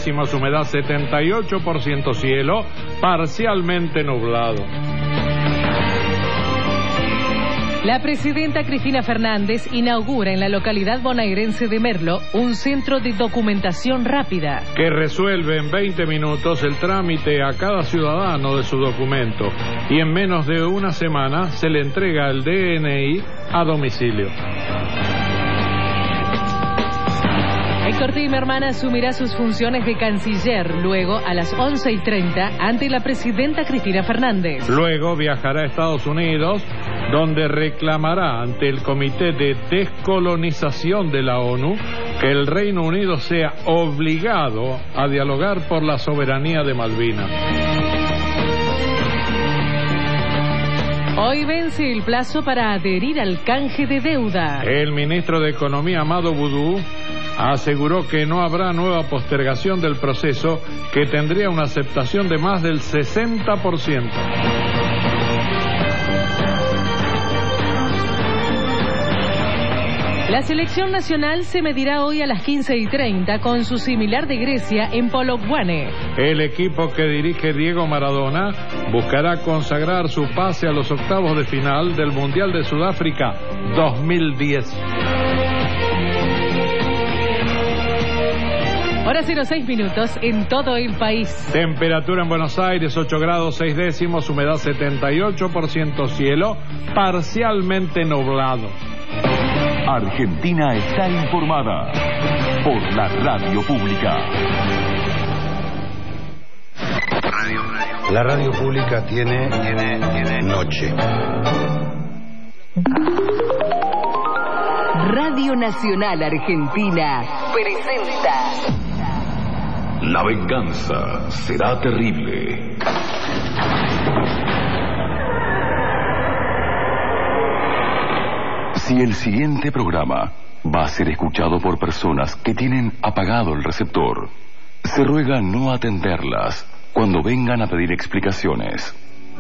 décimos, humedad 78%, cielo parcialmente nublado. La presidenta Cristina Fernández inaugura en la localidad bonaerense de Merlo un centro de documentación rápida que resuelve en 20 minutos el trámite a cada ciudadano de su documento y en menos de una semana se le entrega el DNI a domicilio. Héctor Timerman asumirá sus funciones de canciller luego a las 11:30 ante la presidenta Cristina Fernández. Luego viajará a Estados Unidos, donde reclamará ante el Comité de Descolonización de la ONU que el Reino Unido sea obligado a dialogar por la soberanía de Malvinas. Hoy vence el plazo para adherir al canje de deuda. El ministro de Economía, Amado Boudou, aseguró que no habrá nueva postergación del proceso, que tendría una aceptación de más del 60%. La selección nacional se medirá hoy a las 15:30 con su similar de Grecia en Polokwane. El equipo que dirige Diego Maradona buscará consagrar su pase a los octavos de final del Mundial de Sudáfrica 2010. Hora 06 minutos en todo el país. Temperatura en Buenos Aires 8 grados 6 décimos, humedad 78%, cielo parcialmente nublado. Argentina está informada por la radio pública. La radio pública tiene noche. Radio Nacional Argentina presenta La venganza será terrible. Si el siguiente programa va a ser escuchado por personas que tienen apagado el receptor, se ruega no atenderlas cuando vengan a pedir explicaciones.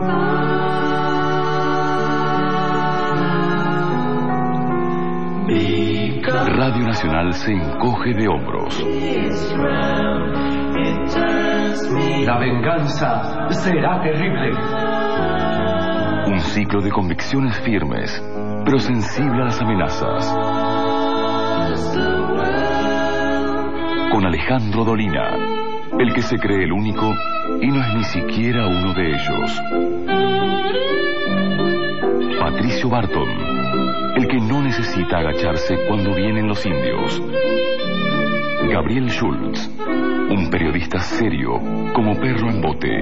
Radio Nacional se encoge de hombros. La venganza será terrible. Un ciclo de convicciones firmes, pero sensible a las amenazas. Con Alejandro Dolina, el que se cree el único y no es ni siquiera uno de ellos. Patricio Barton, el que no necesita agacharse cuando vienen los indios. Gabriel Schultz, un periodista serio como perro en bote.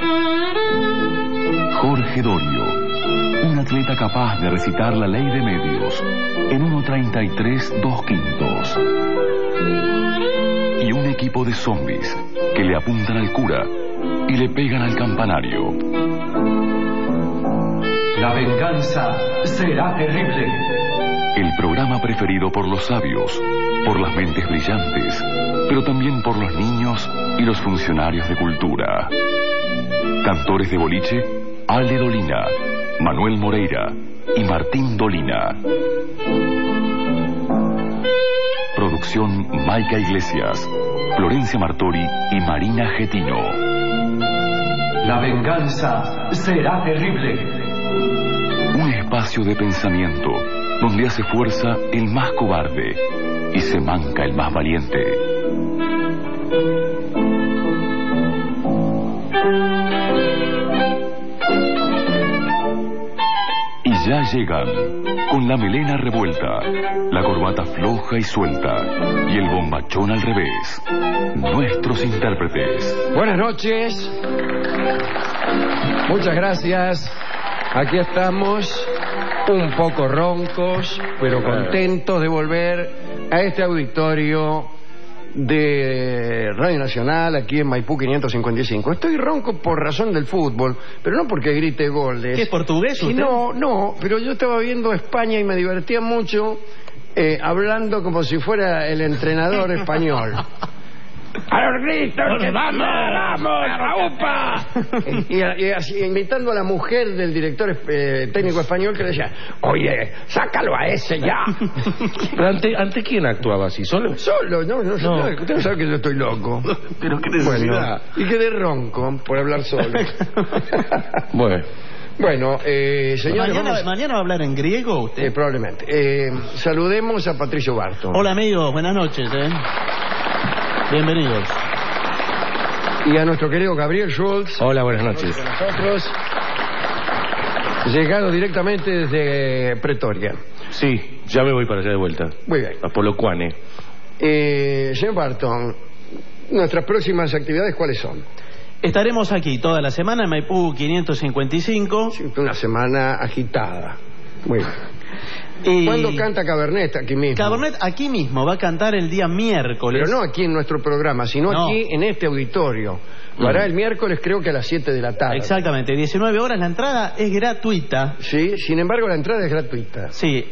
Jorge Dorio, un atleta capaz de recitar la ley de medios en 1:33 2/5. Y un equipo de zombies que le apuntan al cura y le pegan al campanario. La venganza será terrible. El programa preferido por los sabios, por las mentes brillantes, pero también por los niños y los funcionarios de cultura. Cantores de boliche, Ale Dolina, Manuel Moreira y Martín Dolina. Producción Maica Iglesias, Florencia Martori y Marina Getino. La venganza será terrible. Un espacio de pensamiento donde hace fuerza el más cobarde y se manca el más valiente. Y ya llegan, con la melena revuelta, la corbata floja y suelta y el bombachón al revés, nuestros intérpretes. Buenas noches. Muchas gracias. Aquí estamos, un poco roncos, pero contentos de volver a este auditorio de Radio Nacional, aquí en Maipú 555. Estoy ronco por razón del fútbol, pero no porque grite goles. ¿Qué es portugués usted? No, pero yo estaba viendo España y me divertía mucho hablando como si fuera el entrenador español. ¡A los gritos! ¡Que vamos! ¡Upa! Y así, invitando a la mujer del director técnico español que le decía, oye, sácalo a ese ya. ¿Pero ante quién actuaba así? ¿Solo? Solo, no. Usted no sabe que yo estoy loco. Pero qué necesidad. Bueno, y quedé ronco por hablar solo. Bueno, señores... ¿Mañana va a hablar en griego usted? Probablemente. Saludemos a Patricio Barton. Hola amigos, buenas noches. Bienvenidos. Y a nuestro querido Gabriel Schultz. Hola, buenas noches. Con nosotros. Llegado directamente desde Pretoria. Sí, ya me voy para allá de vuelta. Muy bien. A Polokwane. Señor Barton, nuestras próximas actividades, ¿cuáles son? Estaremos aquí toda la semana en Maipú 555. Sí, una semana agitada. Muy bien. ¿Cuándo canta Cabernet aquí mismo? Cabernet aquí mismo, va a cantar el día miércoles. Pero no aquí en nuestro programa, sino aquí en este auditorio. Lo hará el miércoles, creo que a las 7 de la tarde. Exactamente, 19 horas, la entrada es gratuita. Sí, sin embargo la entrada es gratuita. Sí,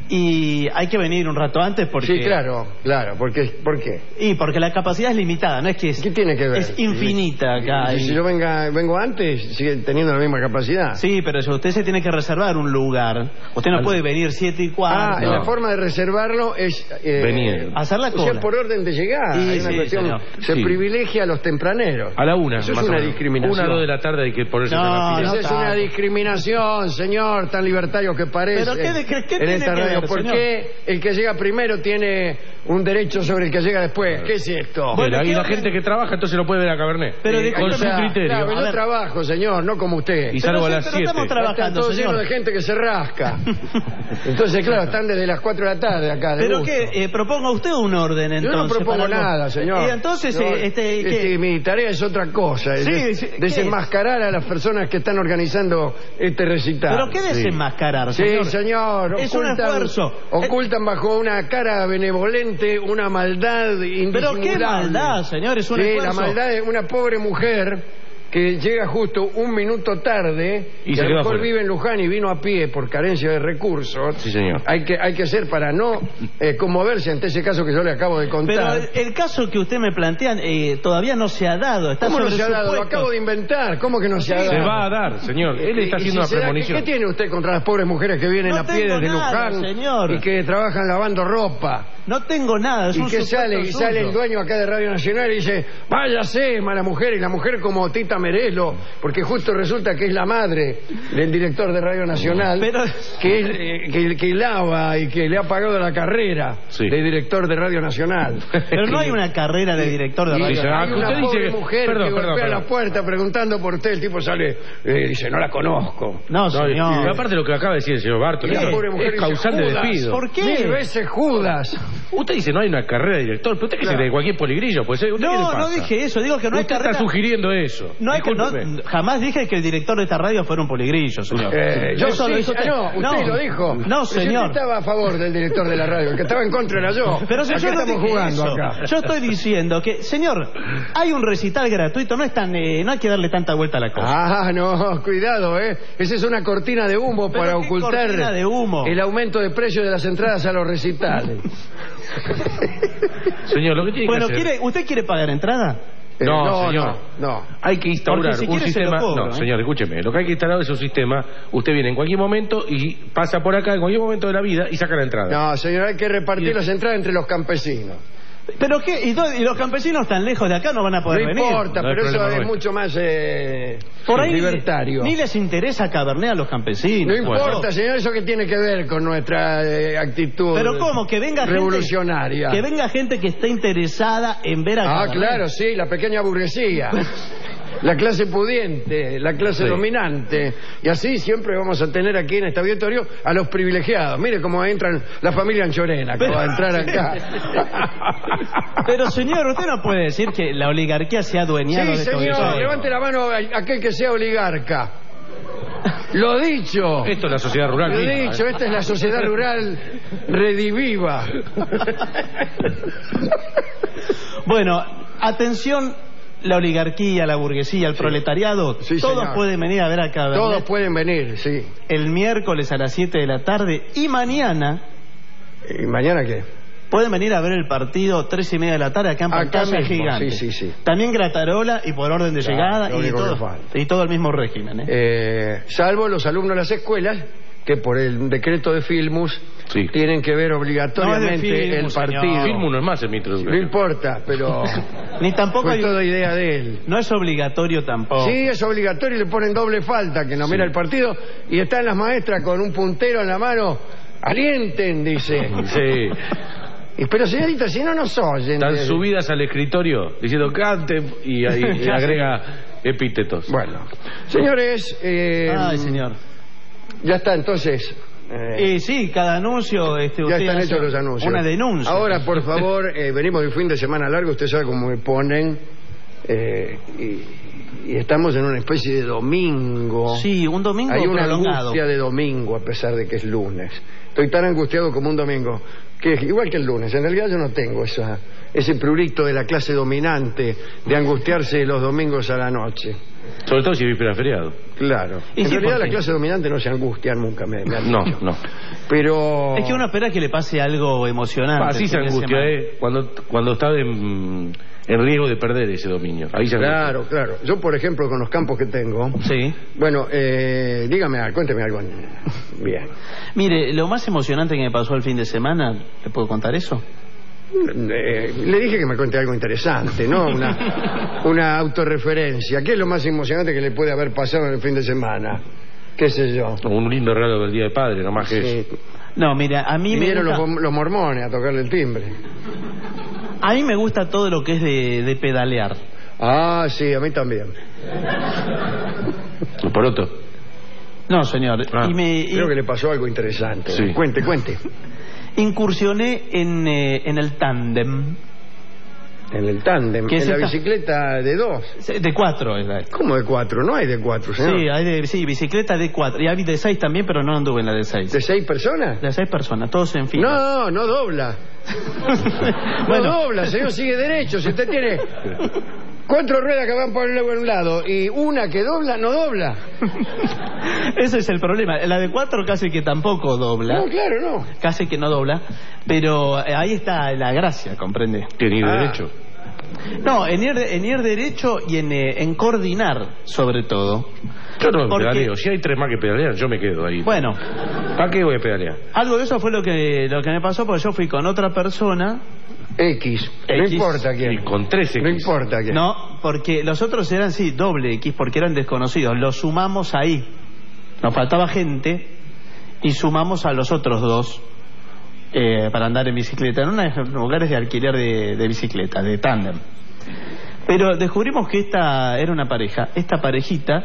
y hay que venir un rato antes porque... Sí, claro, ¿por qué? Y porque la capacidad es limitada, no es que es... ¿Qué tiene que ver? Es infinita acá. Si yo vengo antes, sigue teniendo la misma capacidad. Sí, pero si usted se tiene que reservar un lugar, usted no puede venir 7:15. La forma de reservarlo es... venir. Hacer la cola. O sea, por orden de llegada. Sí, hay una cuestión, se privilegia a los tempraneros. A la 1. Eso es una discriminación. 1 o 2 de la tarde hay que ponerse en la fila. Esa es una discriminación, señor, tan libertario que parece. ¿Pero qué en tiene esta que radio? ver, ¿Por qué el que llega primero tiene un derecho sobre el que llega después? ¿Qué es esto? Bueno, y la gente que trabaja entonces no puede ver a Cabernet. Pero con su criterio. Claro, yo trabajo, señor, no como usted. Y salgo a las 7. Estamos trabajando, están todos señor. llenos de gente que se rasca. Entonces, claro, están desde las 4 de la tarde acá. Pero que proponga usted un orden, entonces. Yo no propongo para nada, señor. Y entonces, mi tarea es otra cosa. Desenmascarar a las personas que están organizando este recital. ¿Pero qué desenmascarar, señor? Sí, señor. Es un esfuerzo. Ocultan bajo una cara benevolente una maldad indisimulable. ¿Pero qué maldad, señor? Es un esfuerzo. La maldad de una pobre mujer que llega justo un minuto tarde y a lo mejor vive en Luján y vino a pie por carencia de recursos. Sí, señor. Hay que hacer para no conmoverse ante ese caso que yo le acabo de contar. Pero el caso que usted me plantea todavía no se ha dado. ¿Cómo no se ha dado? Lo acabo de inventar. ¿Cómo que no se ha dado? Se va a dar, señor. Él está haciendo una premonición. ¿Qué tiene usted contra las pobres mujeres que vienen a pie desde Luján, señor, y que trabajan lavando ropa? No tengo nada. Es y un que sale el dueño acá de Radio Nacional y dice, váyase, mala mujer, y la mujer como Tita Merelo, porque justo resulta que es la madre del director de Radio Nacional, pero... que lava y que le ha pagado la carrera de director de Radio Nacional. Pero no hay una carrera de director de Radio Nacional. Hay una pobre mujer que golpea la puerta preguntando por usted, el tipo sale, dice, no la conozco. No, señor. Y aparte lo que acaba de decir el señor Barton, es causal de despido. ¿Por qué? 1000 veces Judas. Usted dice no hay una carrera de director, pero usted que se cree cualquier poligrillo, pues no dije eso, digo que no hay carrera. Usted está sugiriendo eso. Jamás dije que el director de esta radio fuera un poligrillo, señor. Usted lo dijo. No, señor. Usted estaba a favor del director de la radio, el que estaba en contra era yo. Pero si yo estamos jugando acá. Yo estoy diciendo que, señor, hay un recital gratuito, no hay que darle tanta vuelta a la cosa. No, cuidado, esa es una cortina de humo para ocultar el aumento de precio de las entradas a los recitales. Señor, lo que tiene que hacer... ¿Usted quiere pagar entrada? No, señor. No. Hay que instaurar un sistema... cobro, no, señor, escúcheme. Lo que hay que instaurar es un sistema. Usted viene en cualquier momento y pasa por acá en cualquier momento de la vida y saca la entrada. No, señor, hay que repartir las entradas entre los campesinos. ¿Pero qué? ¿Y los campesinos tan lejos de acá no van a poder venir? No importa, pero eso es mucho más por ahí libertario. Ni les interesa Cabernet a los campesinos. No importa, señor, eso que tiene que ver con nuestra actitud. Pero ¿cómo? Que venga revolucionaria. Que venga gente que esté interesada en ver a Cabernet. Claro, sí, la pequeña burguesía. La clase pudiente, la clase dominante. Y así siempre vamos a tener aquí en este auditorio a los privilegiados. Mire cómo entran la familia Anchorena, que va a entrar acá. Pero señor, usted no puede decir que la oligarquía se ha adueñado de esto. Sí, señor, levante la mano aquel que sea oligarca. Lo dicho. Esto es la sociedad rural. Lo dicho, esta es la sociedad rural rediviva. Bueno, atención. La oligarquía, la burguesía, el proletariado, todos pueden venir a ver a Cabernet. Todos pueden venir, sí. El miércoles a las 7 de la tarde y mañana... ¿Y mañana qué? Pueden venir a ver el partido 3:30 de la tarde acá en pantalla gigante. Sí. También gratarola y por orden de llegada y todo el mismo régimen. Salvo los alumnos de las escuelas que por el decreto de Filmus tienen que ver obligatoriamente el partido. Filmus no es más el ministro de Educación. No importa, pero ni tampoco fue toda idea de él. No es obligatorio tampoco. Sí, es obligatorio y le ponen doble falta, que no mira el partido y están las maestras con un puntero en la mano. Alienten, dice. Sí. Pero señorita, si no nos oyen. Están subidas al escritorio diciendo cante y agrega epítetos. Bueno, señores. Ay, señor. Ya está, entonces. Sí, cada anuncio. Ya están hechos los anuncios. Una denuncia. Ahora, por favor, venimos de un fin de semana largo. Usted sabe cómo me ponen. Y estamos en una especie de domingo. Sí, un domingo Hay una prolongado. angustia de domingo, a pesar de que es lunes. Estoy tan angustiado como un domingo, que es igual que el lunes. En realidad yo no tengo ese prurito de la clase dominante de angustiarse los domingos a la noche. Sobre todo si víspera feriado. Claro. En realidad la clase dominante no se angustia nunca, me han dicho. No. Pero... Es que uno espera que le pase algo emocionante. Así se angustia, cuando está en riesgo de perder ese dominio. Ahí se angustia. Claro. Yo, por ejemplo, con los campos que tengo... Sí. Bueno, cuénteme algo. Bien. Mire, lo más emocionante que me pasó el fin de semana, ¿le puedo contar eso? Le dije que me cuente algo interesante, ¿no? Una autorreferencia. ¿Qué es lo más emocionante que le puede haber pasado en el fin de semana? ¿Qué sé yo? Un lindo regalo del Día del Padre, no más que eso. No, mira, a mí me gusta... los mormones a tocarle el timbre. A mí me gusta todo lo que es de pedalear. Ah, sí, a mí también. ¿Por otro? No, señor. Creo que le pasó algo interesante. Sí. Cuente. Incursioné en el tándem. ¿En el tándem? ¿En la bicicleta de 2? De 4. ¿Cómo de 4? No hay de 4, señor. Sí, hay bicicleta de 4. Y hay de 6 también, pero no anduve en la de 6. ¿De 6 personas? De 6 personas, todos en fila. No dobla. No dobla, señor, sigue derecho. Si usted tiene 4 ruedas que van por un lado y una que dobla, no dobla. Ese es el problema. La de 4 casi que tampoco dobla. No, claro, no. Casi que no dobla. Pero ahí está la gracia, ¿comprende? En ir derecho. No, en ir derecho y en coordinar, sobre todo. Yo no pedaleo. Si hay 3 más que pedalean, yo me quedo ahí. Bueno. ¿Para qué voy a pedalear? Algo de eso fue lo que me pasó, porque yo fui con otra persona... X. No importa quién. Y con 3X. No importa quién. No, porque los otros eran, doble X, porque eran desconocidos. Los sumamos ahí. Nos faltaba gente y sumamos a los otros 2 para andar en bicicleta. En unos lugares de alquiler de bicicleta, de tándem. Pero descubrimos que esta era una pareja. Esta parejita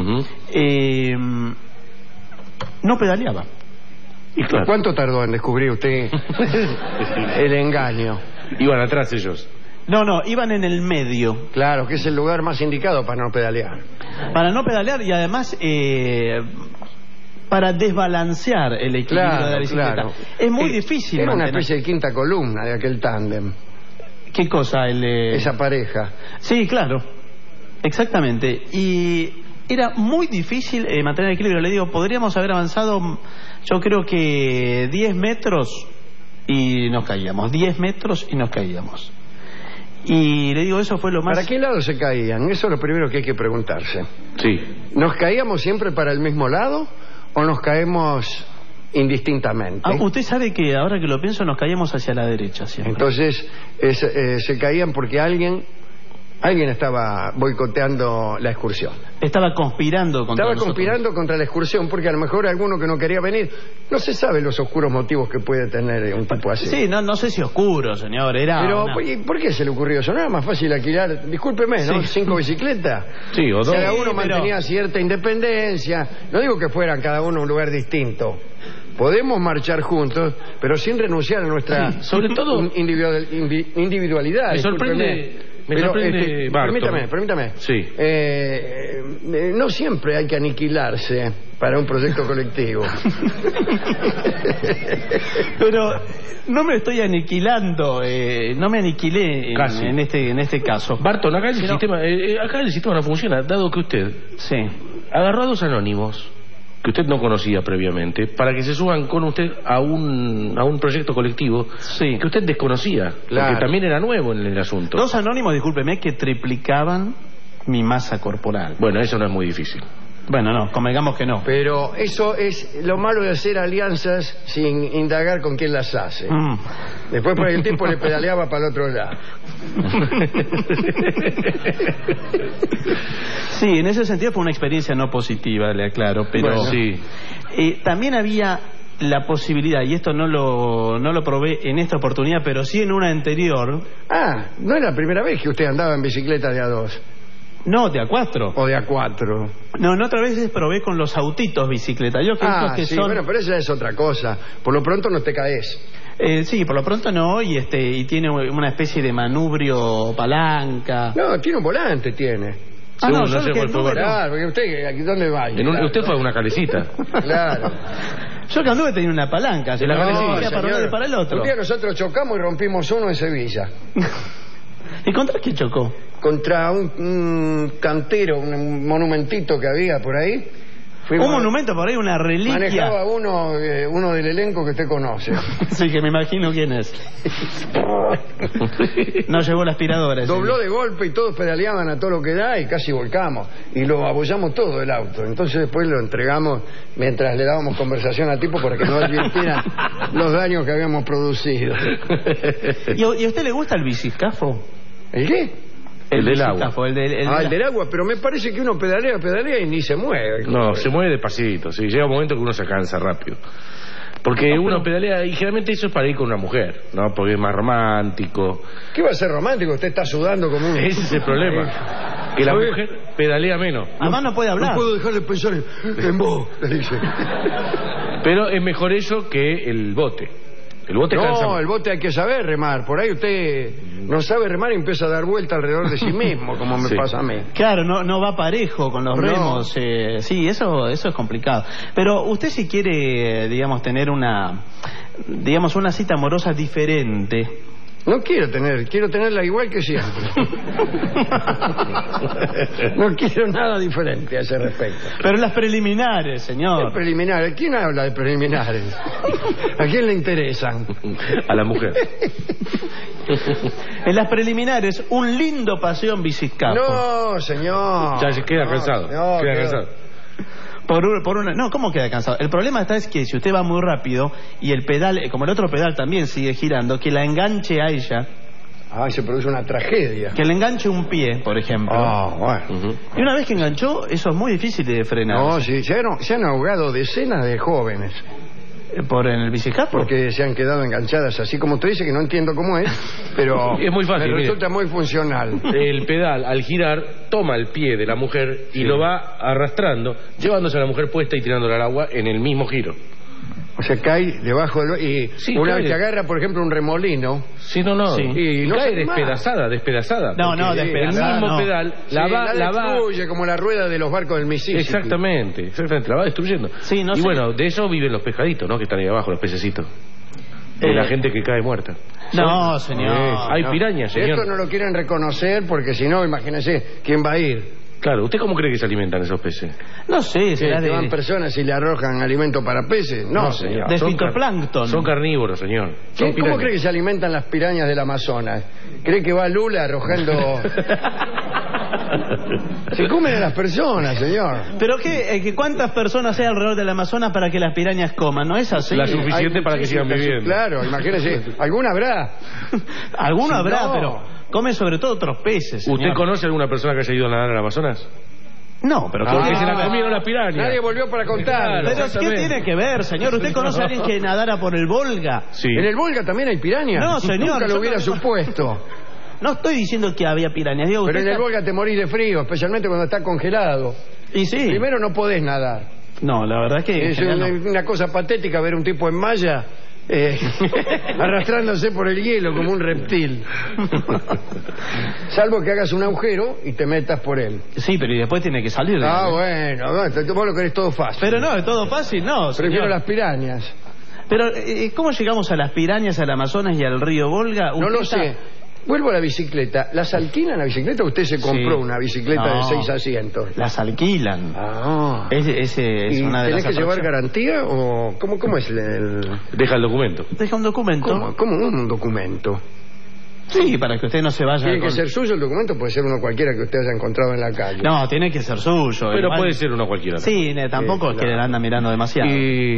no pedaleaba. ¿Y claro, cuánto tardó en descubrir usted el engaño? Iban atrás ellos. No, iban en el medio. Claro, que es el lugar más indicado para no pedalear. Para no pedalear y además para desbalancear el equilibrio de la bicicleta. Claro. Es muy difícil Era mantener. Una especie de quinta columna de aquel tándem. ¿Qué cosa? Esa pareja. Sí, claro. Exactamente. Y era muy difícil mantener el equilibrio. Le digo, podríamos haber avanzado, yo creo que 10 metros y nos caíamos. 10 metros y nos caíamos. Y le digo, eso fue lo más... ¿Para qué lado se caían? Eso es lo primero que hay que preguntarse. Sí. ¿Nos caíamos siempre para el mismo lado o nos caemos indistintamente? Usted sabe que ahora que lo pienso nos caíamos hacia la derecha siempre. Entonces se caían porque alguien estaba boicoteando la excursión. Estaba conspirando contra la excursión, porque a lo mejor alguno que no quería venir. No se sabe los oscuros motivos que puede tener un tipo así. Sí, no sé si oscuro, señor. Pero, ¿por qué se le ocurrió eso? No era más fácil alquilar, discúlpeme, ¿no? 5 bicicletas. Sí, o 2. Cada uno mantenía cierta independencia. No digo que fueran cada uno a un lugar distinto. Podemos marchar juntos, pero sin renunciar a nuestra sobre todo individualidad. Me sorprende permítame. Sí. No siempre hay que aniquilarse para un proyecto colectivo. Pero no me estoy aniquilando, no me aniquilé en este caso. Barton, acá el sistema no funciona, dado que usted agarró a 2 anónimos que usted no conocía previamente, para que se suban con usted a un proyecto colectivo que usted desconocía, porque también era nuevo en el asunto. 2 anónimos, discúlpeme, que triplicaban mi masa corporal. Bueno, eso no es muy difícil. Bueno, no, convengamos que no. Pero eso es lo malo de hacer alianzas sin indagar con quién las hace. Después por el tiempo le pedaleaba para el otro lado. Sí, en ese sentido fue una experiencia no positiva, le aclaro, pero bueno, sí. También había la posibilidad, y esto no lo probé en esta oportunidad, pero sí en una anterior. Ah, no era la primera vez que usted andaba en bicicleta de A2. No, de A4. O de A4. No, en otras veces probé con los autitos bicicleta. Yo creo que sí, son... bueno, pero esa es otra cosa. Por lo pronto no te caes. Sí, por lo pronto no, y tiene una especie de manubrio, palanca. No, tiene un volante, tiene. No sé cuál fue. Claro, porque usted, ¿dónde va? Usted fue a una calecita. Claro. Yo que anduve tenía una palanca. De la calecita. Para un lado y para el otro. Un día nosotros chocamos y rompimos uno en Sevilla. ¿Y contra quién chocó? Contra un cantero, un monumentito que había por ahí. Un monumento por ahí, una reliquia. Manejaba uno del elenco que usted conoce. Sí, que me imagino quién es. No llevó la aspiradora. Dobló de golpe y todos pedaleaban a todo lo que da y casi volcamos. Y lo apoyamos todo el auto. Entonces después lo entregamos mientras le dábamos conversación al tipo para que no advirtieran los daños que habíamos producido. ¿Y a usted le gusta el biciscafo? ¿El qué? El del agua. El del agua, pero me parece que uno pedalea y ni se mueve. No, se mueve despacito, sí. Llega un momento que uno se cansa rápido. Porque uno pedalea y generalmente eso es para ir con una mujer, ¿no? Porque es más romántico. ¿Qué va a ser romántico? Usted está sudando como un... Ese es el problema. Que la mujer pedalea menos. Además no puede hablar. No puedo dejar de pensar en vos, le dice. Pero es mejor eso que el bote. El bote cansa. No, el bote hay que saber remar. Por ahí usted no sabe remar y empieza a dar vuelta alrededor de sí mismo, como me pasa a mí. Claro, no va parejo con los remos. Sí, eso es complicado. Pero usted si quiere, digamos, tener una cita amorosa diferente... No quiero tenerla igual que siempre. No quiero nada diferente a ese respecto. Pero las preliminares, señor. Preliminares. ¿Quién habla de preliminares? ¿A quién le interesan? A la mujer. En las preliminares, un lindo paseo en bicicleta. No, señor. Ya se queda cansado. No, queda cansado. No, ¿cómo queda cansado? El problema es que si usted va muy rápido y el pedal, como el otro pedal también sigue girando, que la enganche a ella. Se produce una tragedia. Que le enganche un pie, por ejemplo. Bueno. Y una vez que enganchó, eso es muy difícil de frenar. No, sí, se han ahogado decenas de jóvenes. ¿Por en el bicicleta? Porque se han quedado enganchadas, así como usted dice, que no entiendo cómo es, pero es muy fácil, me resulta muy funcional. El pedal, al girar, toma el pie de la mujer y lo va arrastrando, llevándose a la mujer puesta y tirándola al agua en el mismo giro. O sea, cae debajo del... Y una vez que agarra, por ejemplo, un remolino... Sí, no. Sí. Y no cae despedazada. No, despedazada. El mismo pedal la va... destruye como la rueda de los barcos del Mississippi. Exactamente, la va destruyendo. Sí, y bueno, de eso viven los pescaditos, ¿no? Que están ahí abajo, los pececitos. De la gente que cae muerta. No, señor. Hay pirañas, señor. Esto no lo quieren reconocer porque si no, imagínese, ¿quién va a ir? Claro, ¿usted cómo cree que se alimentan esos peces? No sé, será ¿Que van personas y le arrojan alimento para peces? No, señor. De fitoplancton. Son carnívoros, señor. ¿Cómo cree que se alimentan las pirañas del Amazonas? ¿Cree que va Lula arrojando...? Se comen a las personas, señor. ¿Pero qué? ¿Cuántas personas hay alrededor del Amazonas para que las pirañas coman? ¿No es así? La suficiente para que sigan viviendo. Claro, imagínese. ¿Alguna habrá? Alguna habrá, pero... Come sobre todo otros peces, señor. ¿Usted conoce a alguna persona que haya ido a nadar al Amazonas? No, pero... Porque se la comieron las pirañas. Nadie volvió para contar. Pero ¿qué tiene que ver, señor? ¿Usted conoce a alguien que nadara por el Volga? Sí. ¿En el Volga también hay pirañas? No, señor. Nunca lo hubiera supuesto. No estoy diciendo que había pirañas. Digo, pero en el Volga te morís de frío, especialmente cuando está congelado. Y sí. Primero no podés nadar. No, la verdad que... Es una cosa patética ver un tipo en malla... arrastrándose por el hielo como un reptil. Salvo que hagas un agujero y te metas por él. Sí, pero y después tiene que salir. Bueno, vos lo querés todo fácil. Pero no, es todo fácil, no. Prefiero señor. las pirañas. Pero, ¿cómo llegamos a las pirañas, al Amazonas y al río Volga? No lo sé. vuelvo a la bicicleta. ¿Las alquilan la bicicleta o usted se compró una bicicleta de 6 asientos? Las alquilan. Ah. Ese es ¿Y una de las tenés que llevar atracciones. garantía o cómo es el...? Deja el documento. Deja un documento. ¿Cómo un documento? Sí, para que usted no se vaya. ¿Tiene que con- ser suyo el documento? Puede ser uno cualquiera que usted haya encontrado en la calle. No, tiene que ser suyo. Pero igual. puede ser uno cualquiera. Sí, tampoco es que le anda mirando demasiado.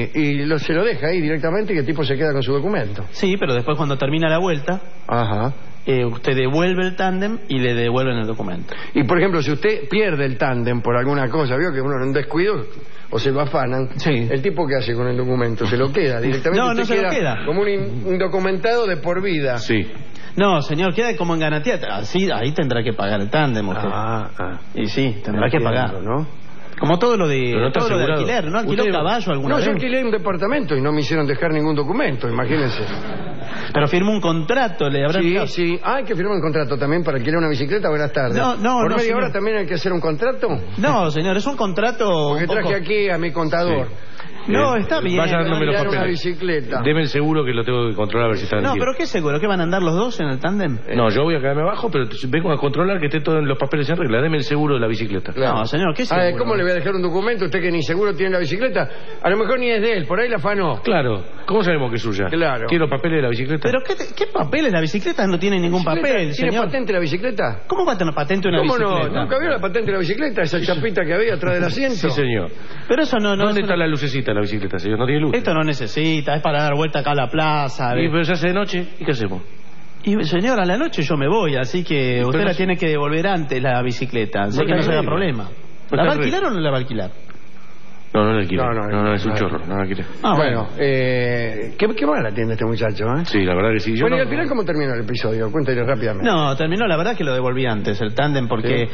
Se lo deja ahí directamente y el tipo se queda con su documento. Sí, pero después cuando termina la vuelta, Ajá. usted devuelve el tándem y le devuelven el documento. Y por ejemplo, si usted pierde el tándem por alguna cosa, vio que uno en un descuido o se lo afanan, Sí. ¿el tipo qué hace con el documento? ¿Se lo queda directamente? No, no Usted se lo queda. como un indocumentado de por vida. Sí. No, señor, queda como en garantía. Así, ahí tendrá que pagar el tándem usted. Y sí, tendrá que Entiendo, pagar. ¿no? Como todo lo de, Pero no está todo lo de asegurado. alquiler, ¿no? Alquiló Usted- caballo alguna No, vez. yo alquilé un departamento y no me hicieron dejar ningún documento, imagínense. Pero firmó un contrato, le habrán Sí, dado- sí. Ah, hay que firmar un contrato también para alquilar una bicicleta. Buenas tardes. No, ¿Por media señor. hora también hay que hacer un contrato? No, señor, es un contrato. Porque un poco- traje aquí a mi contador. No, está bien. Vaya dándome los Alquilar una papeles. bicicleta. Deme el seguro que lo tengo que controlar a ver si está No, vendido. pero qué seguro, que van a andar los dos en el tándem. No, yo voy a quedarme abajo, pero vengo a controlar que esté todo en los papeles en regla. Deme el seguro de la bicicleta. Claro. No, señor, ¿qué seguro? ¿Cómo le voy a dejar un documento? Usted que ni seguro tiene la bicicleta. A lo mejor ni es de él, por ahí la afanó. Claro. ¿Cómo sabemos que es suya? Claro. ¿Tiene los papeles de la bicicleta? ¿Pero qué papeles? La bicicleta no tiene ningún papel, ¿Tiene señor. patente la bicicleta? ¿Cómo va a tener patente una ¿Cómo bicicleta? no? ¿Nunca vio la patente de la bicicleta? Esa chapita que había atrás del asiento. Sí, señor. Pero eso no... ¿Dónde eso está no- la lucecita de la bicicleta, señor? No tiene luz. Esto no necesita, es para dar vuelta acá a la plaza. Y pero se hace de noche, ¿y qué hacemos? Y señor, a la noche yo me voy, así que usted la tiene que devolver antes la bicicleta, así que no se haga problema. ¿La va a alquilar o no la va a alquilar? No, no la alquilo. No, No, es un no. chorro, no la alquilé. Ah, Bueno, ¿qué mal atiende este muchacho? Sí, la verdad que sí. Yo Bueno, y no- al final, ¿cómo terminó el episodio? Cuéntale rápidamente. No, terminó, la verdad que lo devolví antes, el tándem, porque...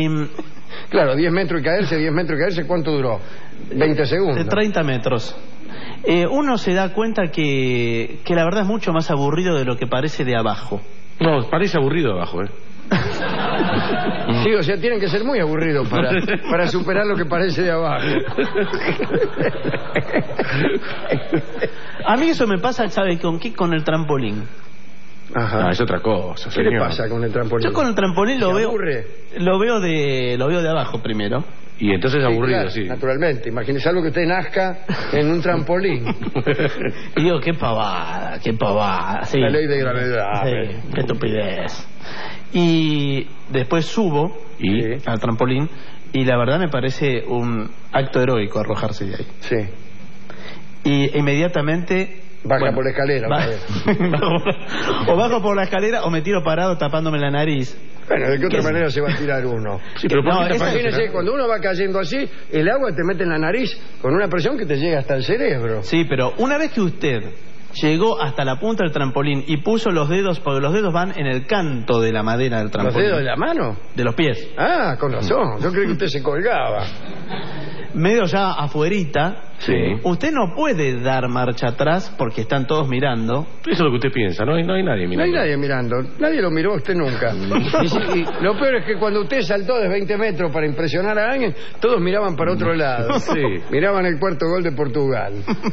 Claro, 10 metros y caerse, 10 metros y caerse, ¿cuánto duró? 20 segundos. de 30 metros. Uno se da cuenta que la verdad es mucho más aburrido de lo que parece de abajo. No, parece aburrido abajo, ¿eh? Sí, o sea, tienen que ser muy aburridos para superar lo que parece de abajo. A mí eso me pasa, ¿sabe con qué? Con el trampolín. Ajá. Ah, es otra cosa, ¿Qué le señor. pasa con el trampolín? Yo con el trampolín lo ¿Se veo, aburre? lo veo de abajo primero. Y entonces Sí, aburrido, claro, sí. Naturalmente. Imagínese algo que usted nazca en un trampolín. Y digo, qué pavada, sí. La ley de gravedad. Sí, qué estupidez. Y después subo ¿Y? al trampolín y la verdad me parece un acto heroico arrojarse de ahí. Sí. Y inmediatamente... Baja por la escalera. ba- otra o bajo por la escalera o me tiro parado tapándome la nariz. Bueno, ¿de qué otra ¿Qué? manera se va a tirar uno? Sí, pero ¿por No, qué te esa- parece? Imagínese, cuando uno va cayendo así, el agua te mete en la nariz con una presión que te llega hasta el cerebro. Sí, pero una vez que usted llegó hasta la punta del trampolín y puso los dedos, porque los dedos van en el canto de la madera del ¿Los trampolín. dedos de la mano? De los pies. Ah, con razón. Yo creí que usted se colgaba. Medio ya afuerita. Sí. Usted no puede dar marcha atrás porque están todos mirando. Eso es lo que usted piensa, no hay nadie No hay mirando. nadie mirando. Nadie lo miró a usted nunca. Y lo peor es que cuando usted saltó de 20 metros para impresionar a alguien, todos miraban para otro lado. Sí. Miraban el cuarto gol de Portugal.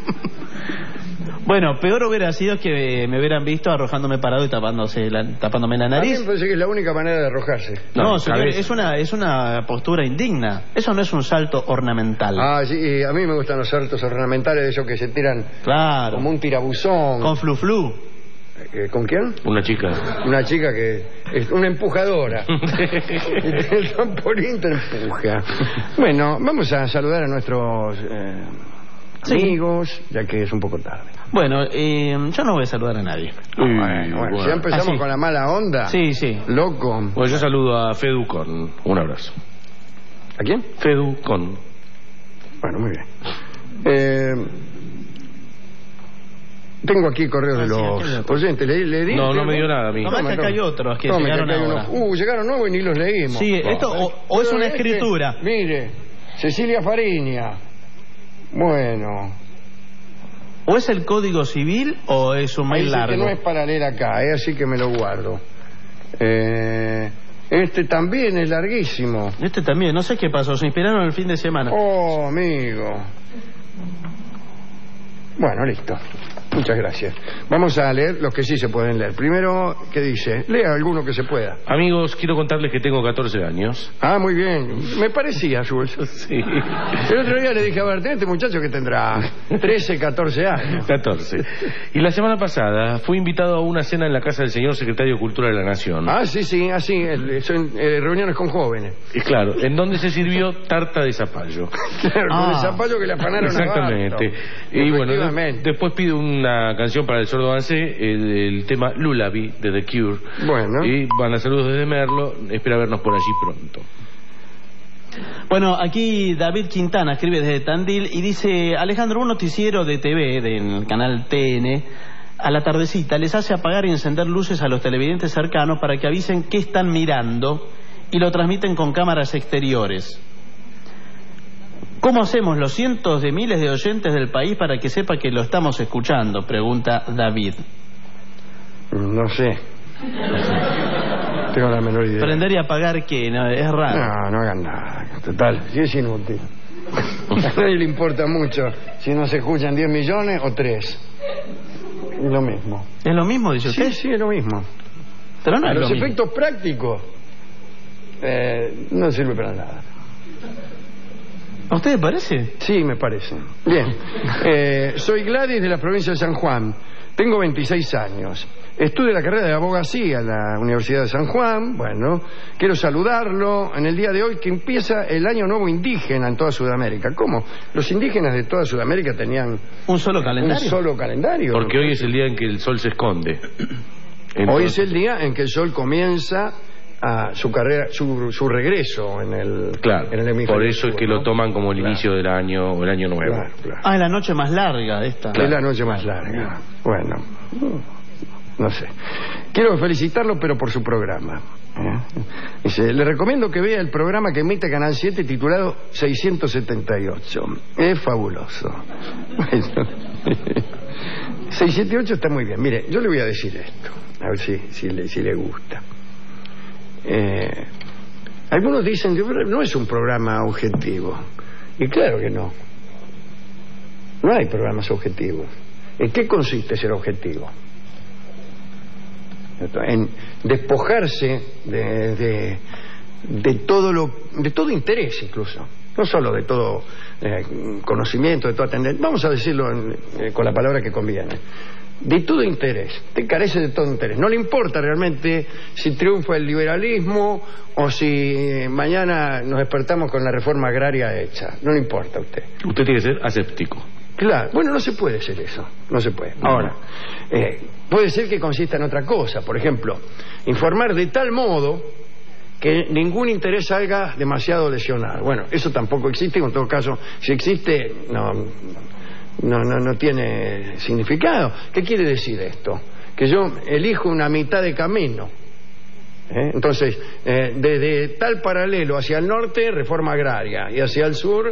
Bueno, peor hubiera sido que me hubieran visto arrojándome parado y tapándome la A mí nariz. me parece que es la única manera de arrojarse. No, señor, cabeza. es una postura indigna. Eso no es un salto ornamental. Ah, sí, y a mí me gustan los saltos ornamentales de esos que se tiran Claro. como un tirabuzón. Con flu-flu. ¿Con quién? Una chica. Una chica que es una empujadora. Y el trampolín te empuja. Bueno, vamos a saludar a nuestros Sí. amigos, ya que es un poco tarde. Bueno, yo no voy a saludar a nadie. Bueno, si ya empezamos Así. con la mala onda. Sí, sí. Loco. Bueno, yo saludo a Fedu con un abrazo. ¿A quién? Fedu con... Bueno, muy bien. Tengo aquí correos de sí, los aquí lo- oyentes. ¿Le di? No, no me dio nada a mí. Toma, que acá hay otros que Tome, llegaron acá hay ahora. llegaron nuevos y ni los leímos. Sí, esto o es Pero una este, escritura. Mire, Cecilia Fariña. Bueno. O es el Código Civil o es un Ahí mail dice que largo. no es para leer acá, así que me lo guardo. Este también es larguísimo. Este también, no sé qué pasó, se inspiraron el fin de semana. Oh, amigo. Bueno, listo. Muchas gracias. Vamos a leer los que sí se pueden leer. Primero, ¿qué dice? Lea alguno que se pueda. Amigos, quiero contarles que tengo 14 años. Ah, muy bien. Me parecía, Jules. Sí. El otro día le dije, a ver, este muchacho que tendrá 13, 14 años. 14. Y la semana pasada fui invitado a una cena en la casa del señor secretario de Cultura de la Nación. Ah, sí, así. Son reuniones con jóvenes. Y claro, en donde se sirvió tarta de zapallo. Claro, con el zapallo que le afanaron. Exactamente. Y bueno, después pido una canción para el sordo avancé, el tema Lullaby de The Cure. Bueno. Y van a saludos desde Merlo, espera vernos por allí pronto. Bueno, aquí David Quintana escribe desde Tandil y dice: Alejandro, un noticiero de TV del canal TN a la tardecita les hace apagar y encender luces a los televidentes cercanos para que avisen qué están mirando y lo transmiten con cámaras exteriores. ¿Cómo hacemos los cientos de miles de oyentes del país para que sepa que lo estamos escuchando? Pregunta David. No sé. Tengo la menor idea. Prender y apagar, ¿qué? No, es raro. No hagan nada. Total, sí es inútil. A nadie le importa mucho si no se escuchan 10 millones o 3. Es lo mismo. ¿Es lo mismo, dice usted? Sí, es lo mismo. Pero no es los lo mismo. efectos prácticos no sirve para nada. ¿A usted le parece? Sí, me parece. Bien. Soy Gladys de la provincia de San Juan. Tengo 26 años. Estudio la carrera de abogacía en la Universidad de San Juan. Bueno, quiero saludarlo en el día de hoy que empieza el Año Nuevo Indígena en toda Sudamérica. ¿Cómo? Los indígenas de toda Sudamérica tenían... ¿Un solo calendario? Un solo calendario. Porque hoy es el día en que el sol se esconde. Entonces... Hoy es el día en que el sol comienza a su carrera, su regreso en el... Claro, en el hemisferio por eso es que ¿no? lo toman como el inicio del año o el año nuevo. Claro. Ah, es la noche más larga de esta. Es la noche más larga. Bueno, no sé. Quiero felicitarlo, pero por su programa. Dice, le recomiendo que vea el programa que emite Canal 7 titulado 678. Es fabuloso. 678 está muy bien. Mire, yo le voy a decir esto, a ver si le gusta. Algunos dicen que no es un programa objetivo. Y claro que no. No hay programas objetivos. ¿En qué consiste ser objetivo? En despojarse de todo interés, incluso. No solo de todo conocimiento, de toda tendencia. Vamos a decirlo con la palabra que conviene. De todo interés. Te carece de todo interés. No le importa realmente si triunfa el liberalismo o si mañana nos despertamos con la reforma agraria hecha. No le importa a usted. Usted tiene que ser aséptico. Claro. Bueno, no se puede ser eso. No se puede. Ahora, puede ser que consista en otra cosa. Por ejemplo, informar de tal modo que ningún interés salga demasiado lesionado. Bueno, eso tampoco existe. En todo caso, si existe, no tiene significado. ¿Qué quiere decir esto? Que yo elijo una mitad de camino. Entonces, desde tal paralelo hacia el norte, reforma agraria, y hacia el sur,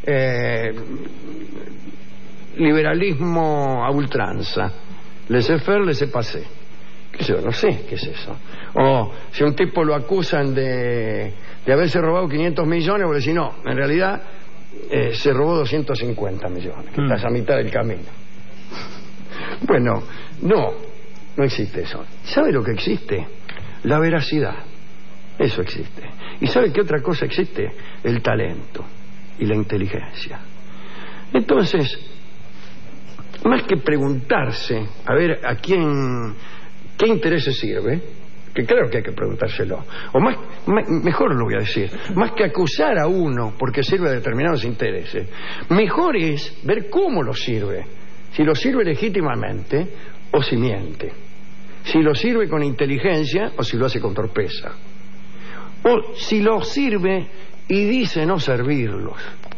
liberalismo a ultranza. Laissez-faire, laissez-passer. Yo no sé qué es eso. O si a un tipo lo acusan de haberse robado 500 millones, vos decís, no, en realidad se robó 250 millones, que estás a mitad del camino. Bueno, no existe eso. ¿Sabe lo que existe? La veracidad. Eso existe. ¿Y sabe qué otra cosa existe? El talento y la inteligencia. Entonces, más que preguntarse a ver a qué intereses sirve, que claro que hay que preguntárselo, o mejor lo voy a decir, más que acusar a uno porque sirve a determinados intereses, mejor es ver cómo lo sirve, si lo sirve legítimamente o si miente, si lo sirve con inteligencia o si lo hace con torpeza, o si lo sirve y dice no servirlos.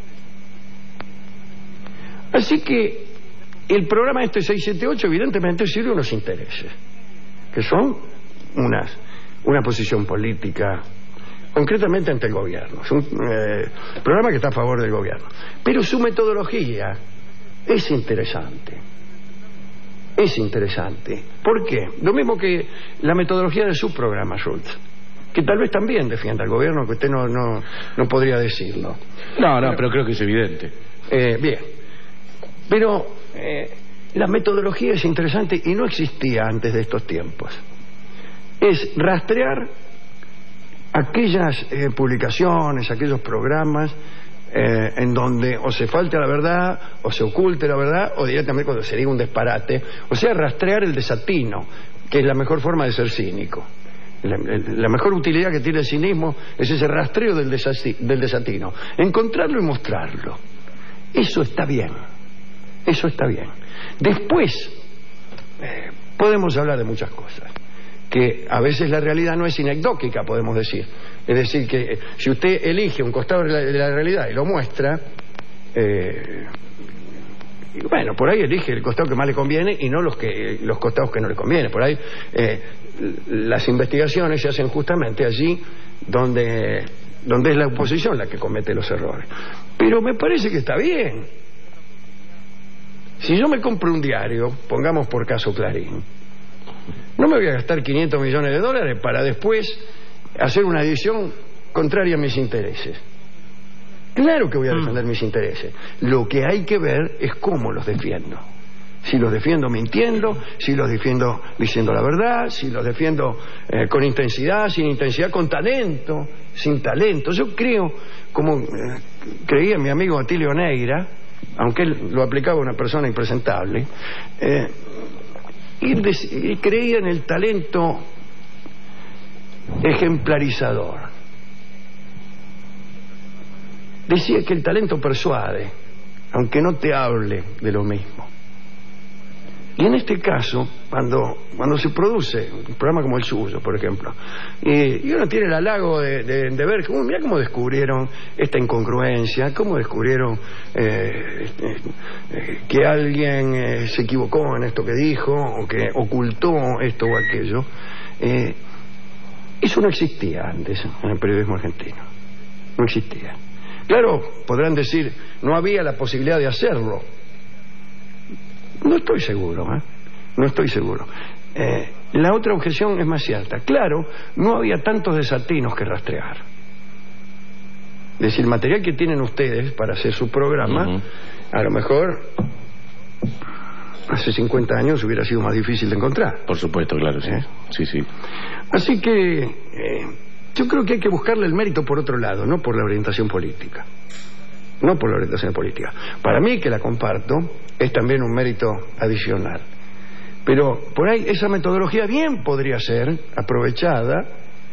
Así que el programa 678 evidentemente sirve a unos intereses, que son una posición política, concretamente ante el gobierno. Es un programa que está a favor del gobierno. Pero su metodología es interesante. Es interesante. ¿Por qué? Lo mismo que la metodología de su programa, Schultz, que tal vez también defienda al gobierno, que usted no podría decirlo. No, pero creo que es evidente. Bien. Pero la metodología es interesante y no existía antes de estos tiempos. Es rastrear aquellas publicaciones, aquellos programas en donde o se falte la verdad, o se oculte la verdad, o directamente cuando se diga un disparate. O sea, rastrear el desatino, que es la mejor forma de ser cínico. La mejor utilidad que tiene el cinismo es ese rastreo del desatino. Encontrarlo y mostrarlo. Eso está bien. Eso está bien. Después podemos hablar de muchas cosas. Que a veces la realidad no es sinecdóquica, podemos decir. Es decir, que si usted elige un costado de la realidad y lo muestra, bueno, por ahí elige el costado que más le conviene y no los costados que no le conviene. Por ahí las investigaciones se hacen justamente allí donde es la oposición la que comete los errores. Pero me parece que está bien. Si yo me compro un diario, pongamos por caso Clarín, no me voy a gastar 500 millones de dólares para después hacer una edición contraria a mis intereses. Claro que voy a defender mis intereses. Lo que hay que ver es cómo los defiendo. Si los defiendo mintiendo, si los defiendo diciendo la verdad, si los defiendo con intensidad, sin intensidad, con talento, sin talento. Yo creo, como creía mi amigo Atilio Neira, aunque él lo aplicaba a una persona impresentable, y creía en el talento ejemplarizador. Decía que el talento persuade, aunque no te hable de lo mismo. Y en este caso, cuando se produce un programa como el suyo, por ejemplo, y uno tiene el halago de ver, mira cómo descubrieron esta incongruencia, cómo descubrieron que alguien se equivocó en esto que dijo, o que ocultó esto o aquello. Eso no existía antes en el periodismo argentino. No existía. Claro, podrán decir, no había la posibilidad de hacerlo. No estoy seguro, no estoy seguro. La otra objeción es más cierta. Claro, no había tantos desatinos que rastrear. Es decir, el material que tienen ustedes para hacer su programa, a lo mejor hace 50 años hubiera sido más difícil de encontrar. Por supuesto, claro, sí. Sí. Así que yo creo que hay que buscarle el mérito por otro lado, no por la orientación política. No por la orientación política. Para mí, que la comparto, es también un mérito adicional. Pero por ahí esa metodología bien podría ser aprovechada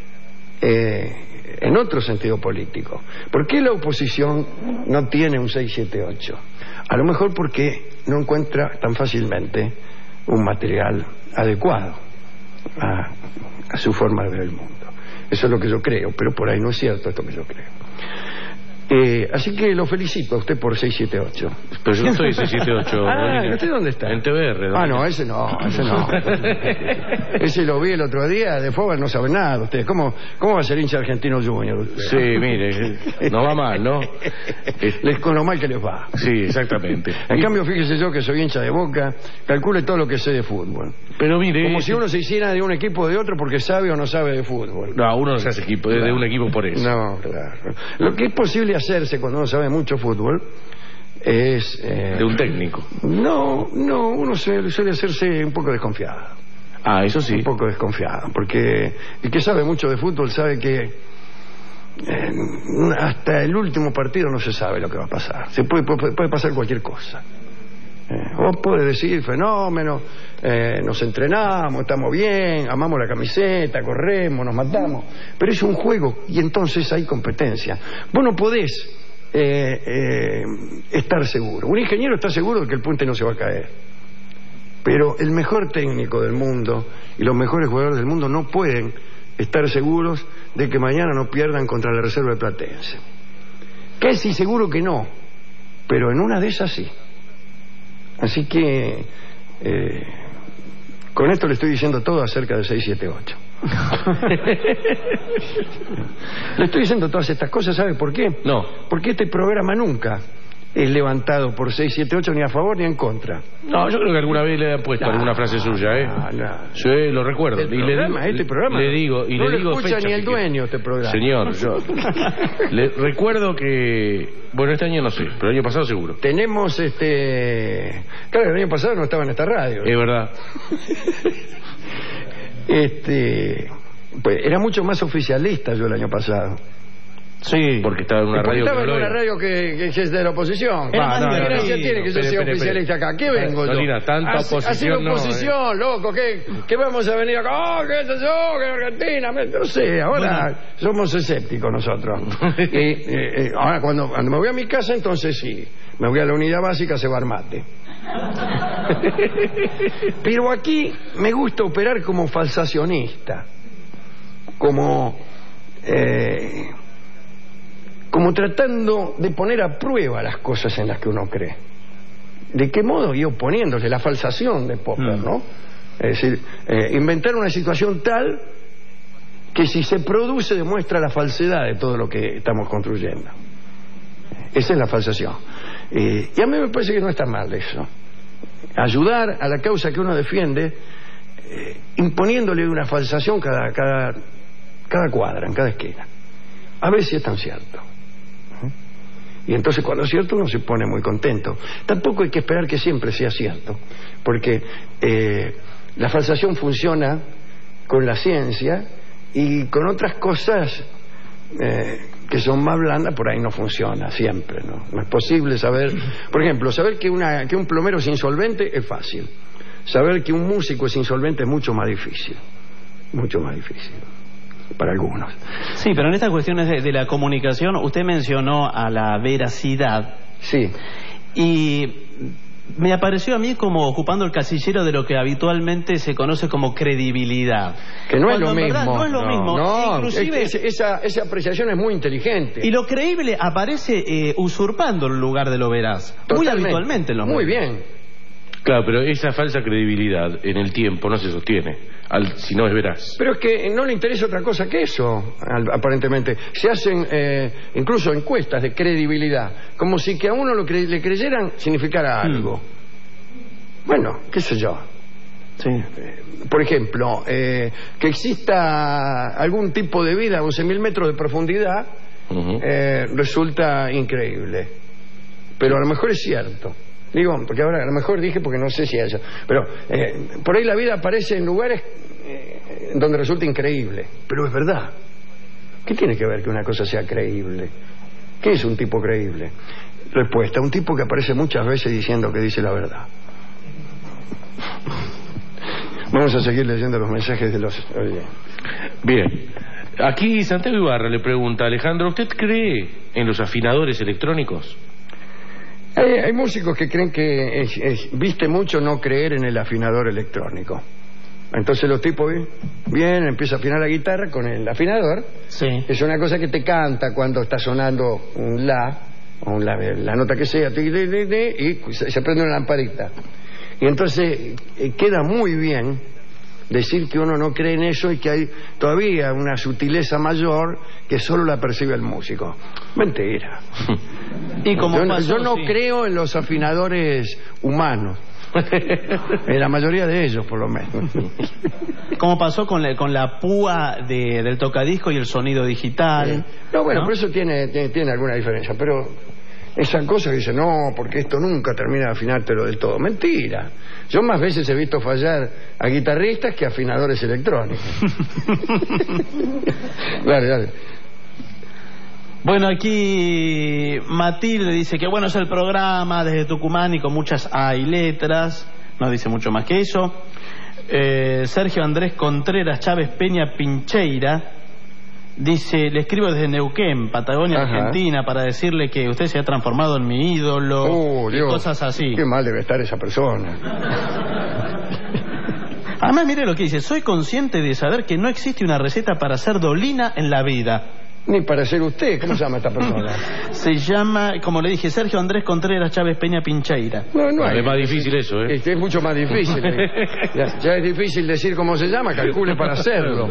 en otro sentido político. ¿Por qué la oposición no tiene un 678? A lo mejor porque no encuentra tan fácilmente un material adecuado a su forma de ver el mundo. Eso es lo que yo creo, pero por ahí no es cierto esto que yo creo. Así que lo felicito a usted por 678. Pero yo no estoy 678. ¿Usted dónde está? En TBR. No, ese no. Ese lo vi el otro día. De fútbol no sabe nada usted. ¿Cómo va a ser hincha Argentino Junior? Sí, mire, no va mal, ¿no? Con lo mal que les va. Sí, exactamente. En cambio, fíjese yo que soy hincha de Boca, calcule todo lo que sé de fútbol. Pero mire, como si uno se hiciera de un equipo o de otro porque sabe o no sabe de fútbol. No, uno no se hace equipo, de un equipo por eso. No, claro. Lo que es posible hacerse cuando uno sabe mucho fútbol es de un técnico. No, uno suele hacerse un poco desconfiado. Eso sí. Un poco desconfiado, porque el que sabe mucho de fútbol sabe que hasta el último partido no se sabe lo que va a pasar. Puede pasar cualquier cosa. Vos podés decir fenómeno, nos entrenamos, estamos bien, amamos la camiseta, corremos, nos matamos, pero es un juego y entonces hay competencia. Vos no podés estar seguro. Un ingeniero está seguro de que el puente no se va a caer, pero el mejor técnico del mundo y los mejores jugadores del mundo no pueden estar seguros de que mañana no pierdan contra la Reserva de Platense. Casi seguro que no, pero en una de esas sí. Así que con esto le estoy diciendo todo acerca de 678. Le estoy diciendo todas estas cosas, ¿sabe por qué? No. Porque este programa nunca es levantado por 678 ni a favor ni en contra. No, yo creo que alguna vez le han puesto alguna frase suya, ¿eh? Sí, lo recuerdo. El programa, este programa. Le digo, y no le lo digo escucha fecha ni el que dueño este programa. Señor, yo le recuerdo que, bueno, este año no sé, pero el año pasado seguro. Tenemos claro, el año pasado no estaba en esta radio. Es verdad. Pues era mucho más oficialista yo el año pasado. Sí, porque estaba en una radio. Estaba en una radio que es de la oposición. ¿Qué gracia tiene que yo sea oficialista acá? ¿Qué vengo yo? Dolina, tanta oposición no. Oposición, loco. ¿Qué vamos a venir acá? ¡Oh, qué sé yo! ¡Que Argentina! No sé, ahora somos escépticos nosotros. Ahora, cuando me voy a mi casa, entonces sí. Me voy a la unidad básica a cebar mate. Pero aquí me gusta operar como falsacionista. Como tratando de poner a prueba las cosas en las que uno cree. ¿De qué modo? Y oponiéndole la falsación de Popper, ¿no? Es decir, inventar una situación tal que si se produce demuestra la falsedad de todo lo que estamos construyendo. Esa es la falsación. Y a mí me parece que no está mal eso. Ayudar a la causa que uno defiende imponiéndole una falsación cada cuadra, en cada esquina. A ver si es tan cierto. Y entonces cuando es cierto uno se pone muy contento. Tampoco hay que esperar que siempre sea cierto, porque la falsación funciona con la ciencia y con otras cosas que son más blandas, por ahí no funciona siempre, ¿no? No es posible saber, por ejemplo, saber que un plomero es insolvente es fácil. Saber que un músico es insolvente es mucho más difícil para algunos. Sí, pero en estas cuestiones de la comunicación usted mencionó a la veracidad. Sí. Y me apareció a mí como ocupando el casillero de lo que habitualmente se conoce como credibilidad. Que no es lo mismo. No es lo mismo. No, inclusive esa apreciación es muy inteligente. Y lo creíble aparece usurpando el lugar de lo veraz. Totalmente. Muy habitualmente en los Muy medios. bien. Claro, pero esa falsa credibilidad en el tiempo no se sostiene, si no es veraz. Pero es que no le interesa otra cosa que eso, aparentemente. Se hacen incluso encuestas de credibilidad, como si que a uno le creyeran significara algo. Bueno, qué sé yo. Sí. Por ejemplo, que exista algún tipo de vida a 11.000 metros de profundidad, resulta increíble. Pero a lo mejor es cierto. Digo, porque ahora a lo mejor dije porque no sé si es eso. Pero por ahí la vida aparece en lugares donde resulta increíble. Pero es verdad. ¿Qué tiene que ver que una cosa sea creíble? ¿Qué es un tipo creíble? Respuesta, un tipo que aparece muchas veces diciendo que dice la verdad. Vamos a seguir leyendo los mensajes de los... Bien. Aquí Santiago Ibarra le pregunta, Alejandro, ¿usted cree en los afinadores electrónicos? Hay músicos que creen que viste mucho no creer en el afinador electrónico. Entonces los tipos vienen, empieza a afinar la guitarra con el afinador. Sí. Es una cosa que te canta cuando está sonando un la, o la nota que sea, y se prende una lamparita. Y entonces queda muy bien decir que uno no cree en eso y que hay todavía una sutileza mayor que solo la percibe el músico. Mentira. Y como yo no creo en los afinadores humanos. En la mayoría de ellos, por lo menos. Como pasó con la púa del tocadisco y el sonido digital. No, bueno, pero eso tiene alguna diferencia. Pero esa cosa que dice, no, porque esto nunca termina de afinártelo del todo. Mentira. Yo más veces he visto fallar a guitarristas que a afinadores electrónicos. Dale. Bueno, aquí Matilde dice que bueno es el programa desde Tucumán y con muchas A y letras. No dice mucho más que eso. Sergio Andrés Contreras Chávez Peña Pincheira dice, le escribo desde Neuquén, Patagonia, Argentina, para decirle que usted se ha transformado en mi ídolo y Dios, cosas así. Qué mal debe estar esa persona. Además, mire lo que dice, soy consciente de saber que no existe una receta para ser dolina en la vida. Ni para ser usted. ¿Cómo se llama esta persona? Se llama, como le dije, Sergio Andrés Contreras Chávez Peña Pincheira. No es más difícil eso, ¿eh? Es mucho más difícil. Ya es difícil decir cómo se llama, calcule para hacerlo.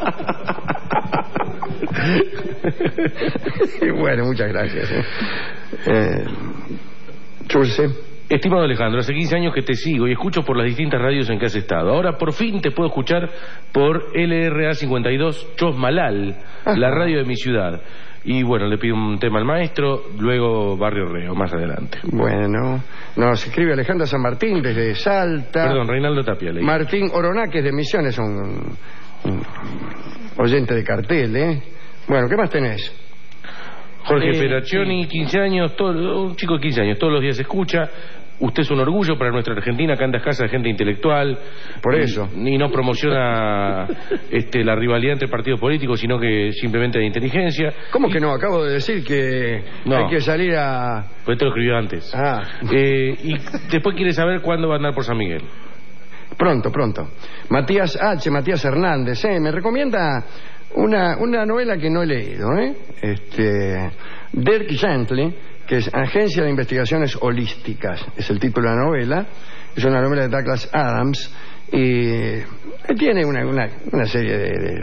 Bueno, muchas gracias. Chulce. Estimado Alejandro, hace 15 años que te sigo y escucho por las distintas radios en que has estado. Ahora por fin te puedo escuchar por LRA 52 Chosmalal, la radio de mi ciudad. Y bueno, le pido un tema al maestro, luego Barrio Reo, más adelante. Bueno, nos escribe Alejandra San Martín desde Salta. Perdón, Reinaldo Tapia. Leí. Martín Oronáquez de Misiones, un oyente de cartel, ¿eh? Bueno, ¿qué más tenés? Jorge Feraccioni, 15 años, un chico de 15 años, todos los días escucha. Usted es un orgullo para nuestra Argentina, que anda a casa de gente intelectual. Por eso. Y no promociona la rivalidad entre partidos políticos, sino que simplemente de inteligencia. ¿Cómo que no? Acabo de decir que hay que salir a... Pues te lo escribió antes. Y después quiere saber cuándo va a andar por San Miguel. Pronto. Matías Hernández, me recomienda una novela que no he leído, Dirk Gently, que es Agencia de Investigaciones Holísticas, es el título de la novela. Es una novela de Douglas Adams y tiene una serie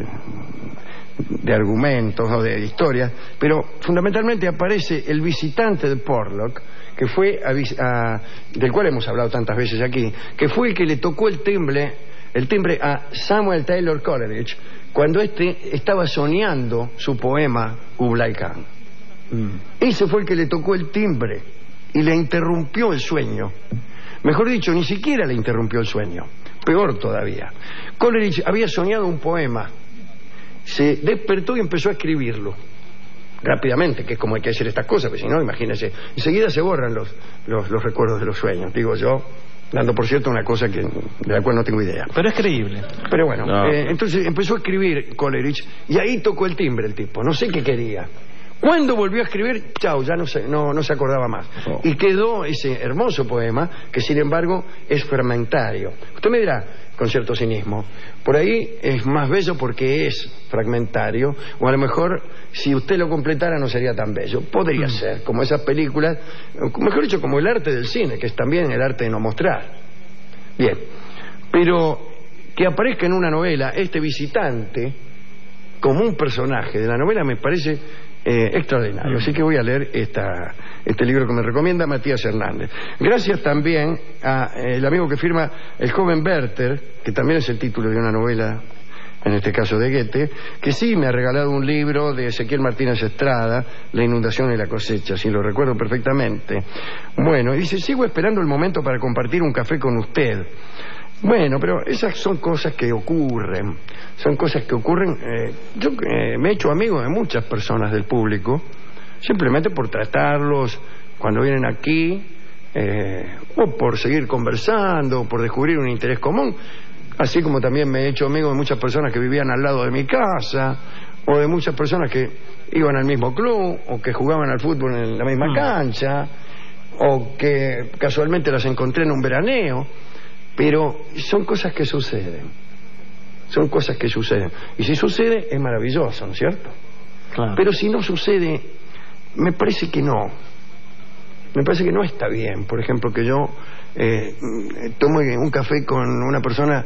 de argumentos o de historias, pero fundamentalmente aparece el visitante de Porlock, que fue del cual hemos hablado tantas veces aquí, que fue el que le tocó el timbre a Samuel Taylor Coleridge cuando estaba soñando su poema Kublai Khan. Ese fue el que le tocó el timbre y le interrumpió el sueño. Mejor dicho, ni siquiera le interrumpió el sueño, peor todavía. Coleridge había soñado un poema, se despertó y empezó a escribirlo rápidamente, que es como hay que hacer estas cosas, porque si no, imagínense, enseguida se borran los recuerdos de los sueños, digo yo, dando por cierto una cosa de la cual no tengo idea. Pero es creíble. Pero bueno, entonces empezó a escribir Coleridge y ahí tocó el timbre el tipo, no sé qué quería. Cuando volvió a escribir, chao, ya no se acordaba más. Y quedó ese hermoso poema, que sin embargo es fragmentario. Usted me dirá, con cierto cinismo, por ahí es más bello porque es fragmentario, o a lo mejor si usted lo completara no sería tan bello. Podría ser, como esas películas, mejor dicho, como el arte del cine, que es también el arte de no mostrar. Bien, pero que aparezca en una novela este visitante como un personaje de la novela me parece extraordinario. Así que voy a leer este libro que me recomienda Matías Hernández. Gracias también al amigo que firma El joven Werther, que también es el título de una novela, en este caso de Goethe, que sí me ha regalado un libro de Ezequiel Martínez Estrada, La inundación y la cosecha, si lo recuerdo perfectamente. Bueno, y dice, sigo esperando el momento para compartir un café con usted. Bueno, pero esas son cosas que ocurren. Yo me he hecho amigo de muchas personas del público, simplemente por tratarlos cuando vienen aquí, o por seguir conversando, o por descubrir un interés común, así como también me he hecho amigo de muchas personas que vivían al lado de mi casa, o de muchas personas que iban al mismo club, o que jugaban al fútbol en la misma cancha, o que casualmente las encontré en un veraneo. Pero son cosas que suceden. Y si sucede, es maravilloso, ¿no es cierto? Claro. Pero si no sucede, me parece que no. Me parece que no está bien. Por ejemplo, que yo tome un café con una persona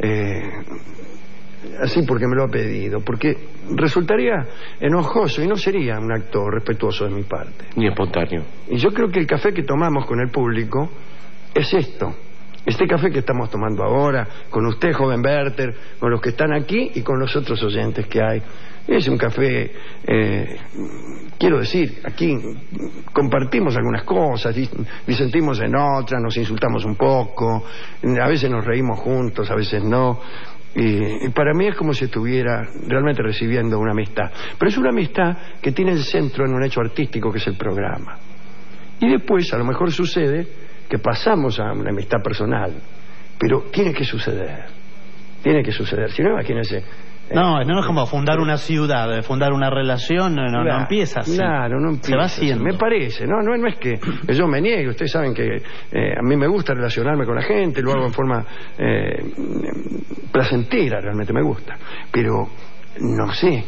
así porque me lo ha pedido. Porque resultaría enojoso y no sería un acto respetuoso de mi parte. Ni espontáneo. Y yo creo que el café que tomamos con el público es esto. Este café que estamos tomando ahora, con usted, joven Werther, con los que están aquí y con los otros oyentes que hay, es un café, quiero decir, aquí compartimos algunas cosas, disentimos en otras, nos insultamos un poco, a veces nos reímos juntos, a veces no, y para mí es como si estuviera realmente recibiendo una amistad. Pero es una amistad que tiene el centro en un hecho artístico que es el programa. Y después a lo mejor sucede que pasamos a una amistad personal, pero tiene que suceder, si no, imagínense. No es como fundar una ciudad, fundar una relación, no empieza así. Claro, no empieza. Se va haciendo. Me parece, no es que yo me niegue, ustedes saben que a mí me gusta relacionarme con la gente, lo hago en forma placentera, realmente me gusta, pero no sé,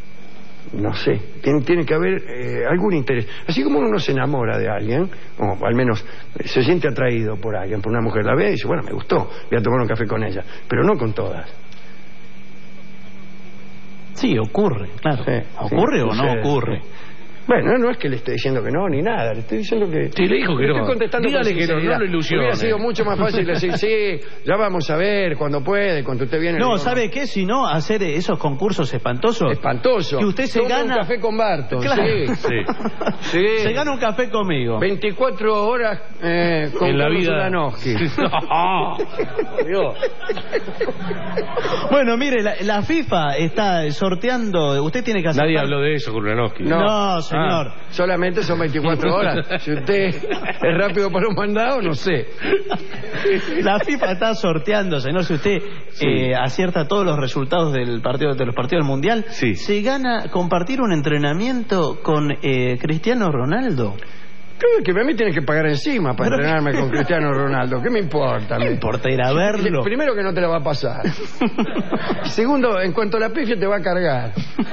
tiene que haber algún interés. Así como uno se enamora de alguien, o al menos se siente atraído por alguien, por una mujer, la ve y dice, bueno, me gustó, voy a tomar un café con ella, pero no con todas. Sí, ocurre, claro. Sí, ¿Ocurre sí, o no ocurre? Bueno, no es que le esté diciendo que no, ni nada. Le estoy diciendo que... Sí, le dijo que no. Estoy contestando Dígale con que no, sinceridad. no lo ilusione. Hubiera sido mucho más fácil decir, sí, ya vamos a ver, cuando puede, cuando usted viene... No, ¿sabe qué? Si no, hacer esos concursos espantosos. Espantoso. Que usted se Tome gana... un café con Barton, Claro. sí. Sí. Se gana un café conmigo. 24 horas con en la Carlos vida. Ulanowski. Dios. Bueno, mire, la FIFA está sorteando... Usted tiene que hacer... Nadie habló de eso con Ulanowski. No, señor. Solamente son 24 horas. Si usted es rápido para un mandado, no sé. La FIFA está sorteando, señor. Si usted acierta todos los resultados de los partidos del Mundial, Sí. se gana compartir un entrenamiento con Cristiano Ronaldo. Creo que a mí tiene que pagar encima para entrenarme con Cristiano Ronaldo. ¿Qué me importa? ¿Qué importa ir a verlo? Primero que no te la va a pasar. Segundo, en cuanto a la pifia te va a cargar.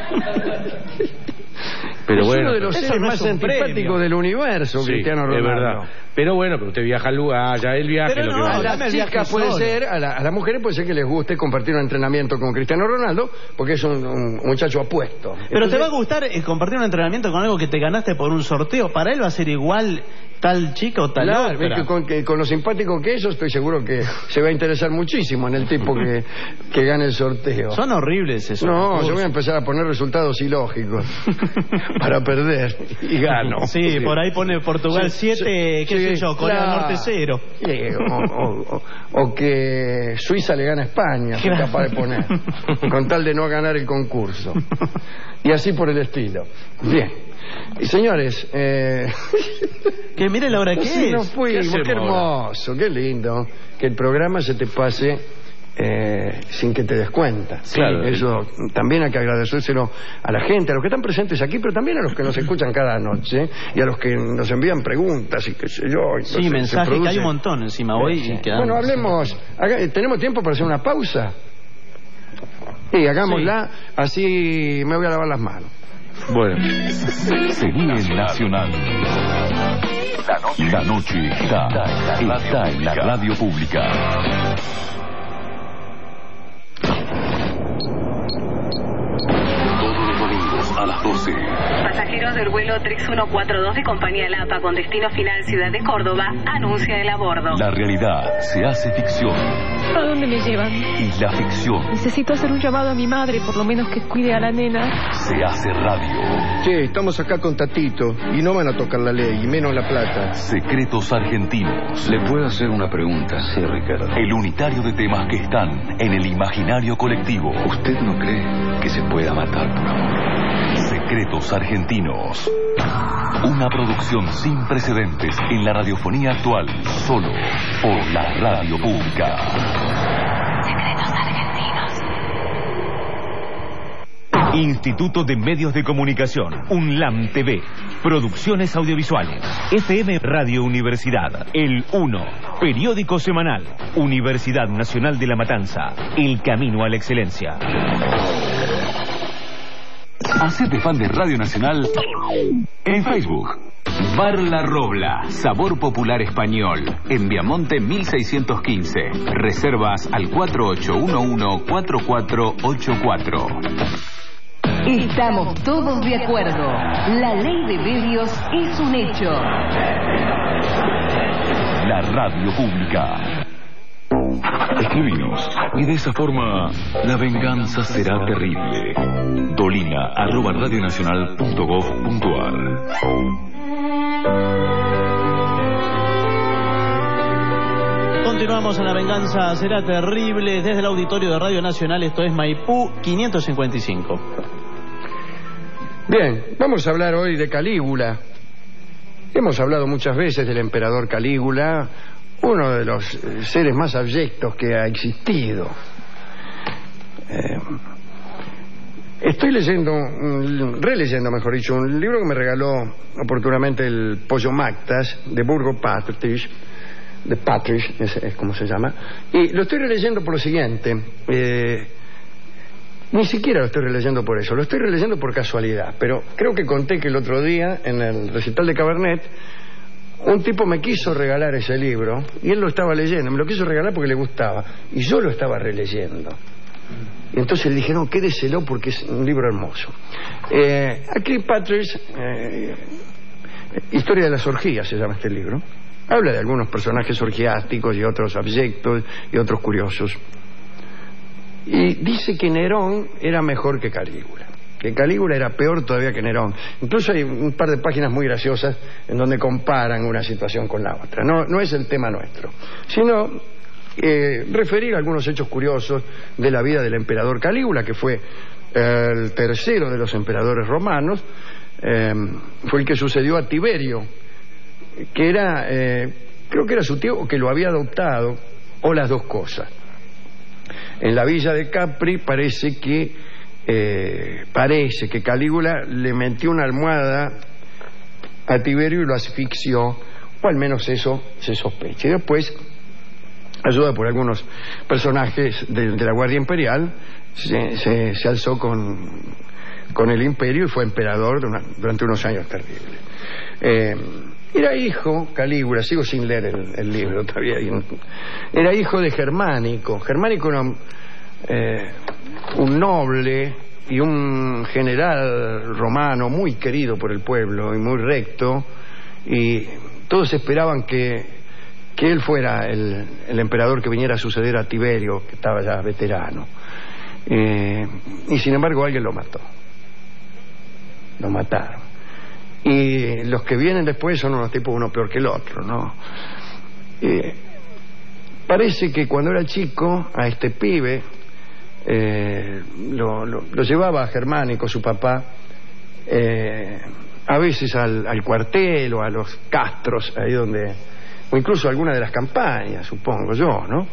Pero es bueno, uno de los eso seres no más es un antipáticos premio. del universo, sí, Cristiano Ronaldo. es verdad. Pero bueno, pero usted viaja al lugar, ya él viaja Pero lo no, que va. A Dame las el viaje chicas puede solo. ser, a las mujeres puede ser que les guste compartir un entrenamiento con Cristiano Ronaldo, porque es un muchacho apuesto. Pero Entonces, te va a gustar compartir un entrenamiento con algo que te ganaste por un sorteo. Para él va a ser igual tal chica o tal claro, otra. ves que con lo simpático que es, yo estoy seguro que se va a interesar muchísimo en el tipo que gane el sorteo. Son horribles esos. No, concursos. yo voy a empezar a poner resultados ilógicos para perder y gano. Sí, por ahí pone Portugal 7, qué sé yo, Corea del claro. Norte 0. Sí, o que Suiza le gana a España, soy Claro. capaz de poner, con tal de no ganar el concurso. Y así por el estilo. Bien. Y señores, Que mire la hora que sí, es. nos fuimos, hacemos qué hermoso, qué lindo que el programa se te pase sin que te des cuenta. Claro. Eso también hay que agradecérselo a la gente, a los que están presentes aquí, pero también a los que nos escuchan cada noche y a los que nos envían preguntas y qué sé yo. Sí, Entonces, mensajes se que hay produce- un montón encima hoy. Sí. Y quedamos. Bueno, hablemos. ¿Tenemos tiempo para hacer una pausa? Sí, hagámosla, así me voy a lavar las manos. Bueno, Seguí en Nacional. La noche está en la radio pública. Todos los domingos a las 12. Pasajeros del vuelo 3142 de compañía Lapa con destino final Ciudad de Córdoba anuncia el abordo. La realidad se hace ficción ¿A dónde me llevan? y la ficción Necesito hacer un llamado a mi madre, por lo menos que cuide a la nena. se hace radio. Che, estamos acá con Tatito y no van a tocar la ley, y menos la plata. Secretos argentinos. ¿Le puedo hacer una pregunta? Sí, Ricardo. El unitario de temas que están en el imaginario colectivo. ¿Usted no cree que se pueda matar por amor? Secretos argentinos. Una producción sin precedentes en la radiofonía actual, solo por la radio pública. Secretos argentinos. Instituto de Medios de Comunicación, UNLAM TV, Producciones Audiovisuales, FM Radio Universidad, El 1, Periódico Semanal, Universidad Nacional de La Matanza, El Camino a la Excelencia. Hacete fan de Radio Nacional en Facebook. Bar La Robla, sabor popular español. En Viamonte 1615. Reservas al 4811-4484. Estamos todos de acuerdo. La ley de medios es un hecho. La radio pública. Escribinos y de esa forma la venganza será terrible. dolina@radionacional.gov.ar. Continuamos en La Venganza Será Terrible desde el auditorio de Radio Nacional. Esto es Maipú 555. Bien, vamos a hablar hoy de Calígula. Hemos hablado muchas veces del emperador Calígula, uno de los seres más abyectos que ha existido. Estoy releyendo, mejor dicho, un libro que me regaló oportunamente el Pollo Mactas, de Burgo Patrisch, de Patrisch, es como se llama, y lo estoy releyendo por lo siguiente. Ni siquiera lo estoy releyendo por eso, lo estoy releyendo por casualidad, pero creo que conté que el otro día, en el recital de Cabernet, un tipo me quiso regalar ese libro y él lo estaba leyendo, me lo quiso regalar porque le gustaba y yo lo estaba releyendo. Y entonces le dijeron, quédeselo porque es un libro hermoso. Aquí Patrice, Historia de las orgías se llama este libro. Habla de algunos personajes orgiásticos y otros abyectos y otros curiosos. Y dice que Nerón era mejor que Calígula. Que Calígula era peor todavía que Nerón. Incluso hay un par de páginas muy graciosas en donde comparan una situación con la otra. No es el tema nuestro, sino referir algunos hechos curiosos de la vida del emperador Calígula, que fue el tercero de los emperadores romanos. Fue el que sucedió a Tiberio, que era, creo que era su tío o que lo había adoptado, o las dos cosas. En la villa de Capri parece que Calígula le metió una almohada a Tiberio y lo asfixió, o al menos eso se sospecha. Y después, ayudado por algunos personajes de la Guardia Imperial, se alzó con el imperio y fue emperador durante unos años terribles. Era hijo, Calígula, sigo sin leer el libro todavía, era hijo de Germánico. Germánico era un noble y un general romano muy querido por el pueblo y muy recto, y todos esperaban que él fuera el emperador que viniera a suceder a Tiberio, que estaba ya veterano. Y sin embargo alguien lo mató. Lo mataron. Y los que vienen después son unos tipos uno peor que el otro, ¿no? Parece que cuando era chico a este pibe lo llevaba a Germánico, su papá, a veces al cuartel o a los castros, ahí donde, o incluso a alguna de las campañas, supongo yo, ¿no?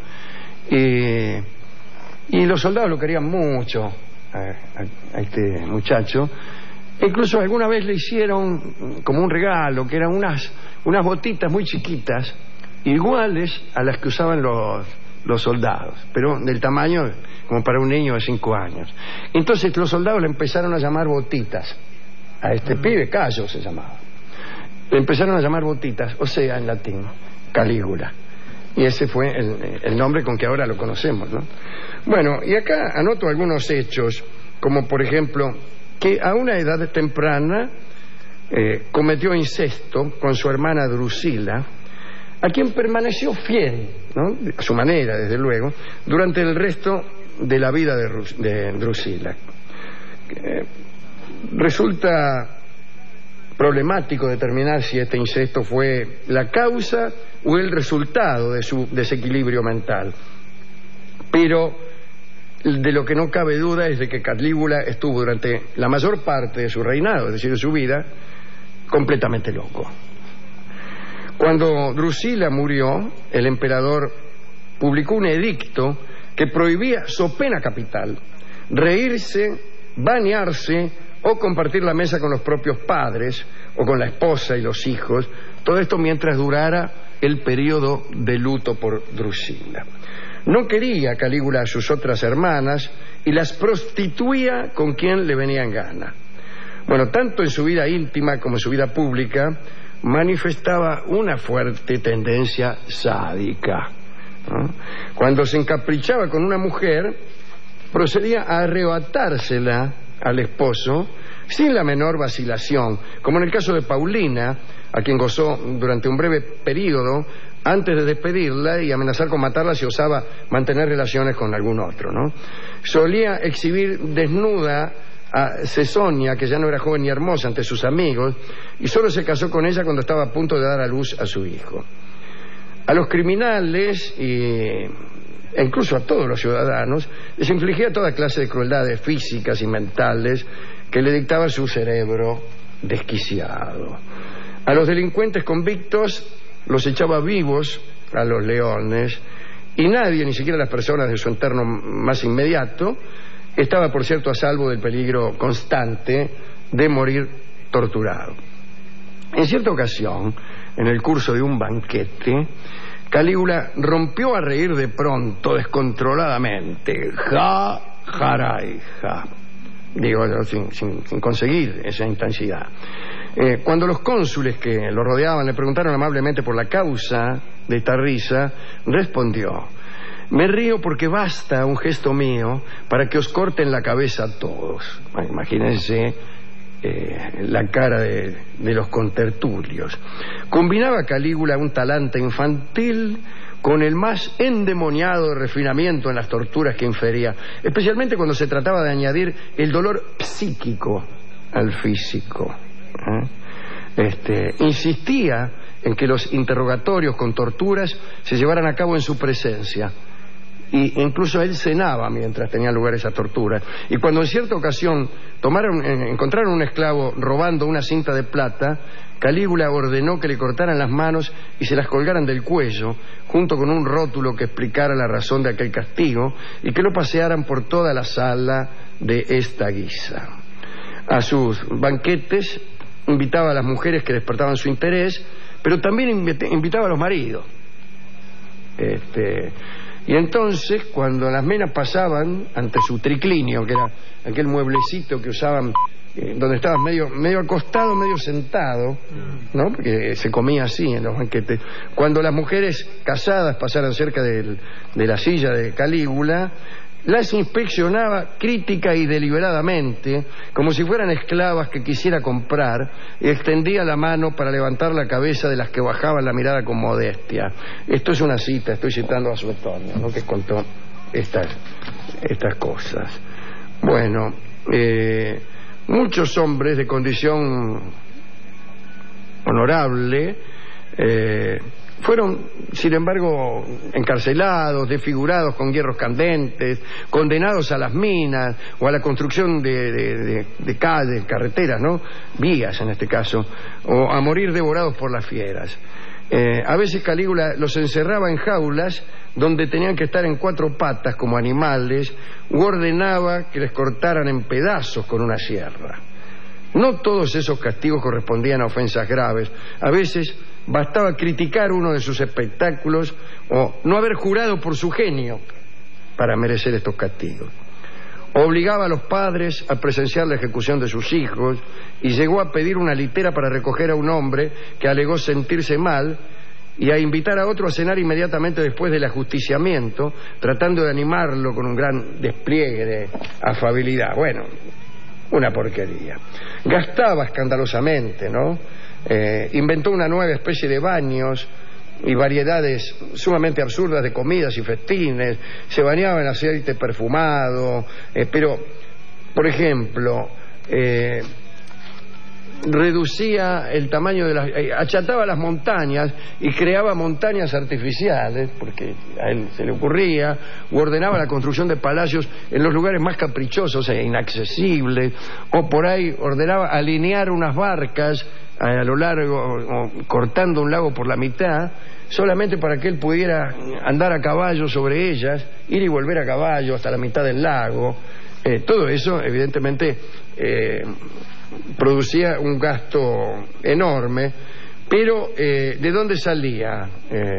Y los soldados lo querían mucho a este muchacho. Incluso alguna vez le hicieron como un regalo, que eran unas botitas muy chiquitas, iguales a las que usaban los soldados, pero del tamaño como para un niño de 5 años. Entonces los soldados le empezaron a llamar botitas a este pibe, Cayo se llamaba. Le empezaron a llamar botitas, o sea, en latín, Calígula. Y ese fue el nombre con que ahora lo conocemos, ¿no? Bueno, y acá anoto algunos hechos, como por ejemplo que a una edad temprana cometió incesto con su hermana Drusila, a quien permaneció fiel, ¿no?, a su manera, desde luego, durante el resto de la vida de Drusila. Resulta problemático determinar si este incesto fue la causa o el resultado de su desequilibrio mental, pero de lo que no cabe duda es de que Calígula estuvo durante la mayor parte de su reinado, es decir, de su vida, completamente loco. Cuando Drusila murió, el emperador publicó un edicto que prohibía, so pena capital, reírse, bañarse o compartir la mesa con los propios padres o con la esposa y los hijos, todo esto mientras durara el periodo de luto por Drusila. No quería Calígula a sus otras hermanas y las prostituía con quien le venía en gana. Bueno, tanto en su vida íntima como en su vida pública manifestaba una fuerte tendencia sádica, ¿no? Cuando se encaprichaba con una mujer, procedía a arrebatársela al esposo sin la menor vacilación, como en el caso de Paulina, a quien gozó durante un breve periodo antes de despedirla y amenazar con matarla si osaba mantener relaciones con algún otro, ¿no? Solía exhibir desnuda a Cesonia, que ya no era joven ni hermosa, ante sus amigos, y solo se casó con ella cuando estaba a punto de dar a luz a su hijo. A los criminales e incluso a todos los ciudadanos les infligía toda clase de crueldades físicas y mentales que le dictaba su cerebro desquiciado. A los delincuentes convictos los echaba vivos a los leones, y nadie, ni siquiera las personas de su entorno más inmediato, estaba, por cierto, a salvo del peligro constante de morir torturado. En cierta ocasión, en el curso de un banquete, Calígula rompió a reír de pronto, descontroladamente. Ja, jaray, ja. Digo, sin conseguir esa intensidad. Cuando los cónsules que lo rodeaban le preguntaron amablemente por la causa de esta risa, respondió: Me río porque basta un gesto mío para que os corten la cabeza a todos. Imagínense la cara de los contertulios. Combinaba Calígula un talante infantil con el más endemoniado refinamiento en las torturas que infería, especialmente cuando se trataba de añadir el dolor psíquico al físico. Insistía en que los interrogatorios con torturas se llevaran a cabo en su presencia, y incluso él cenaba mientras tenía lugar esa tortura. Y cuando en cierta ocasión encontraron un esclavo robando una cinta de plata, Calígula ordenó que le cortaran las manos y se las colgaran del cuello, junto con un rótulo que explicara la razón de aquel castigo, y que lo pasearan por toda la sala de esta guisa. A sus banquetes invitaba a las mujeres que despertaban su interés, pero también invitaba a los maridos. Y entonces, cuando las menas pasaban ante su triclinio, que era aquel mueblecito que usaban, donde estabas medio acostado, medio sentado, ¿no? Porque se comía así en los banquetes. Cuando las mujeres casadas pasaran cerca de la silla de Calígula, las inspeccionaba crítica y deliberadamente, como si fueran esclavas que quisiera comprar, y extendía la mano para levantar la cabeza de las que bajaban la mirada con modestia. Esto es una cita, estoy citando a Suetonio, ¿no?, que contó estas cosas. Bueno, muchos hombres de condición honorable fueron, sin embargo, encarcelados, desfigurados con hierros candentes, condenados a las minas o a la construcción de calles, carreteras, ¿no?, vías en este caso, o a morir devorados por las fieras. A veces Calígula los encerraba en jaulas donde tenían que estar en 4 patas como animales, u ordenaba que les cortaran en pedazos con una sierra. No todos esos castigos correspondían a ofensas graves. A veces bastaba criticar uno de sus espectáculos o no haber jurado por su genio para merecer estos castigos. Obligaba a los padres a presenciar la ejecución de sus hijos y llegó a pedir una litera para recoger a un hombre que alegó sentirse mal y a invitar a otro a cenar inmediatamente después del ajusticiamiento, tratando de animarlo con un gran despliegue de afabilidad. Bueno, una porquería. Gastaba escandalosamente, ¿no? Inventó una nueva especie de baños y variedades sumamente absurdas de comidas y festines. Se bañaba en aceite perfumado, pero, por ejemplo, reducía el tamaño de las... achataba las montañas y creaba montañas artificiales, porque a él se le ocurría, o ordenaba la construcción de palacios en los lugares más caprichosos e inaccesibles, o por ahí ordenaba alinear unas barcas a lo largo, o cortando un lago por la mitad, solamente para que él pudiera andar a caballo sobre ellas, ir y volver a caballo hasta la mitad del lago. Todo eso, evidentemente, producía un gasto enorme, pero ¿de dónde salía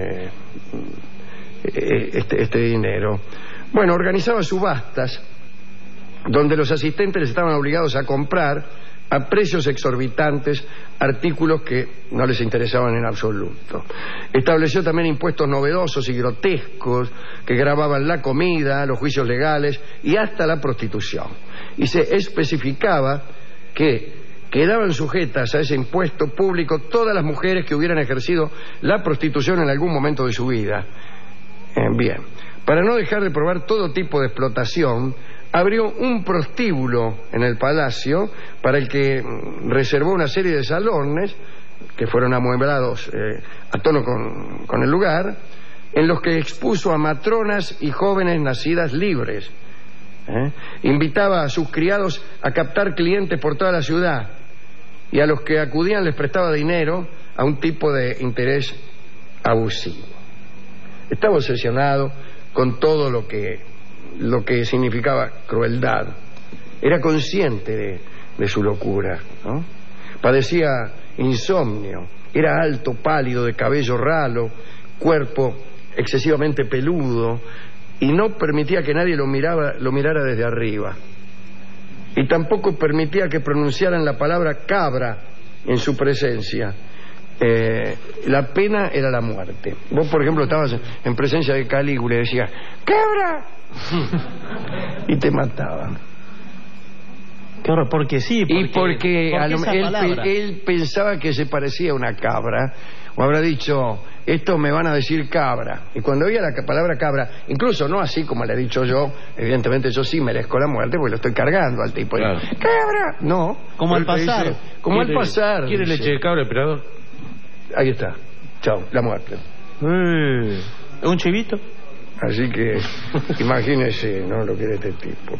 este dinero? Bueno, organizaba subastas donde los asistentes les estaban obligados a comprar a precios exorbitantes artículos que no les interesaban en absoluto. Estableció también impuestos novedosos y grotescos que gravaban la comida, los juicios legales y hasta la prostitución. Y se especificaba que quedaban sujetas a ese impuesto público todas las mujeres que hubieran ejercido la prostitución en algún momento de su vida. Bien, para no dejar de probar todo tipo de explotación, abrió un prostíbulo en el palacio para el que reservó una serie de salones que fueron amueblados a tono con el lugar, en los que expuso a matronas y jóvenes nacidas libres. Invitaba a sus criados a captar clientes por toda la ciudad y a los que acudían les prestaba dinero a un tipo de interés abusivo. Estaba obsesionado con todo lo que significaba crueldad. Era consciente de su locura, ¿no? Padecía insomnio, era alto, pálido, de cabello ralo, cuerpo excesivamente peludo, y no permitía que nadie lo mirara desde arriba. Y tampoco permitía que pronunciaran la palabra cabra en su presencia. la pena era la muerte. Vos, por ejemplo, estabas en presencia de Calígula y decías ¡cabra! y te mataban. Qué horror, porque sí. Porque él pensaba que se parecía a una cabra, o habrá dicho, esto me van a decir cabra. Y cuando oía la palabra cabra, incluso no así como le he dicho yo, evidentemente yo sí merezco la muerte porque lo estoy cargando al tipo. Claro. ¡Cabra! No. Como al pasar. Dice, como al pasar. ¿Quiere leche de cabra, emperador? Ahí está. Chao, la muerte. ¿Un chivito? Así que imagínese, ¿no? Lo que era este tipo.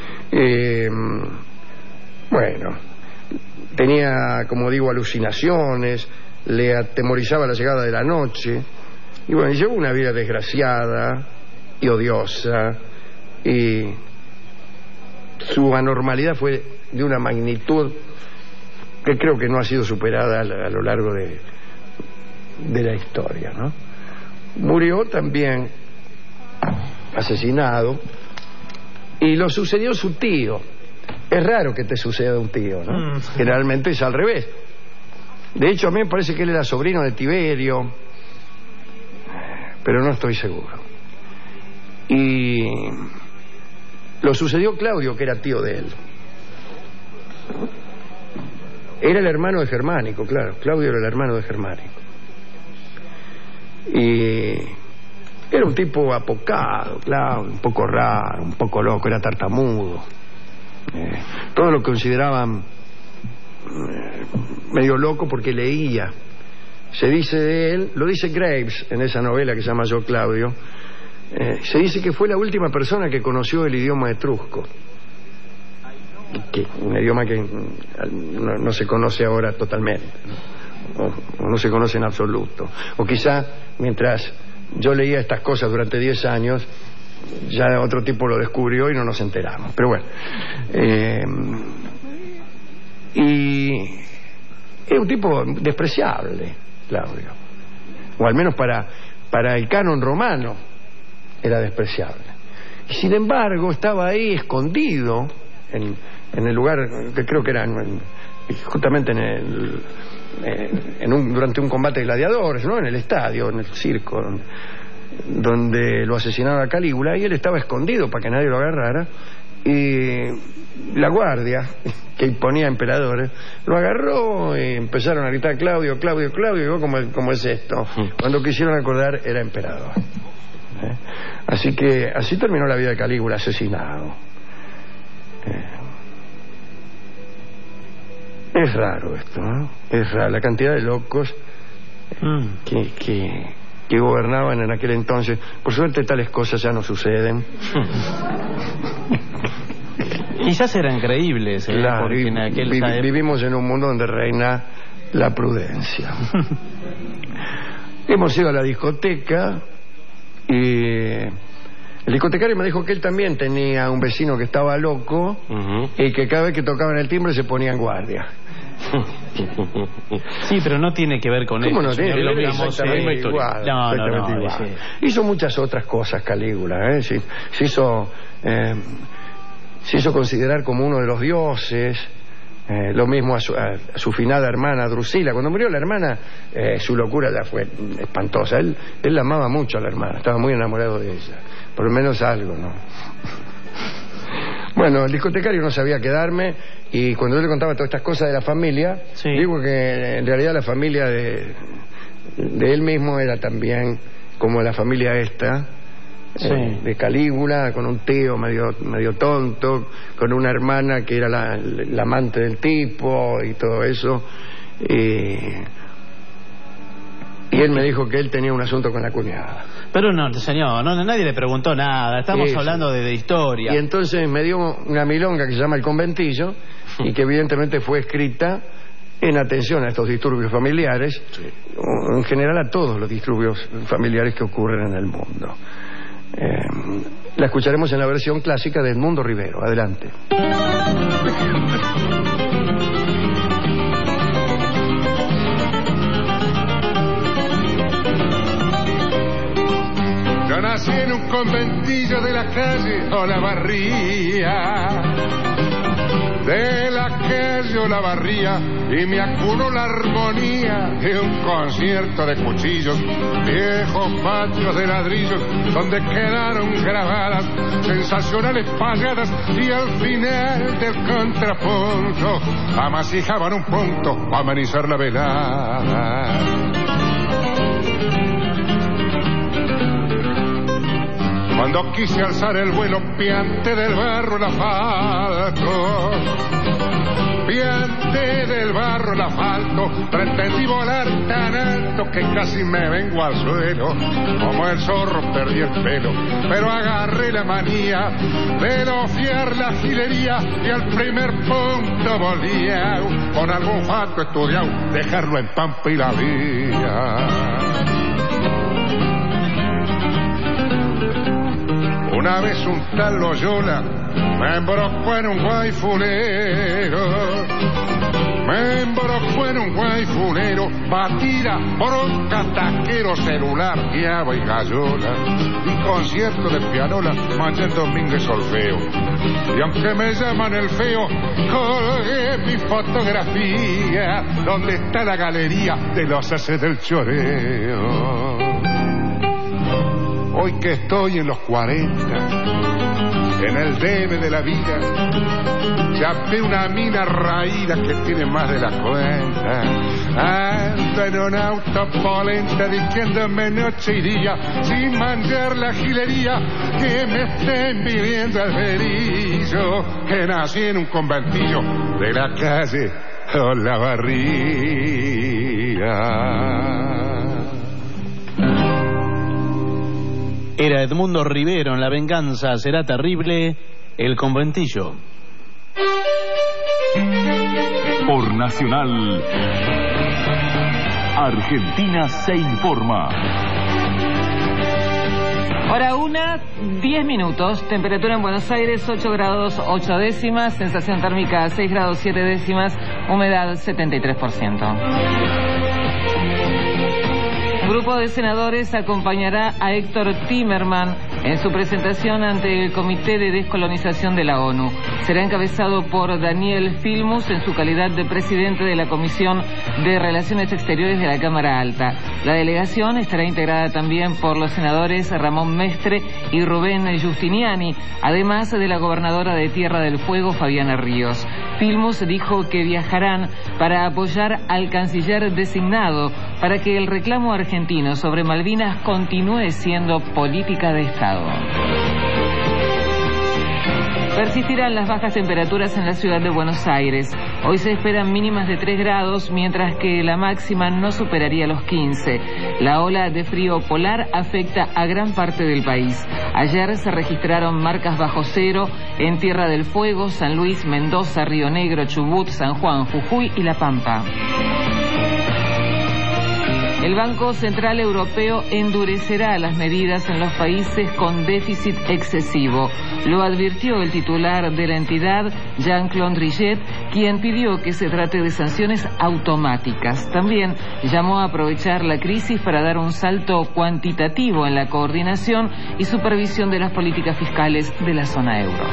Bueno, tenía, como digo, alucinaciones, le atemorizaba la llegada de la noche, y bueno, llevó una vida desgraciada y odiosa, y su anormalidad fue de una magnitud que creo que no ha sido superada a lo largo de la historia, ¿no? Murió también asesinado, y lo sucedió su tío. Es raro que te suceda un tío, ¿no? Generalmente es al revés. De hecho, a mí me parece que él era sobrino de Tiberio, pero no estoy seguro. Y lo sucedió Claudio, que era tío de él. Era el hermano de Germánico, claro. Claudio era el hermano de Germánico. Y era un tipo apocado, claro, un poco raro, un poco loco, era tartamudo. Todo lo consideraban medio loco porque leía. Se dice de él, lo dice Graves en esa novela que se llama Yo Claudio, se dice que fue la última persona que conoció el idioma etrusco, un idioma que no se conoce ahora totalmente, ¿no? O no se conoce en absoluto, o quizá mientras yo leía estas cosas durante 10 años ya otro tipo lo descubrió y no nos enteramos, pero bueno. Y es un tipo despreciable, Claudio, o al menos para el canon romano era despreciable, y sin embargo estaba ahí escondido en el lugar que creo que era justamente durante un combate de gladiadores, ¿no? En el estadio, en el circo donde lo asesinaron a Calígula, y él estaba escondido para que nadie lo agarrara, y la guardia que imponía emperadores lo agarró y empezaron a gritar Claudio, Claudio, Claudio, y vos, ¿cómo es esto? Cuando quisieron acordar era emperador. Así que así terminó la vida de Calígula, asesinado. Es raro esto, ¿no? Es raro la cantidad de locos que gobernaban en aquel entonces. Por suerte tales cosas ya no suceden. Quizás eran creíbles, claro, porque en aquel vivimos en un mundo donde reina la prudencia. Hemos ido a la discoteca y el discotecario me dijo que él también tenía un vecino que estaba loco y que cada vez que tocaban el timbre se ponía en guardia. Sí, pero no tiene que ver con eso. ¿Cómo no tiene? Lo mismo, igual. No, igual. Hizo muchas otras cosas Calígula, se hizo considerar como uno de los dioses. Lo mismo a su finada hermana Drusila. Cuando murió la hermana, su locura ya fue espantosa. Él la amaba mucho a la hermana, estaba muy enamorado de ella, por lo menos algo, ¿no? Bueno, el discotecario no sabía quedarme, y cuando yo le contaba todas estas cosas de la familia, digo que en realidad la familia de él mismo era también como la familia esta, de Calígula, con un tío medio tonto, con una hermana que era la amante del tipo y todo eso, y él me dijo que él tenía un asunto con la cuñada. Pero no, señor, nadie le preguntó nada, estamos hablando de historia. Y entonces me dio una milonga que se llama El Conventillo, y que evidentemente fue escrita en atención a estos disturbios familiares, en general a todos los disturbios familiares que ocurren en el mundo. La escucharemos en la versión clásica de Edmundo Rivero. Adelante. Yo nací en un conventillo de la calle Olavarría. de la que yo la barría y me acunó la armonía de un concierto de cuchillos, viejos patios de ladrillos donde quedaron grabadas sensacionales payadas y al final del contrapunto amasijaban un punto para amenizar la velada. Cuando quise alzar el vuelo piante del barro el asfalto, piante del barro el asfalto, pretendí volar tan alto que casi me vengo al suelo, como el zorro perdí el pelo, pero agarré la manía de no fiar la gilería y al primer punto volvía con algún fato estudiado, dejarlo en pampa y la vía. Una vez un tal Loyola me embrocó en un guayfunero, me embrocó en un guayfunero, batida, bronca, taquero, celular, guiaba y gallola, y concierto de pianola, mañana domingo y solfeo. Y aunque me llaman el feo, colgué mi fotografía, donde está la galería de los haces del choreo. Hoy que estoy en los 40, en el debe de la vida, chapé una mina raída que tiene más de la cuenta. Ando en un auto polenta diciéndome noche y día, sin manjar la gilería, que me estén viviendo el berillo, que nací en un conventillo de la calle Olavarría. Era Edmundo Rivero en La venganza será terrible, El conventillo. Por Nacional, Argentina se informa. Hora 1:10, temperatura en Buenos Aires 8 grados 8 décimas, sensación térmica 6 grados 7 décimas, humedad 73%. Un grupo de senadores acompañará a Héctor Timerman en su presentación ante el Comité de Descolonización de la ONU. Será encabezado por Daniel Filmus en su calidad de presidente de la Comisión de Relaciones Exteriores de la Cámara Alta. La delegación estará integrada también por los senadores Ramón Mestre y Rubén Giustiniani, además de la gobernadora de Tierra del Fuego, Fabiana Ríos. Filmus dijo que viajarán para apoyar al canciller designado para que el reclamo argentino sobre Malvinas continúe siendo política de Estado. Persistirán las bajas temperaturas en la ciudad de Buenos Aires. Hoy se esperan mínimas de 3 grados, mientras que la máxima no superaría los 15. La ola de frío polar afecta a gran parte del país. Ayer se registraron marcas bajo cero en Tierra del Fuego, San Luis, Mendoza, Río Negro, Chubut, San Juan, Jujuy y La Pampa. El Banco Central Europeo endurecerá las medidas en los países con déficit excesivo. Lo advirtió el titular de la entidad, Jean-Claude Trichet, quien pidió que se trate de sanciones automáticas. También llamó a aprovechar la crisis para dar un salto cuantitativo en la coordinación y supervisión de las políticas fiscales de la zona euro.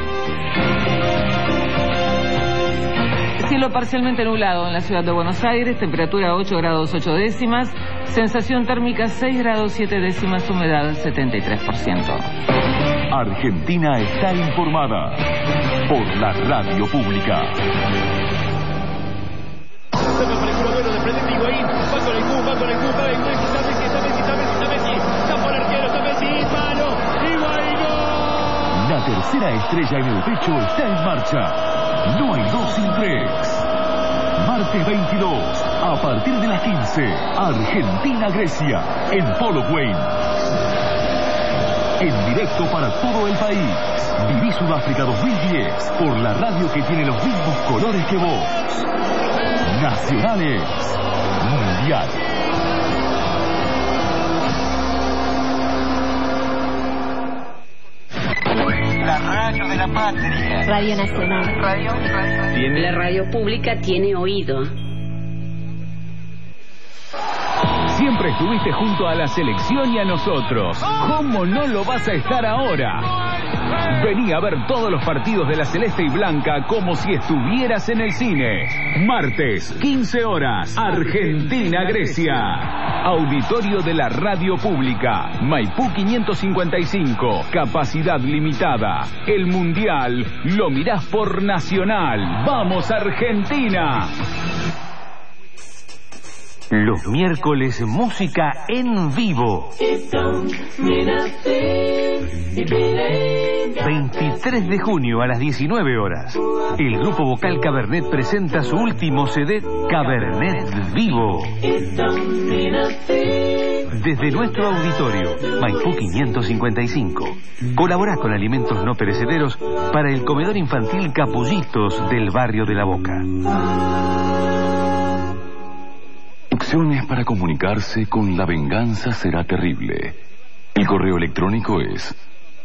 Cielo parcialmente nublado en la ciudad de Buenos Aires, temperatura 8 grados 8 décimas, sensación térmica 6 grados 7 décimas, humedad 73%. Argentina está informada por la radio pública. La tercera estrella en el pecho está en marcha. No hay 2 sin 3. Martes 22, a partir de las 15, Argentina-Grecia, en Polo Wayne. En directo para todo el país. Viví Sudáfrica 2010 por la radio que tiene los mismos colores que vos. Nacionales, Mundial. La radio de la patria. Radio Nacional. Radio. La radio pública tiene oído. Siempre estuviste junto a la selección y a nosotros. ¿Cómo no lo vas a estar ahora? Vení a ver todos los partidos de la Celeste y Blanca como si estuvieras en el cine. Martes, 15 horas, Argentina-Grecia. Auditorio de la Radio Pública, Maipú 555, capacidad limitada. El Mundial lo mirás por Nacional. ¡Vamos, Argentina! Los miércoles, música en vivo. 23 de junio a las 19 horas. El grupo vocal Cabernet presenta su último CD, Cabernet Vivo. Desde nuestro auditorio, Maipú 555. Colabora con alimentos no perecederos para el comedor infantil Capullitos del barrio de La Boca. Opciones para comunicarse con La Venganza Será Terrible. El correo electrónico es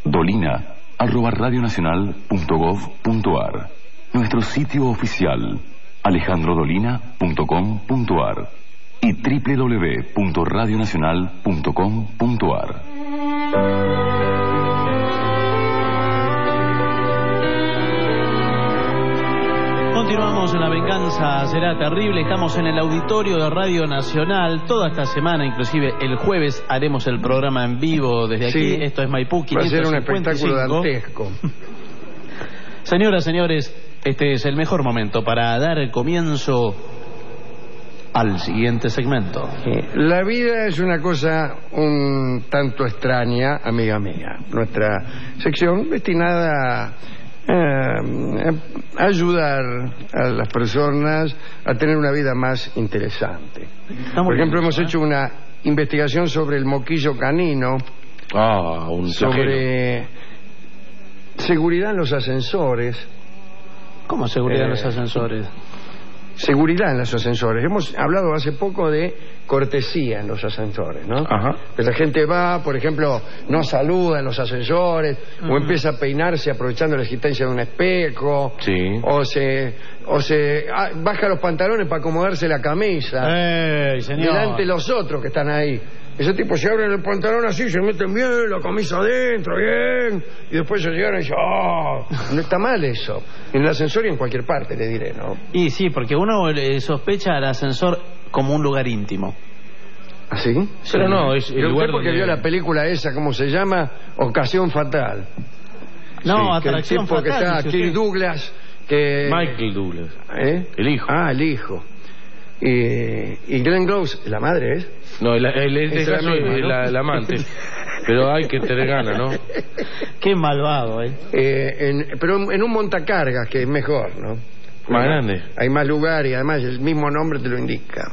dolina@radionacional.gov.ar. Nuestro sitio oficial alejandrodolina.com.ar y www.radionacional.com.ar. Continuamos en La Venganza Será Terrible. Estamos en el auditorio de Radio Nacional. Toda esta semana, inclusive el jueves, haremos el programa en vivo desde aquí. Sí. Esto es Maipú 555. Va a ser un espectáculo dantesco. Señoras, señores, este es el mejor momento para dar comienzo al siguiente segmento. La vida es una cosa un tanto extraña, amiga mía. Nuestra sección destinada a ayudar a las personas a tener una vida más interesante. Por ejemplo, hemos hecho una investigación sobre el moquillo canino, sobre seguridad en los ascensores. ¿Cómo seguridad en los ascensores? Seguridad en los ascensores. Hemos hablado hace poco de cortesía en los ascensores, ¿no? Ajá. Que la gente va, por ejemplo, no saluda en los ascensores, o empieza a peinarse aprovechando la existencia de un espejo, o se baja los pantalones para acomodarse la camisa delante de los otros que están ahí. Ese tipo se abren el pantalón así, se meten bien, la camisa adentro, bien, y después se llegan y dicen, no está mal eso. En el ascensor y en cualquier parte, le diré, ¿no? Y sí, porque uno sospecha al ascensor como un lugar íntimo. ¿Ah, sí? Pero no, es el lugar porque donde... vio la película esa, ¿cómo se llama? Ocasión Fatal. No, Atracción Fatal. Que está Kirk Douglas, que... Michael Douglas. El hijo. Ah, el hijo. Y Glenn Close, ¿la madre es? No, el amante. Pero hay que tener ganas, ¿no? Qué malvado, pero en un montacargas, que es mejor, ¿no? Más grande. Hay más lugar y además el mismo nombre te lo indica.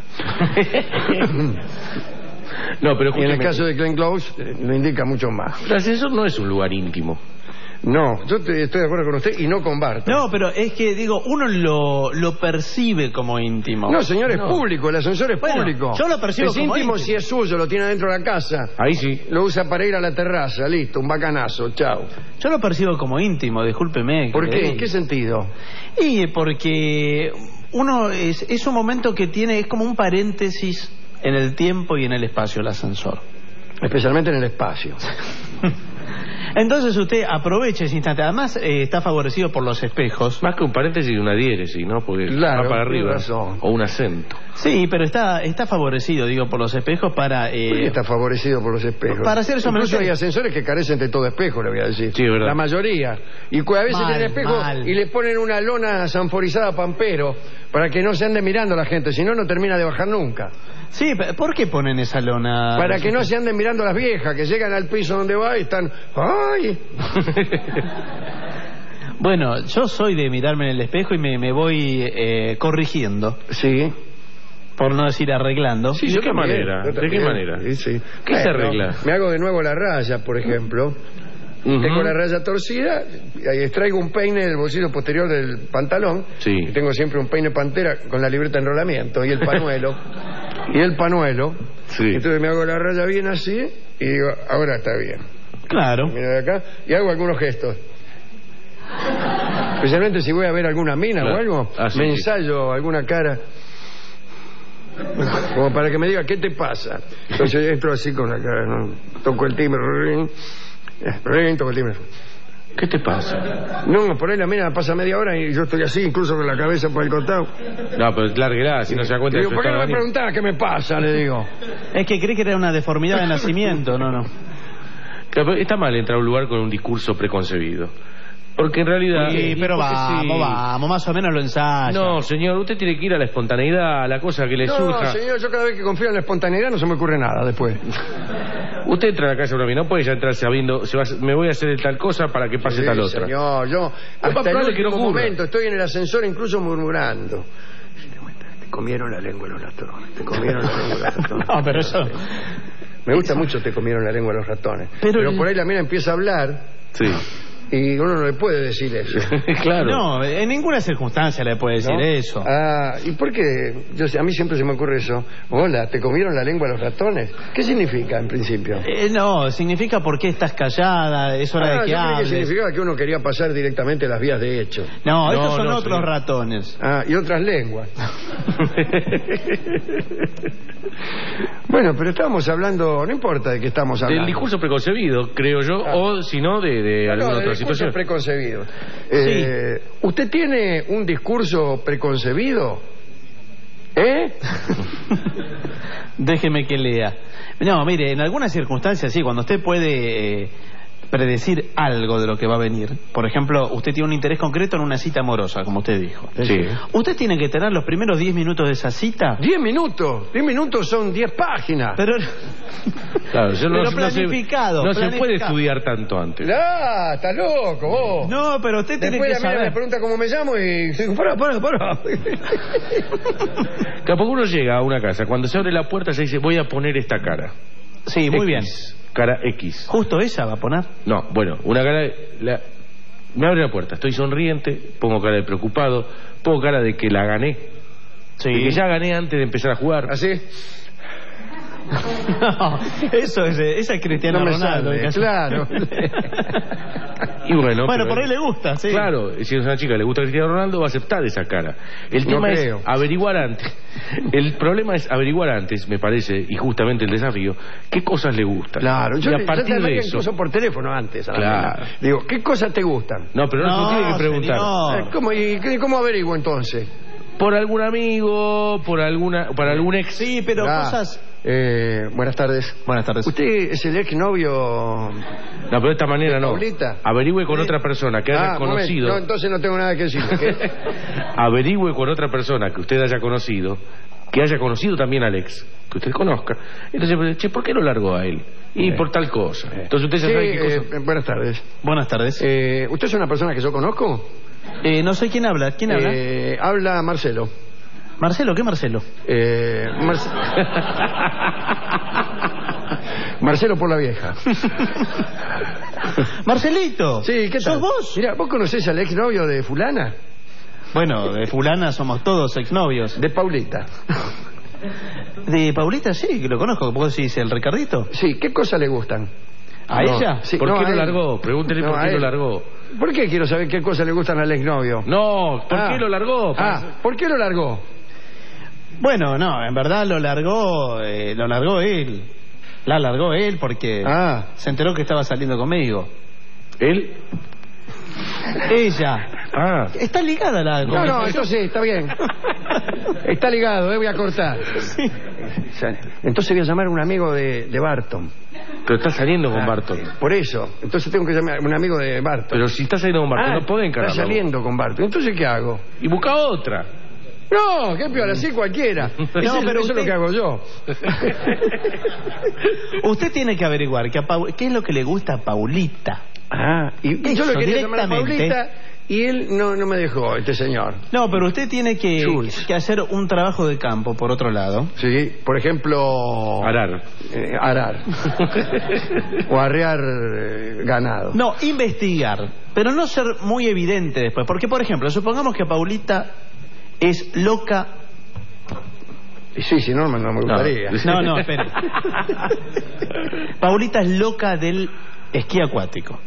No, pero y en el caso de Glenn Close lo indica mucho más. El ascensor no es un lugar íntimo. No, yo estoy de acuerdo con usted y no con Bart. No, pero es que, digo, uno lo percibe como íntimo. No, señor, es público, el ascensor es público. Yo lo percibo como íntimo si es suyo, lo tiene dentro de la casa. Ahí sí. Lo usa para ir a la terraza, listo, un bacanazo, chao. Yo lo percibo como íntimo, discúlpeme. ¿Por qué? ¿En qué sentido? Y porque uno es un momento que tiene, es como un paréntesis en el tiempo y en el espacio, el ascensor. Especialmente en el espacio. Entonces usted aprovecha ese instante. Además está favorecido por los espejos. Más que un paréntesis, una diéresis, ¿no? Porque va para arriba. O un acento. Sí, pero está favorecido, digo, por los espejos para... ¿Por qué está favorecido por los espejos? Para hacer eso. Incluso hay ascensores que carecen de todo espejo, le voy a decir. Sí, verdad. La mayoría. Y a veces tienen espejo y le ponen una lona sanforizada pampero para que no se ande mirando a la gente, si no, no termina de bajar nunca. Sí, ¿por qué ponen esa lona? Para que no se anden mirando a las viejas, que llegan al piso donde va y están... ¡Ay! Bueno, yo soy de mirarme en el espejo y me voy corrigiendo. Sí. Por no decir arreglando. Sí, ¿de qué manera? ¿De qué manera? Sí. ¿Qué se arregla? Me hago de nuevo la raya, por ejemplo. Tengo la raya torcida, y ahí extraigo un peine del bolsillo posterior del pantalón. Sí. Y tengo siempre un peine pantera con la libreta de enrolamiento y el panuelo. Sí. Entonces me hago la raya bien así y digo, ahora está bien. Claro. Miro de acá y hago algunos gestos. Especialmente si voy a ver alguna mina o algo, me ensayo alguna cara. Como para que me diga, ¿qué te pasa? Entonces entro así con la cara, ¿no? Toco el timbre, toco el timbre. ¿Qué te pasa? No, por ahí la mina pasa media hora y yo estoy así, incluso con la cabeza por el costado. No, pero lárguela, si no se da cuenta. Digo, ¿por qué no me preguntás qué me pasa? Le digo. Es que cree que era una deformidad de nacimiento, no. Claro, está mal entrar a un lugar con un discurso preconcebido. Porque en realidad... Sí, pero vamos, más o menos lo ensaya. No, señor, usted tiene que ir a la espontaneidad, a la cosa que le surja. No, señor, yo cada vez que confío en la espontaneidad no se me ocurre nada después. Usted entra a la casa de una mina, no puede ya entrar sabiendo, me voy a hacer tal cosa para que pase tal otra. Señor, yo hasta el último momento estoy en el ascensor incluso murmurando. Te comieron la lengua los ratones, te comieron la lengua los ratones. No, pero eso... Me gusta mucho te comieron la lengua los ratones. Pero por ahí la mina empieza a hablar. Sí. Y uno no le puede decir eso. Claro. No, en ninguna circunstancia le puede decir eso. ¿Y por qué? A mí siempre se me ocurre eso. Hola, ¿te comieron la lengua los ratones? ¿Qué significa en principio? No, significa por qué estás callada, es hora de que hables. Que significaba que uno quería pasar directamente las vías de hecho. No, estos son otros ratones. Y otras lenguas. Bueno, pero estábamos hablando, no importa de qué estamos hablando. Del discurso preconcebido, creo yo, o si no, de alguna otra situación. Preconcebido. Sí. ¿Usted tiene un discurso preconcebido? Déjeme que lea. No, mire, en algunas circunstancias sí, cuando usted puede predecir algo de lo que va a venir. Por ejemplo, usted tiene un interés concreto en una cita amorosa, como usted dijo. Sí. Usted tiene que tener los primeros 10 minutos de esa cita. 10 minutos. 10 minutos son 10 páginas. Pero claro, pero planificado. No se puede estudiar tanto antes. Estás loco vos. No, pero usted tiene que saber. Me pregunta cómo me llamo y digo, pará. Capaz uno llega a una casa, cuando se abre la puerta se dice, voy a poner esta cara. Sí, muy bien. Cara X. ¿Justo esa va a poner? No, bueno, una cara... Me abre la puerta, estoy sonriente, pongo cara de preocupado, pongo cara de que la gané. Sí. De que ya gané antes de empezar a jugar. ¿Así? No, esa es Cristiano Ronaldo. Claro. Y bueno, por ahí le gusta, sí. Claro, si a una chica le gusta Cristiano Ronaldo, va a aceptar esa cara. El tema es averiguar antes. El problema es averiguar antes, me parece, y justamente el desafío, qué cosas le gustan. Claro, yo a partir de eso, incluso por teléfono antes. Claro. Digo, ¿qué cosas te gustan? No, pero no tiene que preguntar. ¿Cómo averiguo entonces? Por algún amigo, para algún ex. Sí, pero cosas... buenas tardes. Buenas tardes. ¿Usted es el exnovio? No, pero de esta manera no. Paulita? Averigüe con otra persona que haya conocido. No, entonces no tengo nada que decir. Averigüe con otra persona que usted haya conocido, que haya conocido también al ex, que usted conozca. Entonces, ¿por qué lo largó a él? Y por tal cosa. Entonces usted ya sabe qué cosa. Buenas tardes. Buenas tardes. ¿Usted es una persona que yo conozco? No sé quién habla. ¿Quién habla? Habla Marcelo. ¿Marcelo? ¿Qué Marcelo? Marcelo por la vieja. Marcelito. Sí, ¿qué tal? ¿Sos vos? Mira, ¿vos conocés al exnovio de fulana? Bueno, de fulana somos todos exnovios. De Paulita. De Paulita sí, que lo conozco. ¿Vos decís el Ricardito? Sí, ¿qué cosas le gustan? ¿A ella? Sí, ¿Por qué lo largó? Pregúntele por qué lo largó. ¿Por qué quiero saber qué cosas le gustan al exnovio? No, ¿por qué lo largó? ¿Por qué lo largó? Bueno, no, en verdad lo largó él. La largó él porque se enteró que estaba saliendo conmigo. ¿Él? Ella. Está ligada la... No, eso sí, está bien. Está ligado, voy a cortar. Sí. Entonces voy a llamar a un amigo de Barton. Pero está saliendo con Barton. Por eso, entonces tengo que llamar a un amigo de Barton. Pero si está saliendo con Barton, no puede encararlo. Está saliendo con Barton, entonces ¿qué hago? Y busca otra. No, qué peor, así cualquiera. Pero eso es lo que hago yo. Usted tiene que averiguar qué es lo que le gusta a Paulita. Y yo le quería llamar a Paulita y él no me dejó, este señor. No, pero usted tiene que hacer un trabajo de campo, por otro lado. Sí, por ejemplo... Arar. O arrear ganado. No, investigar, pero no ser muy evidente después. Porque, por ejemplo, supongamos que Paulita es loca... Sí, si no me gustaría. No, espere. Paulita es loca del esquí acuático.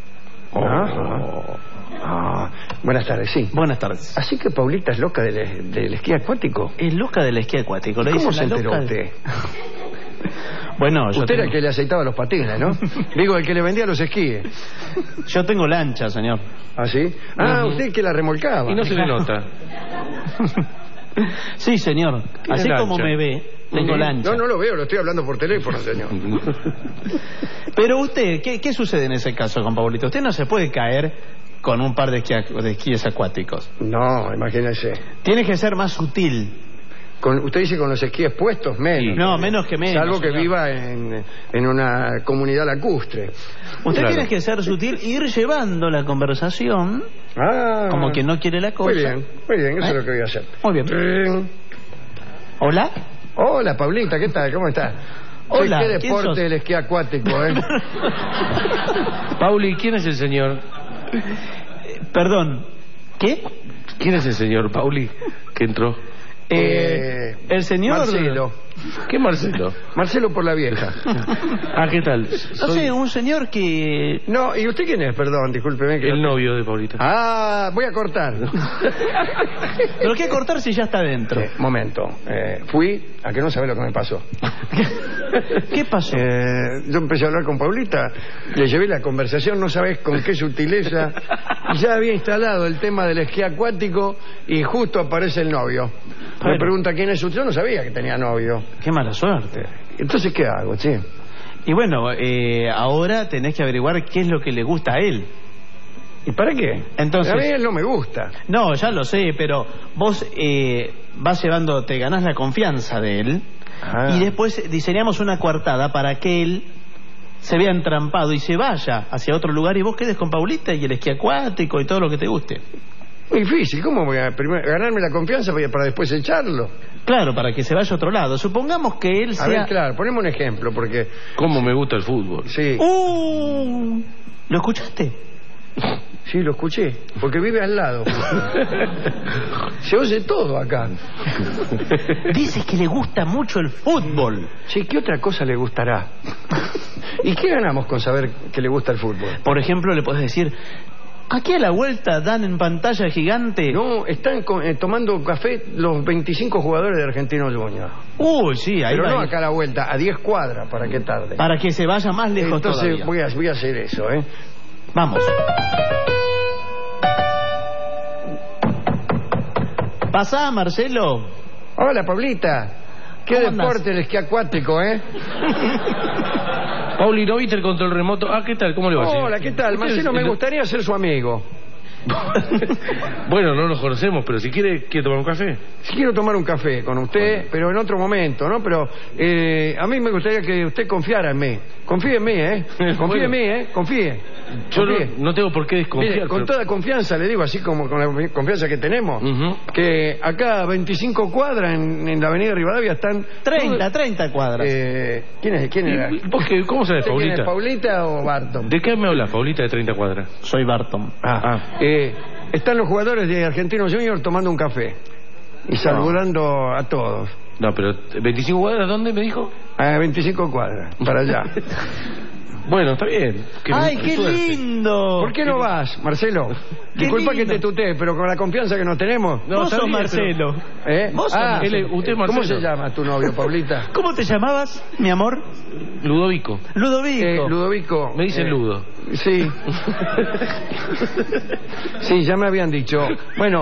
Buenas tardes, sí. Buenas tardes. Así que Paulita es loca del esquí acuático. Es loca del esquí acuático. ¿Cómo se enteró usted? Bueno, usted era el que le aceitaba los patines, ¿no? Digo, el que le vendía los esquíes. Yo tengo lancha, señor. ¿Ah, sí? Ah, usted el que la remolcaba. Y no se le nota. Sí, señor. Así lancha? como me ve, tengo lancha. No lo veo, lo estoy hablando por teléfono, señor. Pero usted, ¿qué sucede en ese caso con Paulito? Usted no se puede caer con un par de esquíes acuáticos. No, imagínese. Tiene que ser más sutil. Usted dice con los esquíes puestos, menos. No, menos que menos. Salvo que señor. viva en una comunidad lacustre. Usted tiene que ser sutil, ir llevando la conversación como que no quiere la cosa. Muy bien, eso es lo que voy a hacer. Muy bien. ¿Hola? Hola, Paulita, ¿qué tal? ¿Cómo estás? Hola, ¿qué ¿quién sos? deporte el esquí acuático, Pauli, ¿quién es el señor? Perdón, ¿qué? ¿Quién es el señor, Pauli, que entró? El señor... Marcelo. ¿Qué Marcelo? Marcelo por la vieja. ¿Qué tal? No sé, un señor que... No, ¿y usted quién es? Perdón, discúlpeme. El novio de Paulita. Voy a cortar. ¿Pero qué cortar si ya está dentro? Momento. Fui a que no sabe lo que me pasó. ¿Qué pasó? Yo empecé a hablar con Paulita, le llevé la conversación, no sabes con qué sutileza. Ya había instalado el tema del esquí acuático y justo aparece el novio. Me pregunta quién es usted. Yo no sabía que tenía novio. Qué mala suerte. Entonces, ¿qué hago, che? Y bueno, ahora tenés que averiguar qué es lo que le gusta a él. ¿Y para qué? Entonces, a mí él no me gusta. No, ya lo sé, pero vos vas llevando, te ganás la confianza de él y después diseñamos una coartada para que él se vea entrampado y se vaya hacia otro lugar y vos quedes con Paulita y el esquí acuático y todo lo que te guste. Muy difícil, ¿cómo voy a ganarme la confianza para después echarlo? Claro, para que se vaya a otro lado. Supongamos que él sea... A ver, claro, ponemos un ejemplo, porque... ¿Cómo me gusta el fútbol? Sí. ¿Lo escuchaste? Sí, lo escuché, porque vive al lado. Se oye todo acá. Dice que le gusta mucho el fútbol. Sí, ¿qué otra cosa le gustará? ¿Y qué ganamos con saber que le gusta el fútbol? Por ejemplo, le podés decir... Aquí a la vuelta dan en pantalla gigante... No, están tomando café los 25 jugadores de Argentinos Juniors. Sí, ahí pero va. No acá a la vuelta, a 10 cuadras, para que tarde. Para que se vaya más lejos. Entonces todavía. voy a hacer eso, Vamos. Pasá, Marcelo. Hola, Pablita. Qué deporte el esquí acuático, Pauli, ¿no viste el control remoto? ¿Qué tal? ¿Cómo le va? Hola, ¿qué tal? Marcelo, me gustaría ser su amigo. Bueno, no nos conocemos, pero si quiere tomar un café. Si quiero tomar un café con usted, pero en otro momento, ¿no? Pero a mí me gustaría que usted confiara en mí. Confíe en mí, Confíe en mí, Confíe. Yo no tengo por qué desconfiar. Mire, con toda confianza le digo, así como con la confianza que tenemos, que acá 25 cuadras en la avenida Rivadavia están... 30 cuadras. ¿Quién era? ¿Cómo sabes, Paulita? ¿Quién es, Paulita o Barton? ¿De qué me habla, Paulita, de 30 cuadras? Soy Barton. Están los jugadores de Argentinos Juniors tomando un café y saludando a todos. No, pero 25 cuadras, ¿dónde me dijo? 25 cuadras, para allá. Bueno, está bien. ¡Ay, qué lindo! ¿Por qué no vas, Marcelo? Disculpa que te tutee, pero con la confianza que nos tenemos... Vos sos Marcelo. ¿Vos sos Marcelo. Usted es Marcelo. ¿Cómo se llama tu novio, Paulita? ¿Cómo te llamabas, mi amor? Ludovico. Ludovico. Me dicen Ludo. Sí. Sí, ya me habían dicho. Bueno,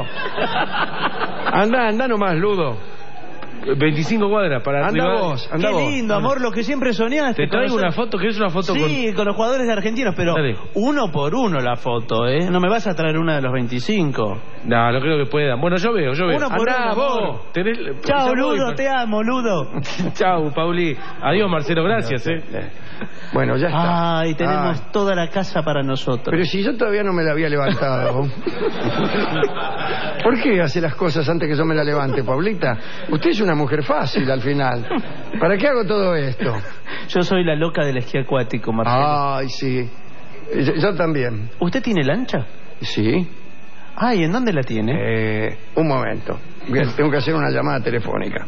anda nomás, Ludo. 25 cuadras para anda vos. Qué lindo, amor, lo que siempre soñaste. Te traigo una foto, ¿querés una foto? Sí, con los jugadores de Argentinos, pero uno por uno la foto, No me vas a traer una de los 25. No creo que puedan. Bueno, yo veo. Uno por uno, vos. Chao, Ludo, te amo, Ludo. Chao, Pauli. Adiós, Marcelo, gracias, Bueno, ya está. Ay, tenemos toda la casa para nosotros. Pero si yo todavía no me la había levantado. ¿Por qué hace las cosas antes que yo me la levante, Paulita? Usted es una mujer fácil al final. ¿Para qué hago todo esto? Yo soy la loca del esquí acuático, Marcelo. Ay, sí. Yo también. ¿Usted tiene lancha? Sí. ¿Y en dónde la tiene? Un momento. Bien, tengo que hacer una llamada telefónica.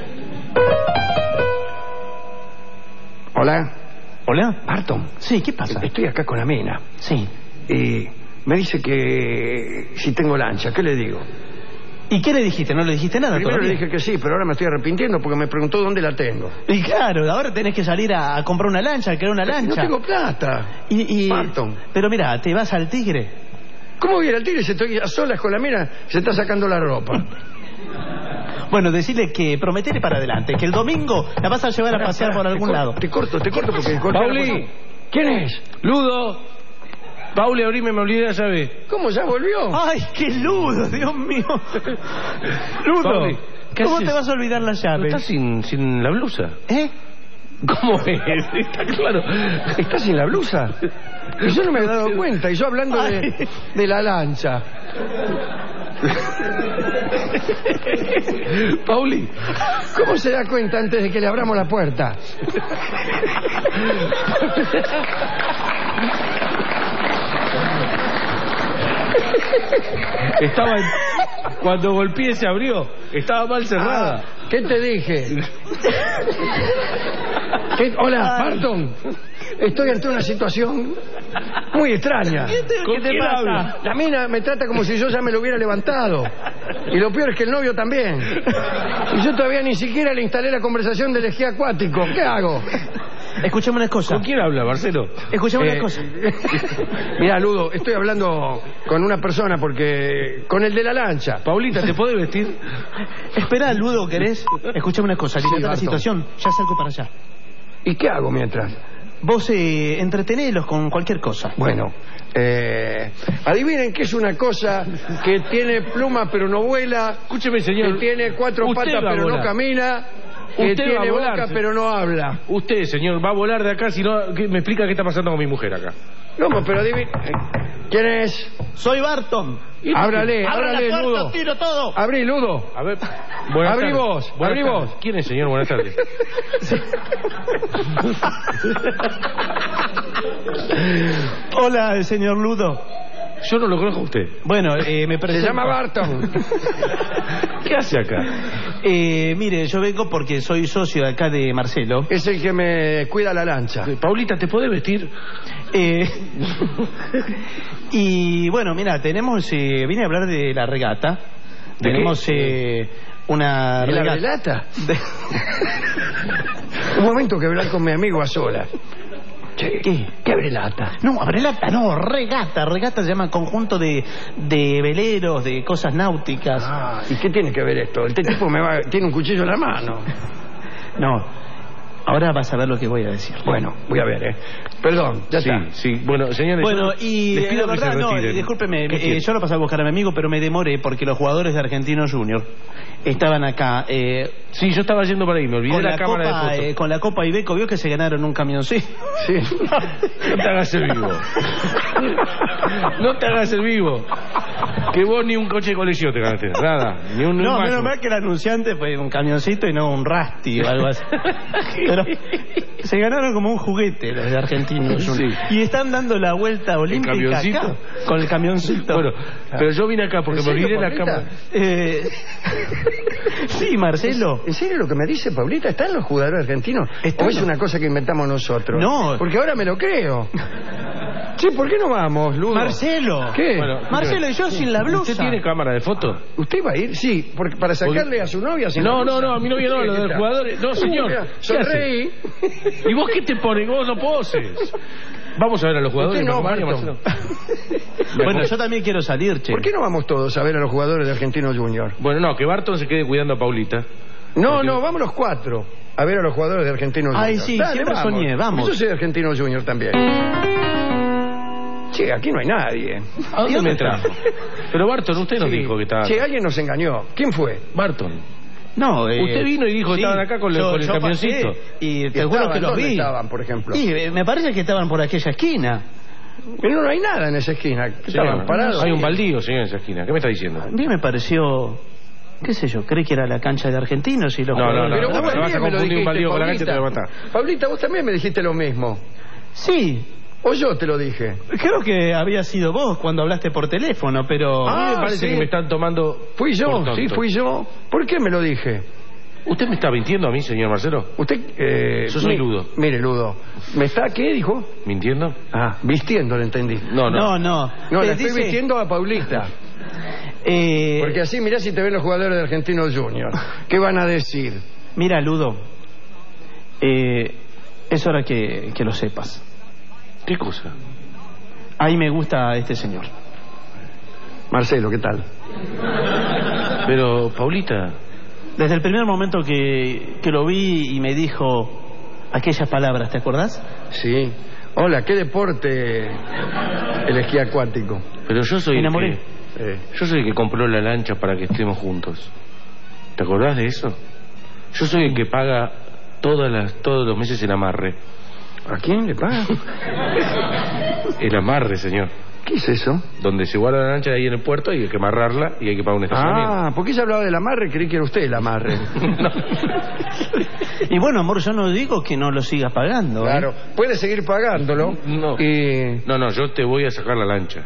Hola. ¿Hola? Barton. Sí, ¿qué pasa? Estoy acá con la mina. Sí. Y me dice que si tengo lancha, ¿qué le digo? ¿Y qué le dijiste? ¿No le dijiste nada Primero todavía? le dije que sí, pero ahora me estoy arrepintiendo porque me preguntó dónde la tengo. Y claro, ahora tenés que salir a comprar una lancha, a crear una lancha. No tengo plata. Barton. Pero mira, te vas al Tigre. ¿Cómo voy a ir al Tigre si estoy a solas con la mina? Se está sacando la ropa. Bueno, decirle que prometele para adelante, que el domingo la vas a llevar a pasear por algún lado. Te corto porque... Pauli. ¿Quién es? Ludo. Pauli, abrime, me olvidé la llave. ¿Cómo ya volvió? ¡Ay, qué Ludo, Dios mío! Ludo, Pauli, ¿cómo haces? te vas a olvidar la llave? ¿Estás sin la blusa? ¿Eh? ¿Cómo es? Está claro. ¿Estás sin la blusa? Y yo no me he dado cuenta, y yo hablando de la lancha. Pauli, ¿cómo se da cuenta antes de que le abramos la puerta? estaba cuando golpeé se abrió. Estaba mal cerrada. ¿Qué te dije? Hola, Barton. Estoy ante una situación muy extraña. ¿Qué te pasa? La mina me trata como si yo ya me lo hubiera levantado. Y lo peor es que el novio también. Y yo todavía ni siquiera le instalé la conversación del esquí acuático. ¿Qué hago? Escuchame una cosa. ¿Con quién habla, Marcelo? Escuchame una cosa. Mira, Ludo, estoy hablando con una persona porque... con el de la lancha. Paulita, ¿te podés vestir? Espera, Ludo, ¿querés? Escuchame una cosa. Dilata la situación. Ya salgo para allá. ¿Y qué hago mientras? Vos entretenelos con cualquier cosa. Bueno, adivinen qué es una cosa que tiene pluma pero no vuela. Escúcheme, señor. Que tiene cuatro patas pero no camina. Que Usted tiene va a volar, boca pero no habla. Usted, señor, va a volar de acá si no... Me explica qué está pasando con mi mujer acá. No, pero adivinen... ¿Quién es? Soy Barton. Ábrale, puerta, Ludo. tiro todo. Abrí, Ludo. A ver. Abrí vos. ¿Quién es, señor? Buenas tardes. Hola, señor Ludo. Yo no lo conozco a usted. Bueno, me presento. Se llama Barton. ¿Qué hace acá? Mire, yo vengo porque soy socio de acá de Marcelo. Es el que me cuida la lancha. Paulita, ¿te podés vestir? Y bueno, mira, tenemos... vine a hablar de la regata. Tenemos una regata. ¿La relata? Un momento que hablar con mi amigo a solas. Che, ¿qué abrelata? No, abrelata no, regata. Regata se llama conjunto de veleros, de cosas náuticas. Ah, ¿y qué tiene que ver esto? Este tipo tiene un cuchillo en la mano. No, ahora vas a ver lo que voy a decir. Bueno, voy a ver, Perdón, ya está. Sí. Bueno, señores... Bueno, y les pido la que se verdad, no, retiren. discúlpeme, yo lo pasé a buscar a mi amigo, pero me demoré porque los jugadores de Argentinos Junior estaban acá. Sí, yo estaba yendo para ahí, me olvidé con la cámara copa, de fotos. con la Copa Ibeco, vio que se ganaron un camioncito. Sí. No te hagas el vivo. No te hagas el vivo. Que vos ni un coche de colección te ganaste. Nada. Ni un No, Mazda. menos mal que el anunciante fue un camioncito y no un Rasti o algo así. Pero se ganaron como un juguete los de Argentinos Junior. Sí. Y están dando la vuelta olímpica camioncito? acá, con el camioncito. Bueno, pero yo vine acá porque me olvidé la cámara. Sí, Marcelo. ¿En serio lo que me dice Paulita? ¿Están los jugadores argentinos? ¿O es una cosa que inventamos nosotros? No. Porque ahora me lo creo. Sí, ¿por qué no vamos, Ludo? Marcelo. ¿Qué? Bueno, Marcelo y yo sin la blusa. ¿Usted tiene cámara de foto? ¿Usted va a ir? Sí, para sacarle a su novia sin la blusa. No, a mi novia no, lo del jugador. No, señor. Mira, ¿Qué hace? sonreí. ¿Y vos qué te pones? Vos no poses. Vamos a ver a los jugadores. Usted no, Mario, Barton. Marcelo. Bueno, yo también quiero salir, che. ¿Por qué no vamos todos a ver a los jugadores de Argentinos Junior? Bueno, no, que Barton se quede cuidando a Paulita. No, vamos los cuatro a ver a los jugadores de Argentinos Junior. Ay, sí, siempre soñé, vamos. Yo soy de Argentinos Junior también. Che, aquí no hay nadie. ¿A dónde me trajo? Pero Barton, usted nos dijo que estaba... Che, alguien nos engañó. ¿Quién fue? Barton. No, usted vino y dijo que estaban acá con el camioncito. Y te juro que los ¿Dónde vi. estaban, por ejemplo? Y me parece que estaban por aquella esquina. Pero no hay nada en esa esquina. Estaban parados. Hay un baldío, señor, en esa esquina. ¿Qué me está diciendo? A mí me pareció... ¿Qué sé yo? ¿Creí que era la cancha de Argentinos y los jugadores? Pero vos no, también vas a me lo confundir un dijiste, baldío con la cancha y te voy a matar. Paulita, vos también me dijiste lo mismo. Sí. O yo te lo dije. Creo que había sido vos cuando hablaste por teléfono, pero... A mí me parece que me están tomando... Fui yo, por tonto. sí, fui yo. ¿Por qué me lo dije? ¿Usted me está mintiendo a mí, señor Marcelo? Usted... Yo soy Ludo. Mire, Ludo. ¿Me está qué, dijo? ¿Mintiendo? Ah, vistiendo, lo entendí. No. No, la estoy vistiendo a Paulita. Porque así mirá si te ven los jugadores de Argentinos Juniors. ¿Qué van a decir? Mira, Ludo, es hora que lo sepas. ¿Qué cosa? Ahí me gusta este señor. Marcelo, ¿qué tal? Pero, Paulita... Desde el primer momento que lo vi y me dijo aquellas palabras, ¿te acordás? Sí. Hola, ¿qué deporte el esquí acuático? Pero yo soy Me enamoré. Yo soy el que compró la lancha para que estemos juntos. ¿Te acordás de eso? Yo soy el que paga todos los meses el amarre. ¿A quién le paga? El amarre, señor. ¿Qué es eso? Donde se guarda la lancha ahí en el puerto y hay que amarrarla y hay que pagar un estacionamiento. Ah, ¿por qué se hablaba del amarre? Creí que era usted el amarre. No. Y bueno, amor, yo no digo que no lo sigas pagando. Claro, puede seguir pagándolo. No. No, yo te voy a sacar la lancha.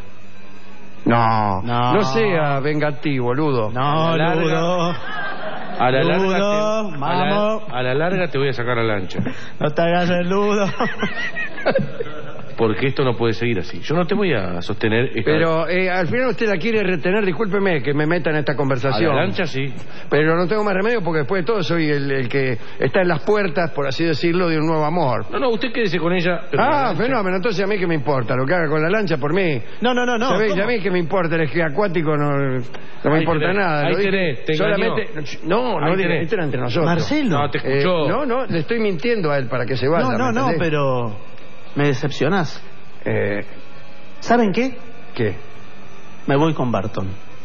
No sea vengativo, Ludo. No, Ludo. A la Ludo, larga a la larga te voy a sacar la lancha. No te hagas el Ludo. Porque esto no puede seguir así. Yo no te voy a sostener... Pero al final usted la quiere retener. Discúlpeme que me meta en esta conversación. A la lancha sí. Pero no tengo más remedio porque después de todo soy el que está en las puertas, por así decirlo, de un nuevo amor. No, usted quédese con ella. Fenómeno. Entonces a mí que me importa. Lo que haga con la lancha por mí. No. ¿Sabéis? ¿Cómo? A mí que me importa el esquí acuático, no me importa nada. Ahí tenés, te solamente... No, esto era entre nosotros. Marcelo. No, te escuchó. No, le estoy mintiendo a él para que se vaya. No, pero me decepcionás. ¿Saben qué? ¿Qué? Me voy con Barton.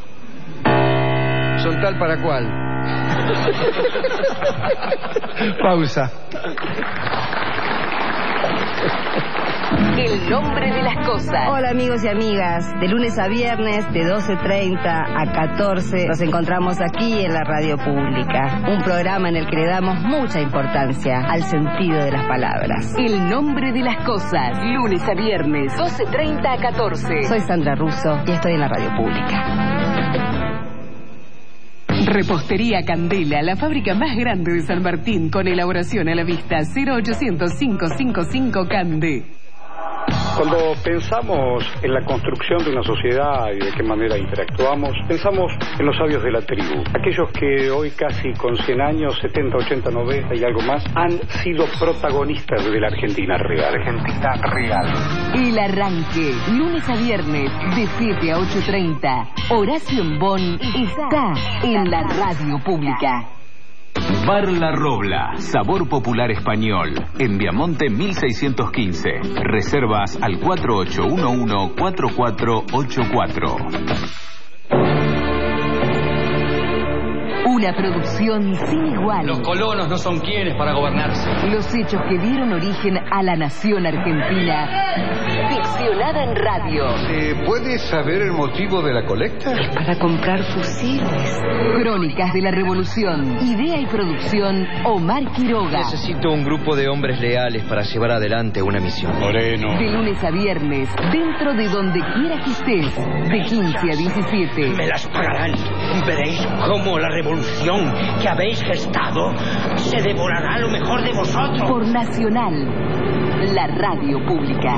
¿Son tal para cuál? Pausa. El nombre de las cosas. Hola amigos y amigas, de lunes a viernes de 12:30 a 14 nos encontramos aquí en la radio pública, un programa en el que le damos mucha importancia al sentido de las palabras. El nombre de las cosas, lunes a viernes, 12:30 a 14. Soy Sandra Russo y estoy en la radio pública. Repostería Candela, la fábrica más grande de San Martín, con elaboración a la vista. 0800-555 Cande. Cuando pensamos en la construcción de una sociedad y de qué manera interactuamos, pensamos en los sabios de la tribu, aquellos que hoy casi con 100 años, 70, 80, 90 y algo más, han sido protagonistas de la Argentina real. Argentina real. El arranque, lunes a viernes, de 7 a 8:30. Horacio Embón está en la radio pública. Bar La Robla, sabor popular español, en Viamonte 1615. Reservas al 4811-4484. Una producción sin igual. Los colonos no son quienes para gobernarse. Los hechos que dieron origen a la nación argentina. Ficcionada en radio. ¿Se puede saber el motivo de la colecta? Es para comprar fusiles. Crónicas de la Revolución. Idea y producción, Omar Quiroga. Necesito un grupo de hombres leales para llevar adelante una misión. Moreno. De lunes a viernes, dentro de donde quiera que estés. De 15 a 17. Me las pagarán. Veréis cómo la revolución que habéis gestado se devorará lo mejor de vosotros. Por Nacional, la radio pública.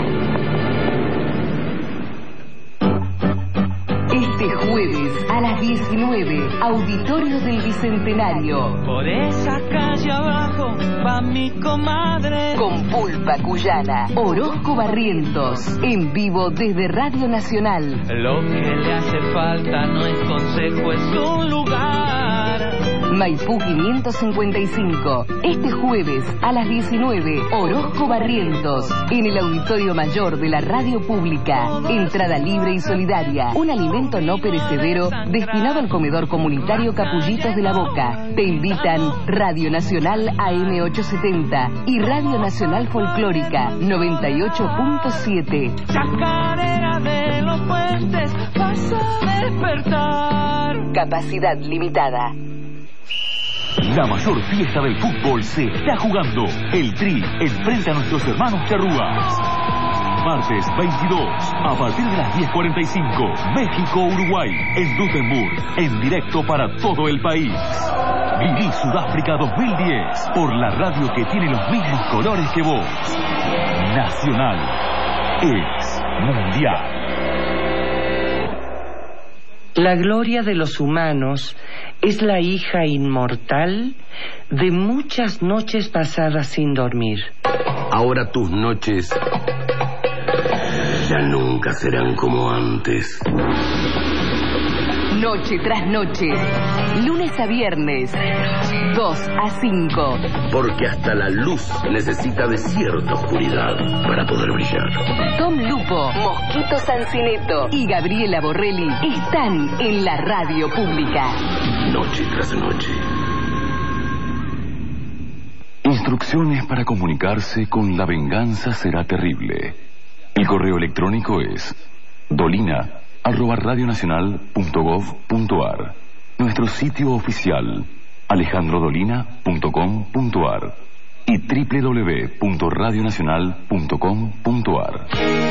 Este jueves a las 19, Auditorio del Bicentenario. Por esa calle abajo va mi comadre. Con Pulpa Cuyana, Orozco Barrientos, en vivo desde Radio Nacional. Lo que le hace falta no es consejo, es un lugar. Maipú 555, este jueves a las 19, Orozco Barrientos, en el Auditorio Mayor de la Radio Pública. Entrada libre y solidaria, un alimento no perecedero destinado al comedor comunitario Capullitos de la Boca. Te invitan Radio Nacional AM870 y Radio Nacional Folclórica 98.7. Chacarera de los puentes, vas a despertar. Capacidad limitada. La mayor fiesta del fútbol se está jugando. El Tri enfrenta a nuestros hermanos charrúas. Martes 22, a partir de las 10:45, México-Uruguay, en Dutenburg, en directo para todo el país. Viví Sudáfrica 2010, por la radio que tiene los mismos colores que vos. Nacional es mundial. La gloria de los humanos es la hija inmortal de muchas noches pasadas sin dormir. Ahora tus noches ya nunca serán como antes. Noche tras noche, lunes a viernes, 2 a 5. Porque hasta la luz necesita de cierta oscuridad para poder brillar. Tom Lupo, Mosquito Sancineto y Gabriela Borrelli están en la radio pública. Noche tras noche. Instrucciones para comunicarse con La Venganza Será Terrible. El correo electrónico es dolina@radionacional.gov.ar. Nuestro sitio oficial alejandrodolina.com.ar y www.radionacional.com.ar.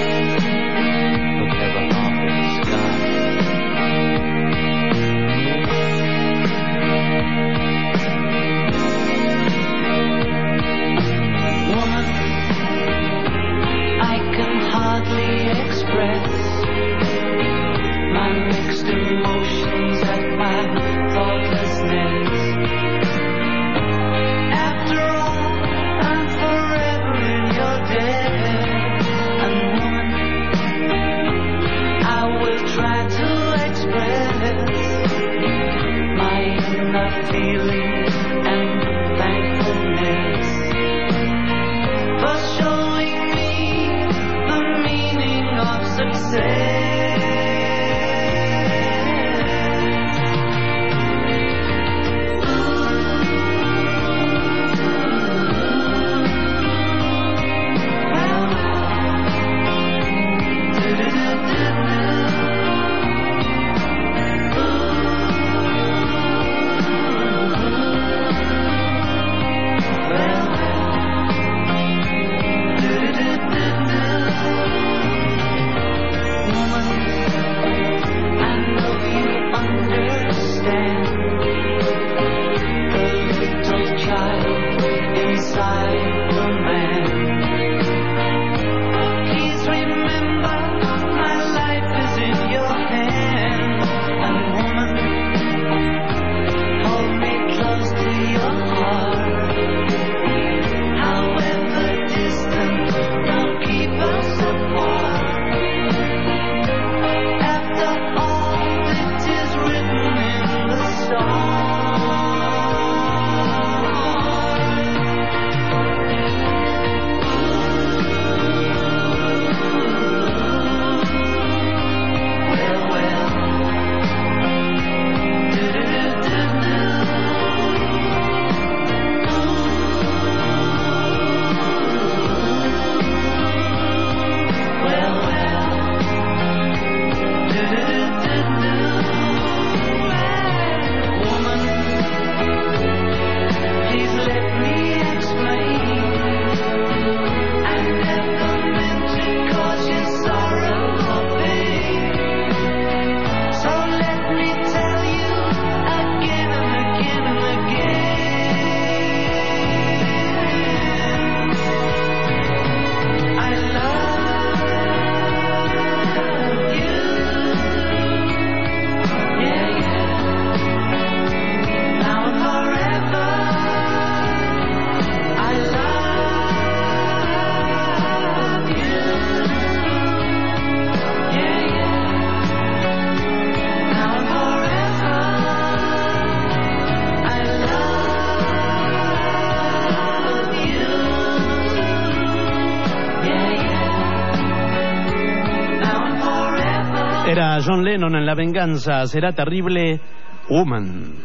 Era John Lennon en La Venganza Será Terrible, Woman.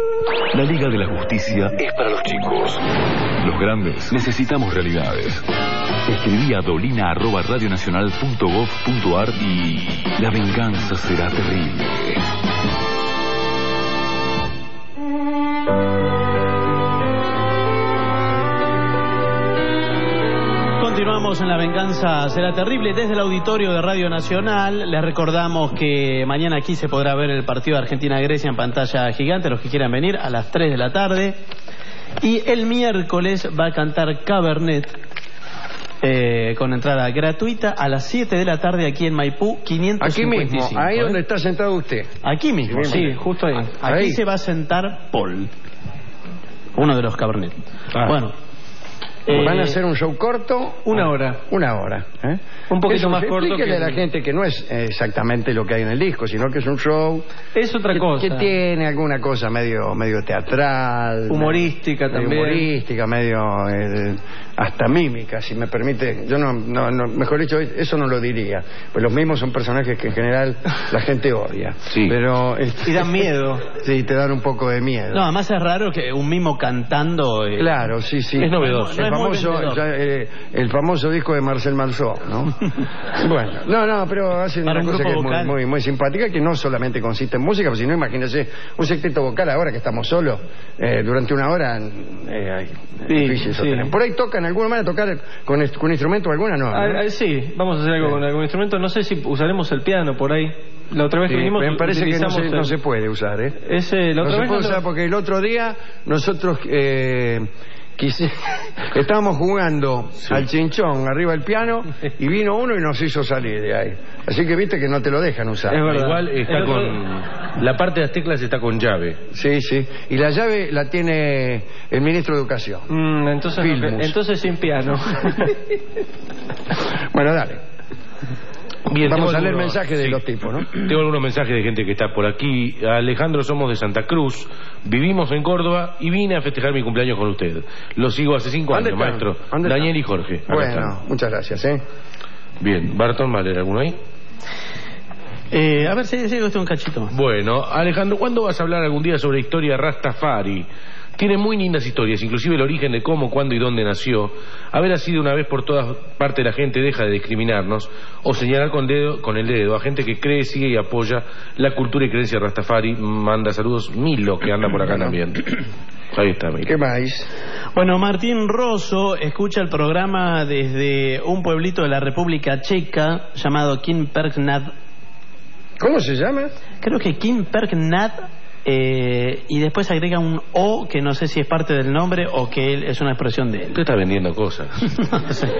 La Liga de la Justicia es para los chicos. Los grandes necesitamos realidades. Escribí a dolina@radionacional.gov.ar y La Venganza Será Terrible. Continuamos en La Venganza Será Terrible desde el auditorio de Radio Nacional. Les recordamos que mañana aquí se podrá ver el partido de Argentina-Grecia en pantalla gigante, los que quieran venir, a las 3 de la tarde. Y el miércoles va a cantar Cabernet con entrada gratuita a las 7 de la tarde aquí en Maipú 555. Aquí mismo, ahí donde está sentado usted. Aquí mismo, sí, justo ahí. Aquí se va a sentar Paul, uno de los Cabernet. Bueno. ¿Van a hacer un show corto? Una hora. Una hora. Un poquito más corto. Explíquele a la gente que no es exactamente lo que hay en el disco, sino que es un show. Es otra cosa. Que tiene alguna cosa medio teatral. Humorística también. Humorística, medio hasta mímica, si me permite. Yo no, mejor dicho, eso no lo diría. Pues los mimos son personajes que en general la gente odia. Sí. Pero, y dan miedo. Sí, te dan un poco de miedo. No, además es raro que un mimo cantando. Claro, sí. Es novedoso. El famoso disco de Marcel Marceau, ¿no? Bueno, no, pero hace una cosa que es muy simpática, que no solamente consiste en música, sino imagínese un sexteto vocal ahora que estamos solos, durante una hora, difícil sostener. Por ahí tocan, ¿alguna manera tocar con instrumento alguna? No. Sí, vamos a hacer algo con algún instrumento, no sé si usaremos el piano por ahí. La otra vez que vinimos, me parece que no se puede usar, no se puede usar porque el otro día nosotros estábamos jugando al chinchón arriba del piano y vino uno y nos hizo salir de ahí. Así que viste que no te lo dejan usar. Es verdad. Igual está con... La parte de las teclas está con llave. Sí. Y la llave la tiene el ministro de Educación. Entonces sin piano. Bueno, dale. Bien, vamos a leer mensajes de los tipos, ¿no? Tengo algunos mensajes de gente que está por aquí. Alejandro, somos de Santa Cruz, vivimos en Córdoba y vine a festejar mi cumpleaños con usted. Lo sigo hace 5 años, maestro. Daniel y Jorge. Bueno, muchas gracias, Bien, Barton Mahler, ¿alguno ahí? A ver si sigo un cachito más. Bueno, Alejandro, ¿cuándo vas a hablar algún día sobre historia Rastafari? Tiene muy lindas historias, inclusive el origen de cómo, cuándo y dónde nació. Haber sido una vez por todas partes la gente deja de discriminarnos o señalar con el dedo a gente que cree, sigue y apoya la cultura y creencia Rastafari. Manda saludos Milo, que anda por acá también. Ahí está, Milo. ¿Qué más? Bueno, Martín Rosso escucha el programa desde un pueblito de la República Checa llamado Kimperknad. ¿Cómo se llama? Creo que Kimperknad. Y después agrega un O que no sé si es parte del nombre o que él es una expresión de él. Usted está vendiendo cosas. No sé.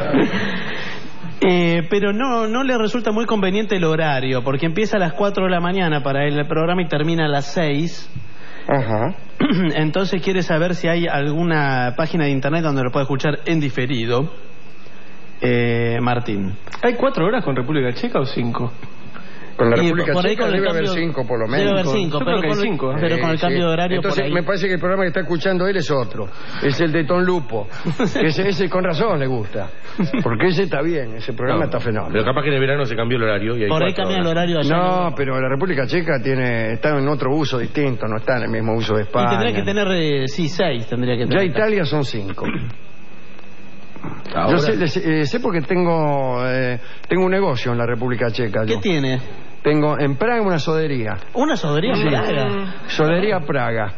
Pero no le resulta muy conveniente el horario, porque empieza a las 4 de la mañana para él el programa y termina a las 6. Ajá. Entonces quiere saber si hay alguna página de internet donde lo pueda escuchar en diferido. Martín, ¿hay 4 horas con República Checa o 5? Con la República Checa debe haber 5 por lo menos. Debe haber 5, pero con el cambio de horario. Entonces por ahí. Me parece que el programa que está escuchando él es otro. Es el de Ton Lupo. Ese con razón le gusta. Porque ese está bien, ese programa está fenómeno. Pero capaz que en el verano se cambió el horario y hay por ahí cambia el horario allá. No, pero la República Checa está en otro uso distinto, no está en el mismo uso de España. Y tendría que tener, 6 tendría que tener. Ya Italia son 5. Ahora... Yo sé porque tengo un negocio en la República Checa. ¿Qué tiene? Tengo en Praga una sodería. ¿Una sodería en Praga? Sodería Praga.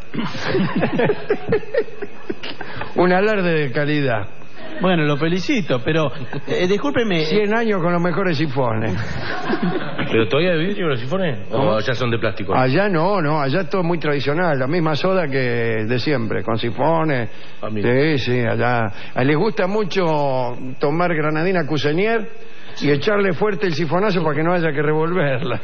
Un alarde de calidad. Bueno, lo felicito, pero discúlpeme. 100 años con los mejores sifones. ¿Pero todavía de vidrio los sifones? ¿O ya son de plástico? Allá no, allá es todo muy tradicional, la misma soda que de siempre, con sifones. Sí, allá. Les gusta mucho tomar granadina Cusenier y echarle fuerte el sifonazo para que no haya que revolverla.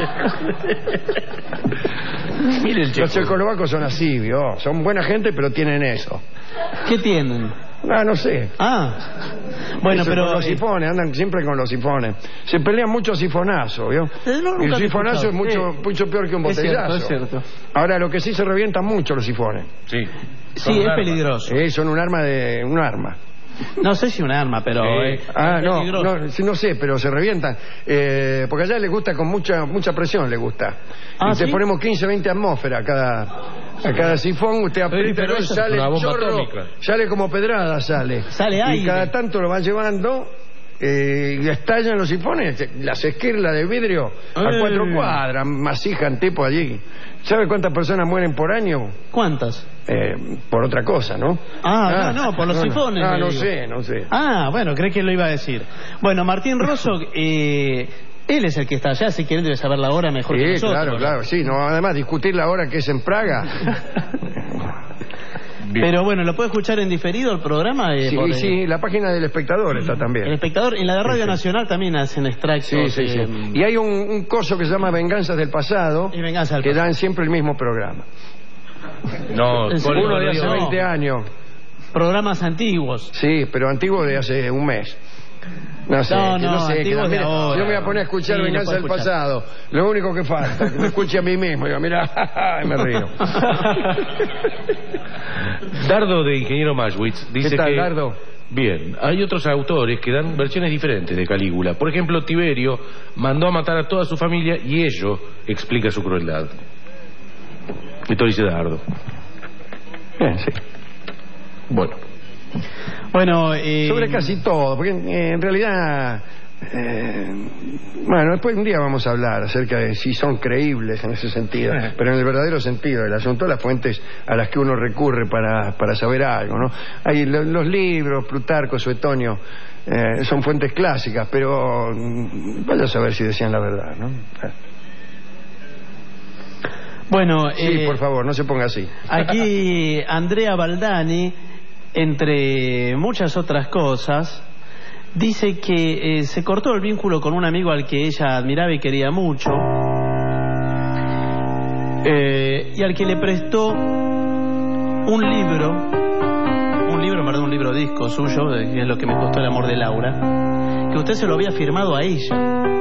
Los checoslovacos son así, ¿vio? Son buena gente, pero tienen eso. ¿Qué tienen? No sé. Bueno, eso, pero con los sifones, andan siempre con los sifones. Se pelean mucho a sifonazo, ¿vio? Y el sifonazo es mucho peor que un botellazo. Es cierto. Ahora, lo que sí se revientan mucho los sifones. Sí. Sí, es peligroso. Son un arma. No sé si un arma, pero no sé, pero se revientan porque allá les gusta con mucha presión, les gusta. Y te ponemos 15, 20 atmósferas a cada sifón, usted aprieta, pero sale el chorro, sale como pedrada, sale aire. Y cada tanto lo van llevando y estallan los sifones, las esquirlas de vidrio a 4 cuadras, masijan tipo allí. ¿Sabe cuántas personas mueren por año? ¿Cuántas? Por otra cosa, ¿no? No, por los sifones. No sé. Bueno, creí que lo iba a decir. Bueno, Martín Rosso, él es el que está allá, así que él debe saber la hora mejor que nosotros. Claro, sí. No, además, discutir la hora que es en Praga. Bien. Pero bueno, ¿lo puede escuchar en diferido el programa? Sí, la página del Espectador está también. El Espectador, en la de Radio Nacional también hacen extractos. Sí. Y hay un coso que se llama Venganzas del Pasado, que dan siempre el mismo programa. No, uno de hace 20 años. Programas antiguos. Sí, pero antiguos de hace un mes. No sé, yo me voy a poner a escuchar Venganza del Pasado. Lo único que falta, que me escuche a mí mismo. Digo, mira, me río. Dardo de Ingeniero Maschwitz dice ¿Qué tal, que... Dardo? Bien, hay otros autores que dan versiones diferentes de Calígula. Por ejemplo, Tiberio mandó a matar a toda su familia y ello explica su crueldad. Esto dice Dardo. Sí. Bueno, sobre casi todo, porque en realidad, bueno, después un día vamos a hablar acerca de si son creíbles en ese sentido, pero en el verdadero sentido del asunto, las fuentes a las que uno recurre para saber algo, ¿no? Hay los libros, Plutarco, Suetonio, son fuentes clásicas, pero vaya a saber si decían la verdad, ¿no? Bueno, sí, por favor, no se ponga así. Aquí Andrea Baldani, entre muchas otras cosas, dice que se cortó el vínculo con un amigo al que ella admiraba y quería mucho, y al que le prestó un libro disco suyo, que es Lo que me costó el amor de Laura, que usted se lo había firmado a ella,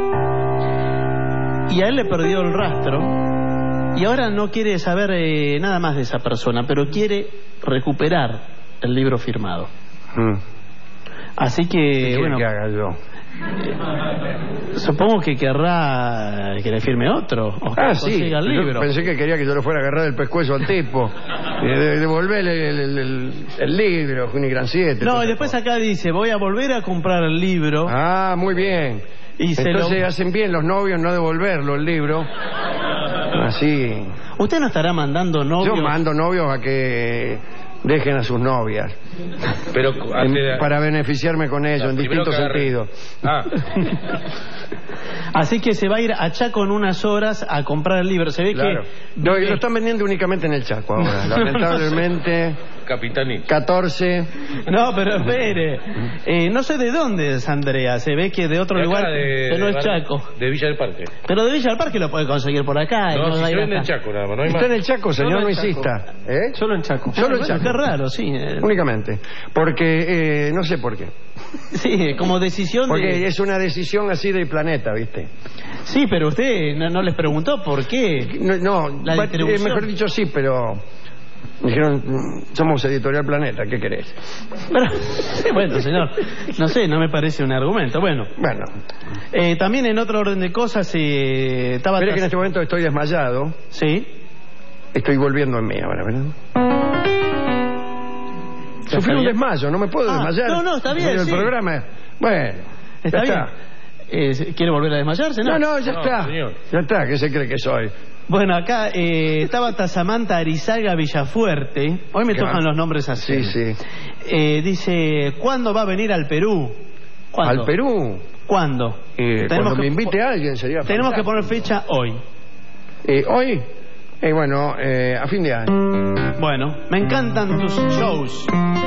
y a él le perdió el rastro. Y ahora no quiere saber nada más de esa persona, pero quiere recuperar el libro firmado. Así que, ¿Qué bueno, que haga yo? Supongo que querrá que le firme otro. O que consiga el libro. Yo pensé que quería que yo le fuera a agarrar el pescuezo al tipo y devolverle el libro, Junigran 7. No, y después acá dice, voy a volver a comprar el libro. Ah, muy bien. Y entonces hacen bien los novios no devolverlo el libro. Así. ¿Usted no estará mandando novios? Yo mando novios a que dejen a sus novias. Pero para beneficiarme con ellos en distintos sentidos. Así que se va a ir a Chaco en unas horas a comprar el libro. Se ve que... No, y lo están vendiendo únicamente en el Chaco ahora. Lamentablemente... Capitanito. 14. No, pero espere. No sé de dónde es Andrea. Se ve que de otro lugar que no es Chaco. De Villa del Parque. Pero de Villa del Parque lo puede conseguir por acá. No, si se vende en Chaco nada más. No hay Está más. en el Chaco, señor, no insista. Solo en Chaco. Solo en Chaco. Qué raro, sí. Únicamente. Porque, no sé por qué. Sí, como decisión Porque es una decisión así del planeta, ¿viste? Sí, pero usted no les preguntó por qué. No, la distribución. mejor dicho sí, pero... Me dijeron, somos Editorial Planeta, ¿qué querés? Pero, bueno, señor, no sé, no me parece un argumento. Bueno, también en otro orden de cosas estaba... Mira que en este momento estoy desmayado. Sí. Estoy volviendo en mí ahora, ¿verdad? Sufrí un desmayo, no me puedo desmayar. No, está bien, el sí. programa. Bueno, está bien. ¿Quiere volver a desmayarse? No, ya está. Señor. Ya está, ¿qué se cree que soy? Bueno, acá estaba Samantha Arizaga Villafuerte. Hoy me tocan los nombres así. Sí. Dice, ¿cuándo va a venir al Perú? ¿Cuándo? ¿Al Perú? ¿Cuándo? Cuando me invite a alguien sería Tenemos fantástico. que poner fecha hoy. ¿Hoy? Bueno, a fin de año. Bueno, me encantan tus shows.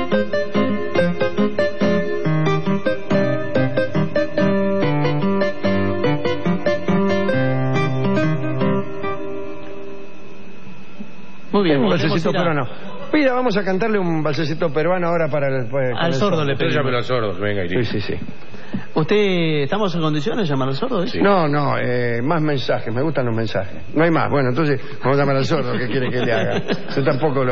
Muy bien, un balsecito peruano. Mira, vamos a cantarle un balsecito peruano ahora para el... al sordo le pedimos. Llámelo al sordo, que venga y Sí. ¿Usted, estamos en condiciones de llamar al sordo? Sí. No, más mensajes, me gustan los mensajes. No hay más, bueno, entonces vamos a llamar al sordo, ¿qué quiere que le haga? Yo tampoco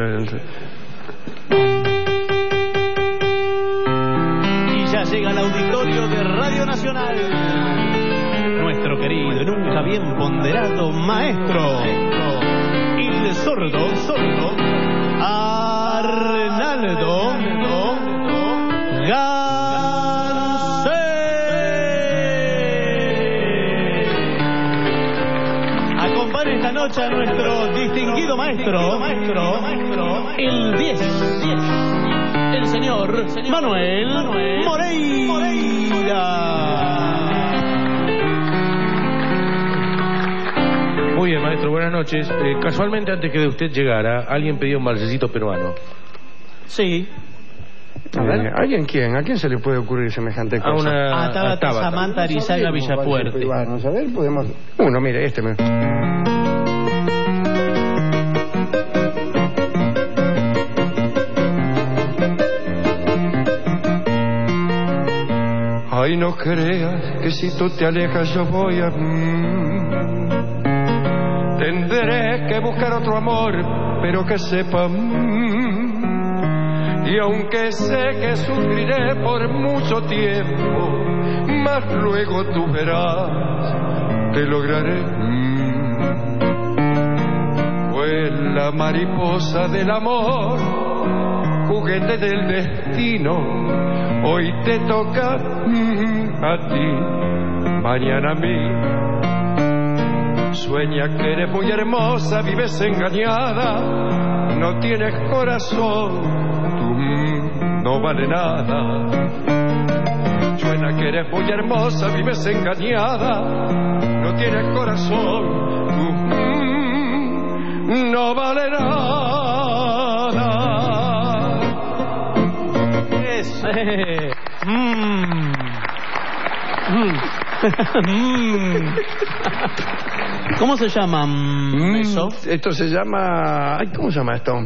Y ya llega al auditorio de Radio Nacional nuestro querido y nunca bien ponderado maestro, el sordo Arnaldo Garcés. Acompaña esta noche a nuestro distinguido maestro, el 10, el señor Manuel Moreira. Muy bien, maestro, buenas noches. Casualmente, antes que de usted llegara, alguien pidió un balsecito peruano. Sí. A ver. ¿A quién se le puede ocurrir semejante cosa? A Tabata Samantha Arizaga Villapuerte. Vamos a ver, podemos... Uno, mire, este me... Ay, no creas que si tú te alejas yo voy a... Tendré que buscar otro amor, pero que sepa... Y aunque sé que sufriré por mucho tiempo, más luego tú verás que lograré. Fue la mariposa del amor, juguete del destino. Hoy te toca a ti, mañana a mí. Sueña que eres muy hermosa, vives engañada, no tienes corazón. No vale nada. Suena que eres muy hermosa, vives engañada, no tienes corazón, tú no vale nada. Eso. ¿Cómo se llama eso? Esto se llama... Ay, ¿cómo se llama esto?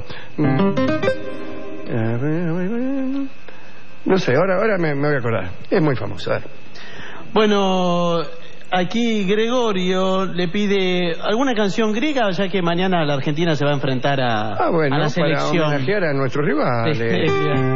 No sé, ahora me voy a acordar. Es muy famoso. Bueno, aquí Gregorio le pide alguna canción griega, ya que mañana la Argentina se va a enfrentar a la selección. Para homenajear a nuestros rivales.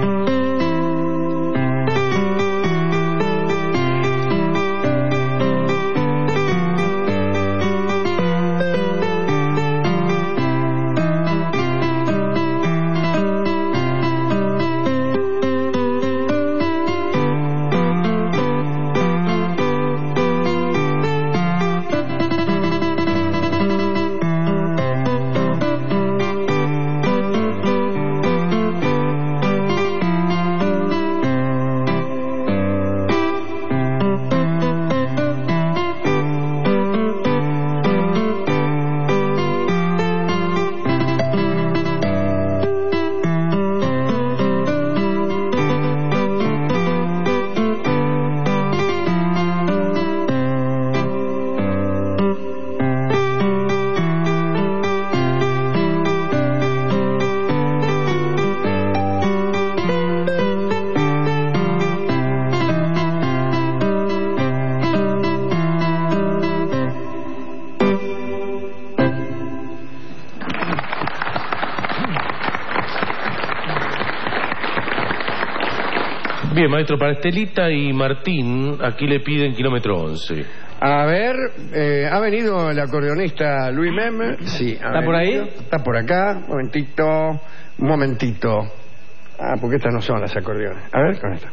Bien, maestro, para Estelita y Martín, aquí le piden kilómetro 11. A ver, ha venido el acordeonista Luis Mem. Sí, ¿Está por ahí? Está por acá. Un momentito. Ah, porque estas no son las acordeones. A ver, con esta.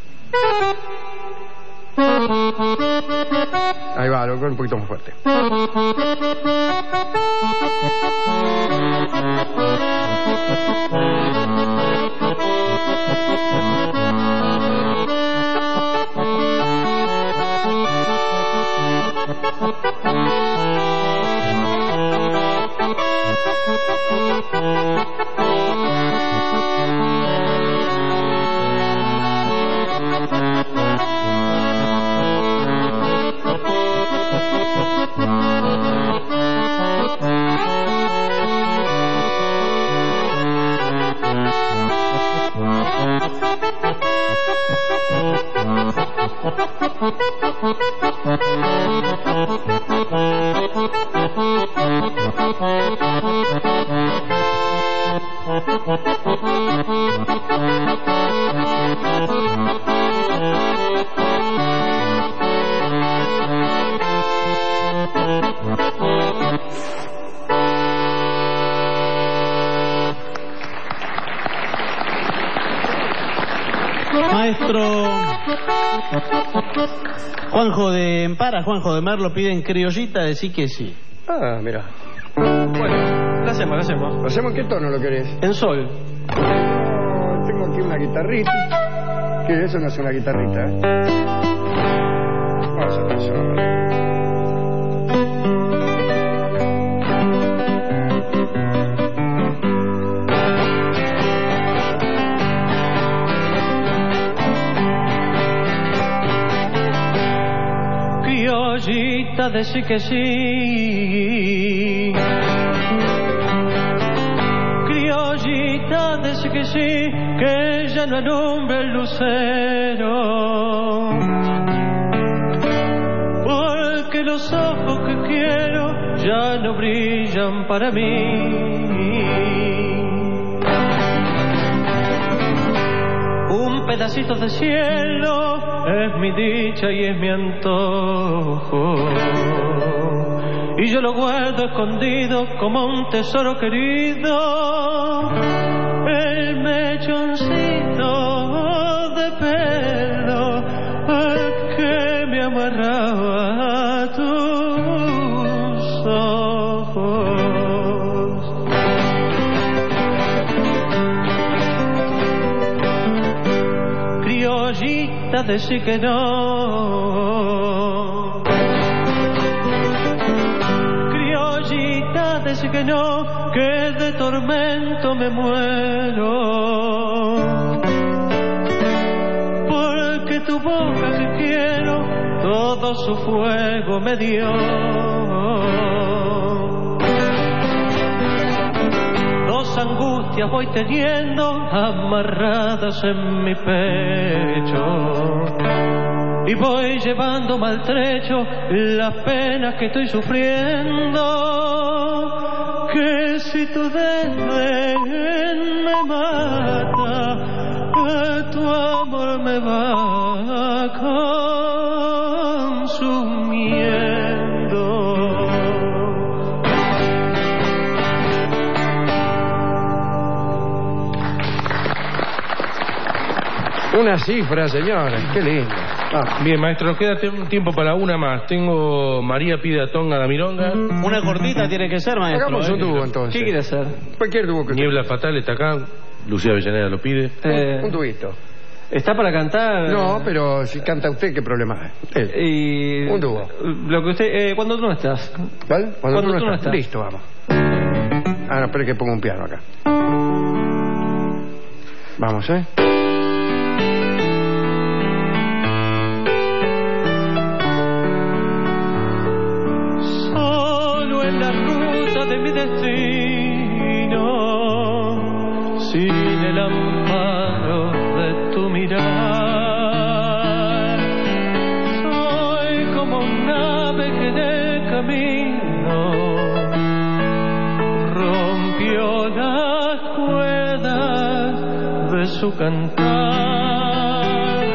Ahí va, loco, un poquito más fuerte. Maestro Juanjo de Empara, Juanjo de Merlo piden criollita, decí que sí. Ah, mira. Bueno, lo hacemos. ¿Lo hacemos en qué tono lo querés? En sol. Tengo aquí una guitarrita. ¿Qué? Eso no es una guitarrita, Vamos a hacer eso. criollita, decí que sí. Criollita, decí que sí, que ya no alumbra el lucero. Porque los ojos que quiero ya no brillan para mí. Un pedacito de cielo es mi dicha y es mi antojo, y yo lo guardo escondido como un tesoro querido. El mechoncito de pelo que me amarraba a tus ojos. Criollita, decí que no. Criollita, decí que no, que de tormento me muero. Porque tu boca que quiero todo su fuego me dio. Dos angustias voy teniendo amarradas en mi pecho, y voy llevando maltrecho las penas que estoy sufriendo. Que si tu desdén me mata, tu amor me va consumiendo. Una cifra, señores, qué lindo. Bien, maestro, nos queda un tiempo para una más. Tengo María pide a Tonga la milonga. Una cortita tiene que ser, maestro. Hagamos un dúo, entonces. ¿Qué quiere hacer? Cualquier dúo que Niebla Fatal está acá. Lucía Avellaneda lo pide. Un dúito. ¿Está para cantar? No, pero si canta usted, ¿qué problema hay? Un dúo. Lo que usted... cuando tú no estás. ¿Cuál? Cuando tú no estás. Listo, vamos. Ah, no, espere que pongo un piano acá. Vamos, Solo en la ruta de mi destino, sin el amparo de tu mirar, soy como un ave que en el camino rompió las cuerdas de su cantar.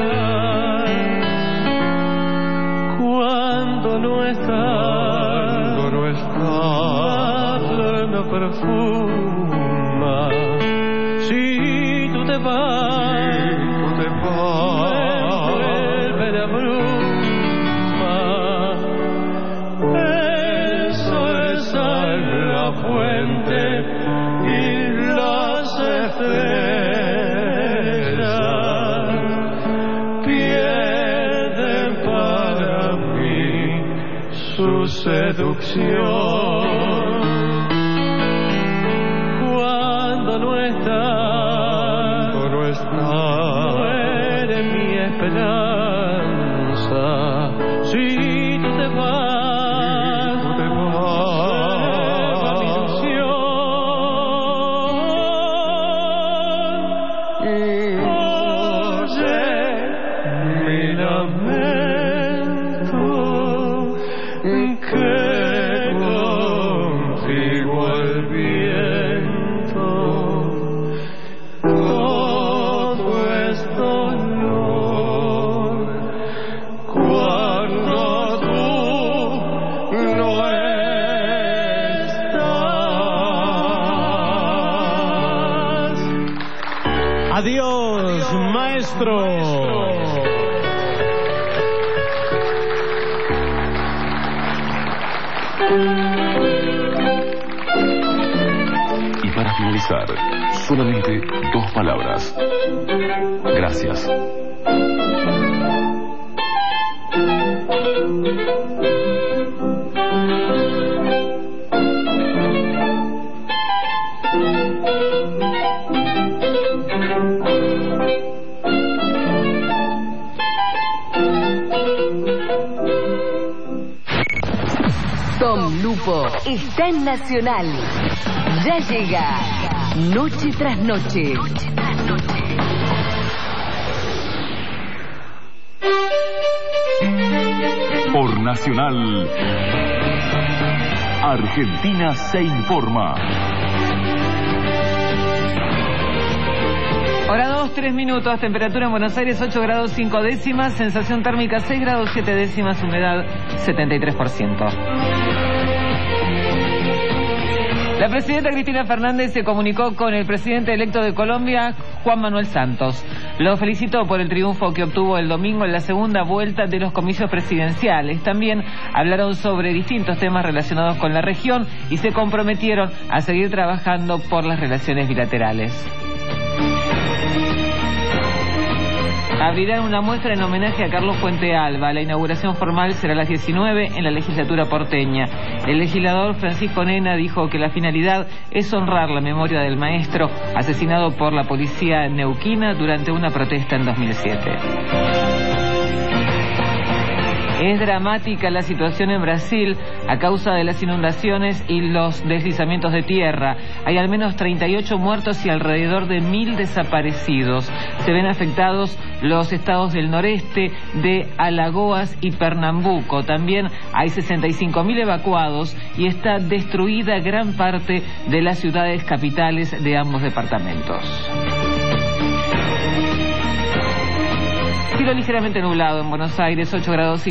Cuando no estás, la flor me perfuma. Si tú te vas, me envuelve la bruma. El sol sale la fuente y las estrellas pierden para mí su seducción. Cuando no estás, muere mi esperanza. Si tú te vas, se va mi ilusión. Oye mi lamento, que contigo el viento todo es dolor. Cuando tú no estás. Adiós, maestro. Y para finalizar, solamente 2 palabras. Gracias. Lupo está en Nacional. Ya llega Noche tras Noche. Por Nacional, Argentina se informa. Hora 2, 3 minutos, temperatura en Buenos Aires 8 grados 5 décimas, sensación térmica 6 grados 7 décimas, humedad 73%. La presidenta Cristina Fernández se comunicó con el presidente electo de Colombia, Juan Manuel Santos. Lo felicitó por el triunfo que obtuvo el domingo en la segunda vuelta de los comicios presidenciales. También hablaron sobre distintos temas relacionados con la región y se comprometieron a seguir trabajando por las relaciones bilaterales. Abrirán una muestra en homenaje a Carlos Puente Alba. La inauguración formal será a las 19 en la legislatura porteña. El legislador Francisco Nena dijo que la finalidad es honrar la memoria del maestro asesinado por la policía neuquina durante una protesta en 2007. Es dramática la situación en Brasil a causa de las inundaciones y los deslizamientos de tierra. Hay al menos 38 muertos y alrededor de 1.000 desaparecidos. Se ven afectados los estados del noreste, de Alagoas y Pernambuco. También hay 65.000 evacuados y está destruida gran parte de las ciudades capitales de ambos departamentos. Cielo ligeramente nublado en Buenos Aires, 8 grados